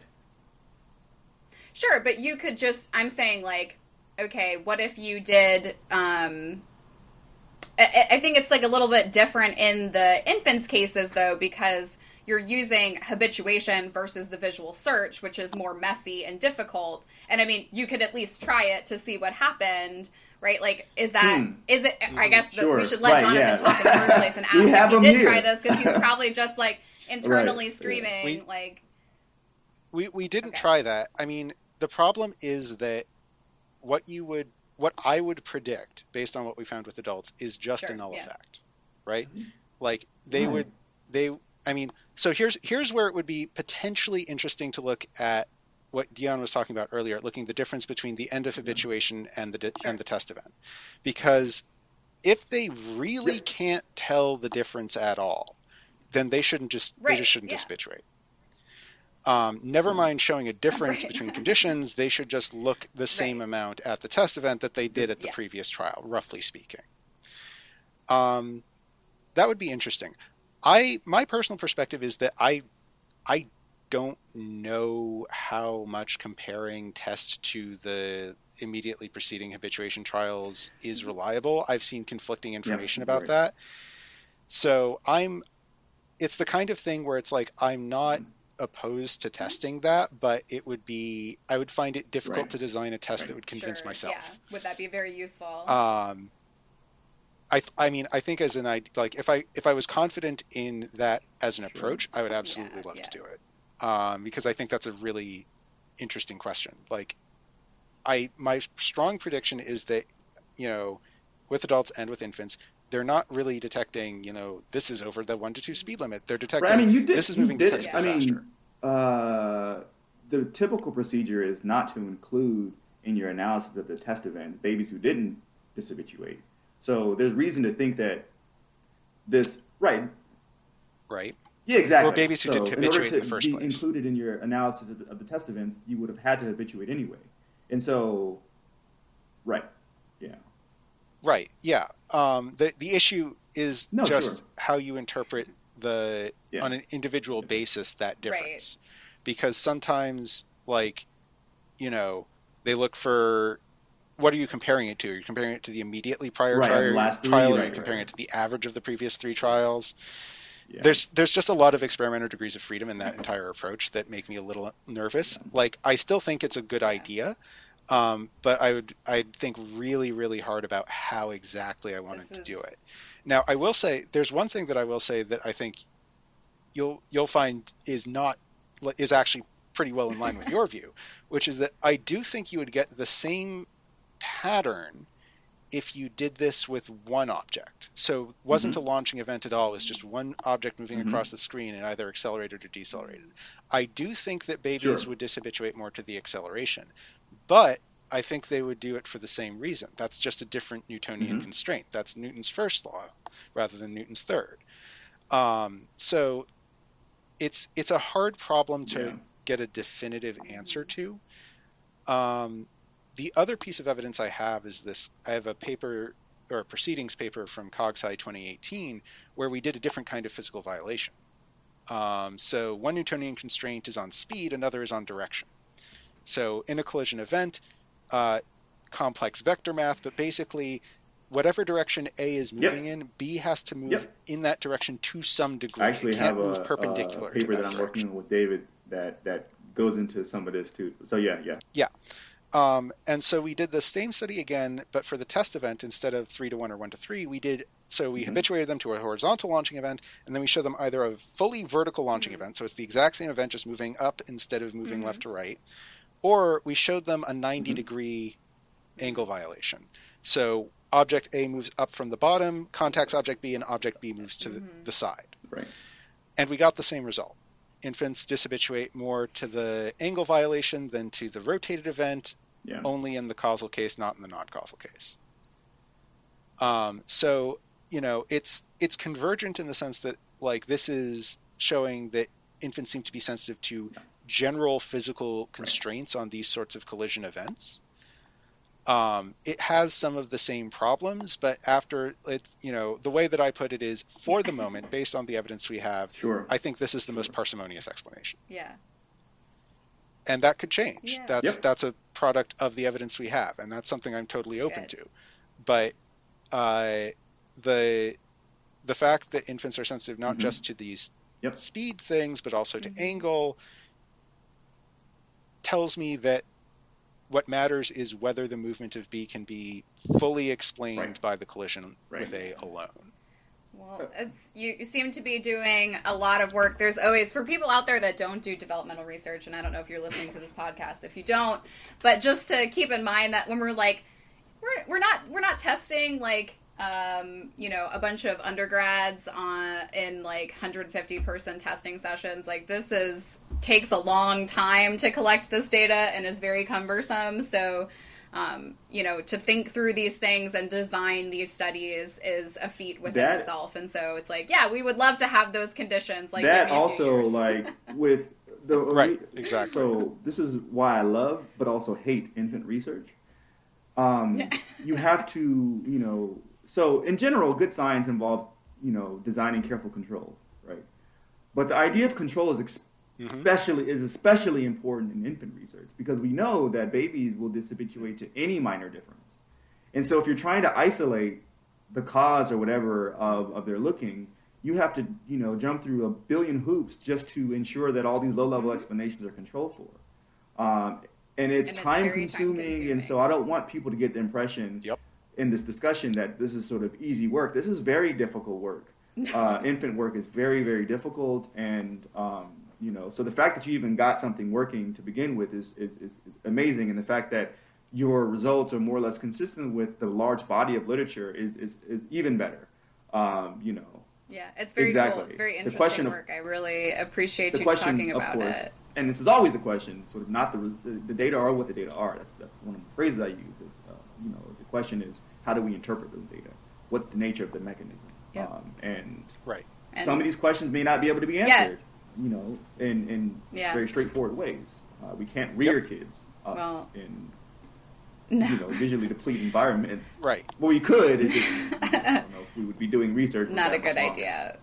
sure, but you could just. I'm saying like, okay, what if you did? Um, I, I think it's like a little bit different in the infants' cases though, because you're using habituation versus the visual search, which is more messy and difficult. And I mean, you could at least try it to see what happened, right? Like, is that, Hmm. is it, I guess that Sure. we should let Right, Jonathan yeah. talk in the first place and ask We if have he him did here. try this, because he's probably just like internally Right. screaming, We- like, We we didn't Okay. try that. I mean, the problem is that what you would what I would predict based on what we found with adults is just Sure, a null yeah. effect, right? Like they Right. would they I mean, so here's here's where it would be potentially interesting to look at what Dion was talking about earlier, looking at the difference between the end of habituation and the di- Sure. and the test event. Because if they really Yeah. can't tell the difference at all, then they shouldn't just they Right, just shouldn't yeah. just habituate. Um, never mind showing a difference Right. between conditions, they should just look the same Right. amount at the test event that they did at the Yeah. previous trial, roughly speaking. Um, that would be interesting. I my personal perspective is that I I don't know how much comparing test to the immediately preceding habituation trials is reliable. I've seen conflicting information about right. that. So I'm it's the kind of thing where it's like I'm not opposed to testing that, but it would be I would find it difficult Right. to design a test Right. that would convince sure, myself. yeah. Would that be very useful? Um, I I mean I think as an idea, like if I if I was confident in that as an Sure. approach, I would absolutely Yeah, love yeah. to do it, um, because I think that's a really interesting question. Like, I my strong prediction is that you know, with adults and with infants, they're not really detecting you know this is over the one to two speed limit. They're detecting Right, I mean, you did. this is you moving did, detectably I mean, faster. uh, the typical procedure is not to include in your analysis of the test event babies who didn't dishabituate. So there's reason to think that this right. Right. Yeah, exactly. Or babies who so didn't in order habituate in to the first be place. included in your analysis of the, of the test events, you would have had to habituate anyway. And so, right, yeah. Right. Yeah. Um, the the issue is No, just sure. how you interpret the Yeah. on an individual basis that difference, because sometimes like you know they look for what are you comparing it to? Are you comparing it to the immediately prior Right, trial, the last three, trial or are right, you comparing right. it to the average of the previous three trials? Yeah. There's there's just a lot of experimental degrees of freedom in that entire approach that make me a little nervous. Like I still think it's a good idea. Um, but I would I'd think really, really hard about how exactly I wanted This to do is- it. Now I will say there's one thing that I will say that I think you'll you'll find is not is actually pretty well in line with your view, which is that I do think you would get the same pattern if you did this with one object. So it wasn't mm-hmm. a launching event at all. It was just one object moving mm-hmm. across the screen and either accelerated or decelerated. I do think that babies sure. would dishabituate more to the acceleration, but I think they would do it for the same reason. That's just a different Newtonian mm-hmm. constraint. That's Newton's first law rather than Newton's third. Um, so it's it's a hard problem to yeah. get a definitive answer to. Um, the other piece of evidence I have is this. I have a paper or a proceedings paper from CogSci twenty eighteen where we did a different kind of physical violation. Um, so one Newtonian constraint is on speed, another is on direction. So in a collision event, uh, complex vector math, but basically whatever direction A is moving yep. in, B has to move yep. in that direction to some degree. I actually it can't have move a, perpendicular a paper to that, that I'm direction. working with David that, that goes into some of this too. So yeah, yeah. Yeah. Um, and so we did the same study again, but for the test event, instead of three to one or one to three, we did, so we mm-hmm. habituated them to a horizontal launching event, and then we show them either a fully vertical launching mm-hmm. event, so it's the exact same event, just moving up instead of moving mm-hmm. left to right, or we showed them a ninety mm-hmm. degree angle violation. So object A moves up from the bottom, contacts object B, and object B moves to mm-hmm. the, the side. Right. And we got the same result. Infants dishabituate more to the angle violation than to the rotated event, yeah. only in the causal case, not in the non-causal case. Um, so, you know, it's it's convergent in the sense that, like, this is showing that infants seem to be sensitive to general physical constraints right. on these sorts of collision events. Um, it has some of the same problems, but after it, you know, the way that I put it is, for the moment, based on the evidence we have, sure. I think this is the most parsimonious explanation. Yeah. And that could change. Yeah. That's yep. that's a product of the evidence we have, and that's something I'm totally that's open good. to. But uh, the the fact that infants are sensitive not mm-hmm. just to these yep. speed things, but also to mm-hmm. angle, tells me that what matters is whether the movement of B can be fully explained right. by the collision right. with A alone. Well, it's you, you seem to be doing a lot of work. There's always, for people out there that don't do developmental research, and I don't know if you're listening to this podcast if you don't, but just to keep in mind that when we're like, we're we're not we're not testing like um, you know, a bunch of undergrads on in like one hundred fifty person testing sessions. Like, this is takes a long time to collect this data and is very cumbersome. So, um, you know, to think through these things and design these studies is a feat within that, itself. And so it's like, yeah, we would love to have those conditions. Like that also, like with the right, exactly. So this is why I love, but also hate infant research. Um, you have to, you know. So in general, good science involves, you know, designing careful controls, right? But the idea of control is especially mm-hmm. is especially important in infant research because we know that babies will dishabituate to any minor difference. And so if you're trying to isolate the cause or whatever of, of their looking, you have to, you know, jump through a billion hoops just to ensure that all these low-level mm-hmm. explanations are controlled for. Um, and it's and time-consuming, time-consuming, and so I don't want people to get the impression yep. in this discussion that this is sort of easy work. This is very difficult work. Uh, infant work is very, very difficult, and um, you know, so the fact that you even got something working to begin with is, is, is, is amazing, and the fact that your results are more or less consistent with the large body of literature is is, is even better. Um, you know. Yeah, it's very exactly. cool. It's very the interesting of, work. I really appreciate the you question, talking about of course, it. And this is always the question, sort of not the the, the data are what the data are. That's that's one of the phrases I use. Uh, you know, the question is, how do we interpret those data? What's the nature of the mechanism? Yep. Um, and right. some and, of these questions may not be able to be answered, yeah. you know, in, in yeah. very straightforward ways. Uh, we can't rear yep. kids up well, in no. you know, visually depleted environments. Right. Well, we could. It's just, you know, I don't know if we would be doing research. Not a good idea.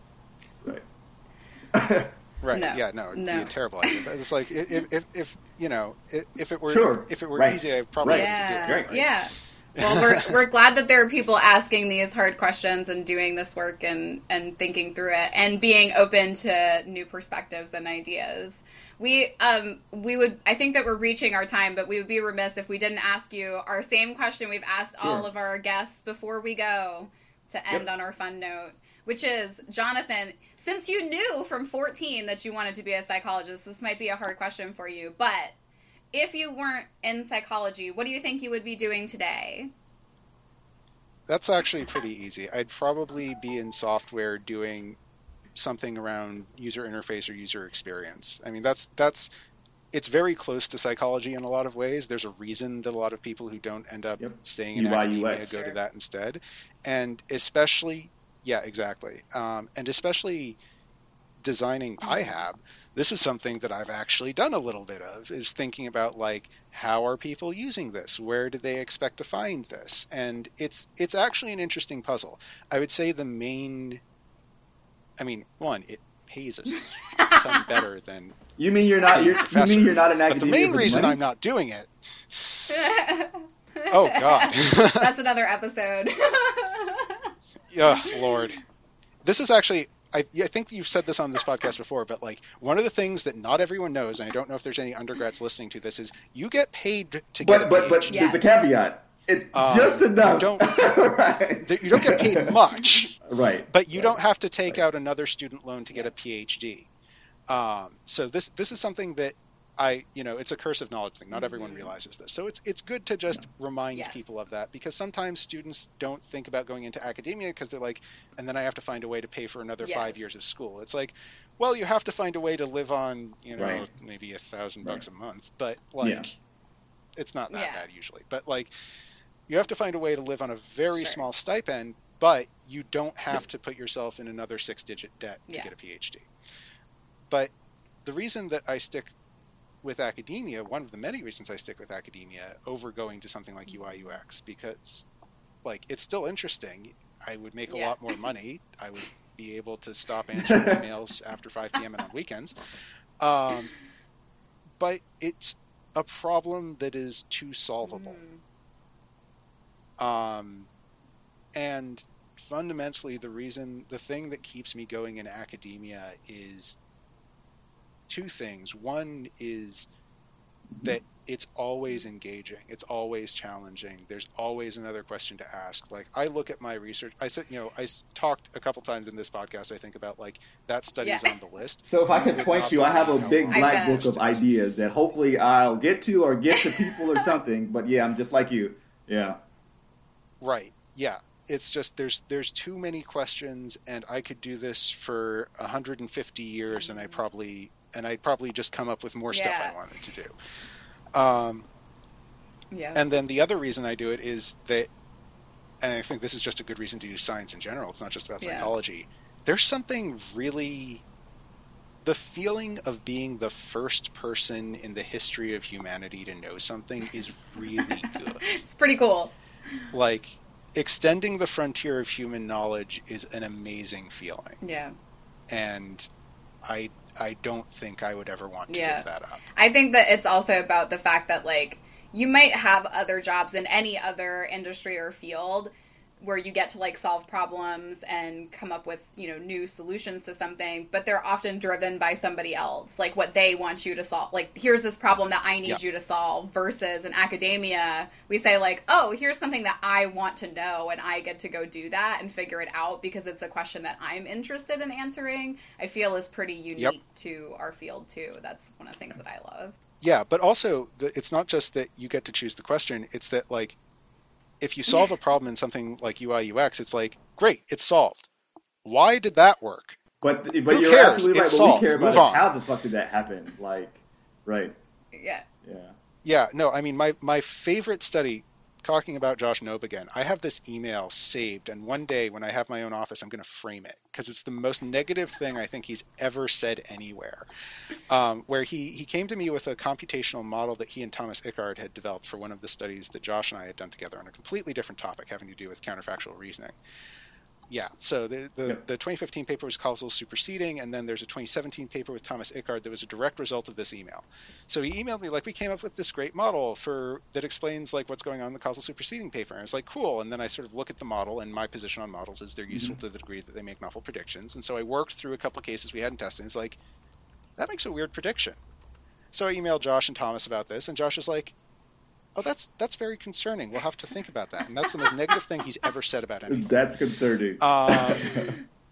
Right. Right. No. Yeah. No. It'd no. be a terrible idea. But it's like if, if, if you know, if, if it were, sure. if it were right. easy, I probably right. yeah. would do it. Right. Right? Yeah. Well, we're we're glad that there are people asking these hard questions and doing this work and, and thinking through it and being open to new perspectives and ideas. We um we would I think that we're reaching our time, but we would be remiss if we didn't ask you our same question we've asked sure. all of our guests before we go to end yep. on our fun note. which is, Jonathan, since you knew from fourteen that you wanted to be a psychologist, this might be a hard question for you, but if you weren't in psychology, what do you think you would be doing today? That's actually pretty easy. I'd probably be in software doing something around user interface or user experience. I mean, that's that's it's very close to psychology in a lot of ways. There's a reason that a lot of people who don't end up Yep. staying in U I, academia U X. go Sure. to that instead. And especially, yeah, exactly. Um, and especially designing PyHab, this is something that I've actually done a little bit of, is thinking about, like, how are people using this? Where do they expect to find this? And it's it's actually an interesting puzzle. I would say the main, I mean, one, it pays a ton better than You mean you're not? You're, you professor. mean you're not an But the academia? main for reason money? I'm not doing it, oh God, That's another episode. oh Lord, this is actually. I, I think you've said this on this podcast before, but like one of the things that not everyone knows, and I don't know if there's any undergrads listening to this, is you get paid to get But a but but PhD. Yes. there's a caveat. It's Um, just enough. you don't- right. You don't get paid much, Right. but you Right. don't have to take Right. out another student loan to get a PhD. Um, so this this is something that I, you know, it's a curse of knowledge thing. Not everyone realizes this. So it's it's good to just remind Yes. people of that, because sometimes students don't think about going into academia because they're like, and then I have to find a way to pay for another Yes. five years of school. It's like, well, you have to find a way to live on, you know, Right. maybe a thousand Right. bucks a month, but like, Yeah. it's not that Yeah. bad usually. But like, you have to find a way to live on a very Sure. small stipend, but you don't have to put yourself in another six-digit debt to Yeah. get a PhD. But the reason that I stick with academia, one of the many reasons I stick with academia over going to something like U I U X, because like it's still interesting. I would make a Yeah. lot more money. I would be able to stop answering emails after five p.m. and on weekends. Um, but it's a problem that is too solvable. Mm. Um, and fundamentally, the reason, the thing that keeps me going in academia is two things. One is that it's always engaging. It's always challenging. There's always another question to ask. Like, I look at my research. I said, you know, I s- talked a couple times in this podcast, I think, about like that study is Yeah. on the list. So if I could would point not you, I have a believe how big long I black bet. book of ideas that hopefully I'll get to or get to people or something. But yeah, I'm just like you. Yeah. Right. Yeah. It's just there's there's too many questions, and I could do this for one hundred fifty years, and I probably and I'd probably just come up with more stuff Yeah. I wanted to do. Um, Yeah. and then the other reason I do it is that, and I think this is just a good reason to do science in general. It's not just about Yeah. psychology. There's something really, the feeling of being the first person in the history of humanity to know something is really good. It's pretty cool. Like, extending the frontier of human knowledge is an amazing feeling, Yeah. and I I don't think I would ever want to Yeah. give that up. I think that it's also about the fact that, like, you might have other jobs in any other industry or field where you get to, like, solve problems and come up with, you know, new solutions to something, but they're often driven by somebody else, like what they want you to solve. Like, here's this problem that I need Yeah. you to solve, versus in academia, we say, like, oh, here's something that I want to know, and I get to go do that and figure it out because it's a question that I'm interested in answering. I feel is pretty unique Yep. to our field, too. That's one of the things that I love. Yeah, but also, the, it's not just that you get to choose the question, it's that, like, if you solve a problem in something like U I U X, it's like, great, it's solved. Why did that work? But but Who you're cares? absolutely right. It's What we solved. care about Move is on. how the fuck did that happen? Like, right? Yeah. Yeah. Yeah, no, I mean, my, my favorite study, talking about Josh Knobe again, I have this email saved, and one day when I have my own office, I'm going to frame it, because it's the most negative thing I think he's ever said anywhere, um, where he, he came to me with a computational model that he and Thomas Ickard had developed for one of the studies that Josh and I had done together on a completely different topic having to do with counterfactual reasoning. Yeah, so the, the, Yep. the twenty fifteen paper was causal superseding, and then there's a twenty seventeen paper with Thomas Ickard that was a direct result of this email. So he emailed me, like, we came up with this great model for that explains, like, what's going on in the causal superseding paper. And I was like, cool. And then I sort of look at the model, and my position on models is they're useful to the degree that they make novel predictions. And so I worked through a couple of cases we hadn't tested, and it's like, that makes a weird prediction. So I emailed Josh and Thomas about this, and Josh is like, oh, that's that's very concerning. We'll have to think about that. And that's the most negative thing he's ever said about anything. That's concerning. Um,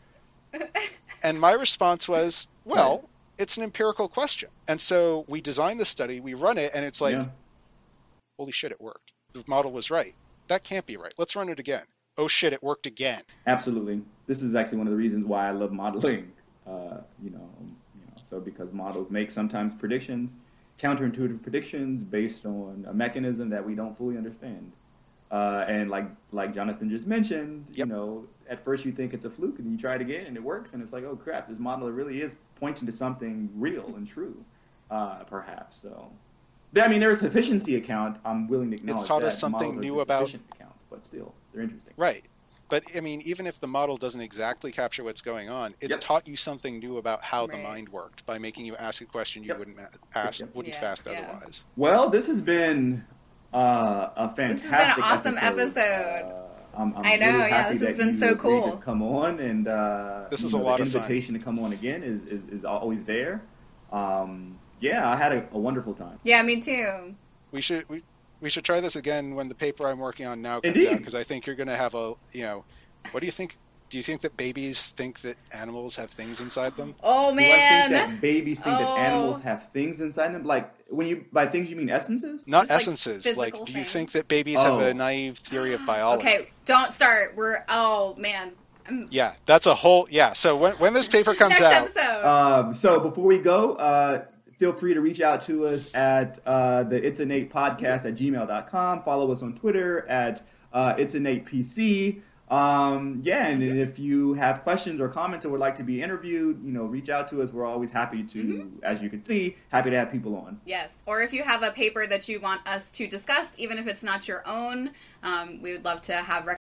And my response was, well, it's an empirical question. And so we design the study, we run it, and it's like, Yeah. holy shit, it worked. The model was right. That can't be right. Let's run it again. Oh shit, it worked again. Absolutely. This is actually one of the reasons why I love modeling. Uh, you know, you know, so because models make sometimes predictions, counterintuitive predictions based on a mechanism that we don't fully understand. Uh, and like like Jonathan just mentioned, Yep. you know, at first you think it's a fluke, and then you try it again, and it works, and it's like, oh crap, this model really is pointing to something real and true, uh, perhaps. So, I mean, there's a sufficiency account. I'm willing to acknowledge taught that. us something Models are new just about- sufficient accounts, but still, they're interesting. Right. But, I mean, even if the model doesn't exactly capture what's going on, it's Yep. taught you something new about how the Right. mind worked by making you ask a question you Yep. wouldn't ma- ask, Yep. wouldn't Yeah, fast yeah. otherwise. Well, this has been uh, a This fantastic has been an awesome episode. episode. Uh, I'm, I'm I know, really yeah, happy this has that been you so agreed cool. to come on, and uh, This you is know, a lot the of fun. invitation to come on again is, is, is always there. Um, yeah, I had a, a wonderful time. Yeah, me too. We should we, we should try this again when the paper I'm working on now comes Indeed. out, because I think you're going to have a, you know, what do you think? Do you think that babies think that animals have things inside them? Oh Do I man. think that babies think that Oh. animals have things inside them? Like, when you by things you mean essences? Not Just, like, essences. physical Like, do you things. think that babies have Oh. a naive theory of biology? Okay, don't start. We're oh man. I'm, Yeah, that's a whole, yeah. So when, when this paper comes next out, episode. Um, so before we go, uh, feel free to reach out to us at uh, the It's Innate Podcast at gmail dot com. Follow us on Twitter at uh, It's Innate P C. Um, yeah, and if you have questions or comments or would like to be interviewed, you know, reach out to us. We're always happy to, Mm-hmm. as you can see, happy to have people on. Yes, or if you have a paper that you want us to discuss, even if it's not your own, um, we would love to have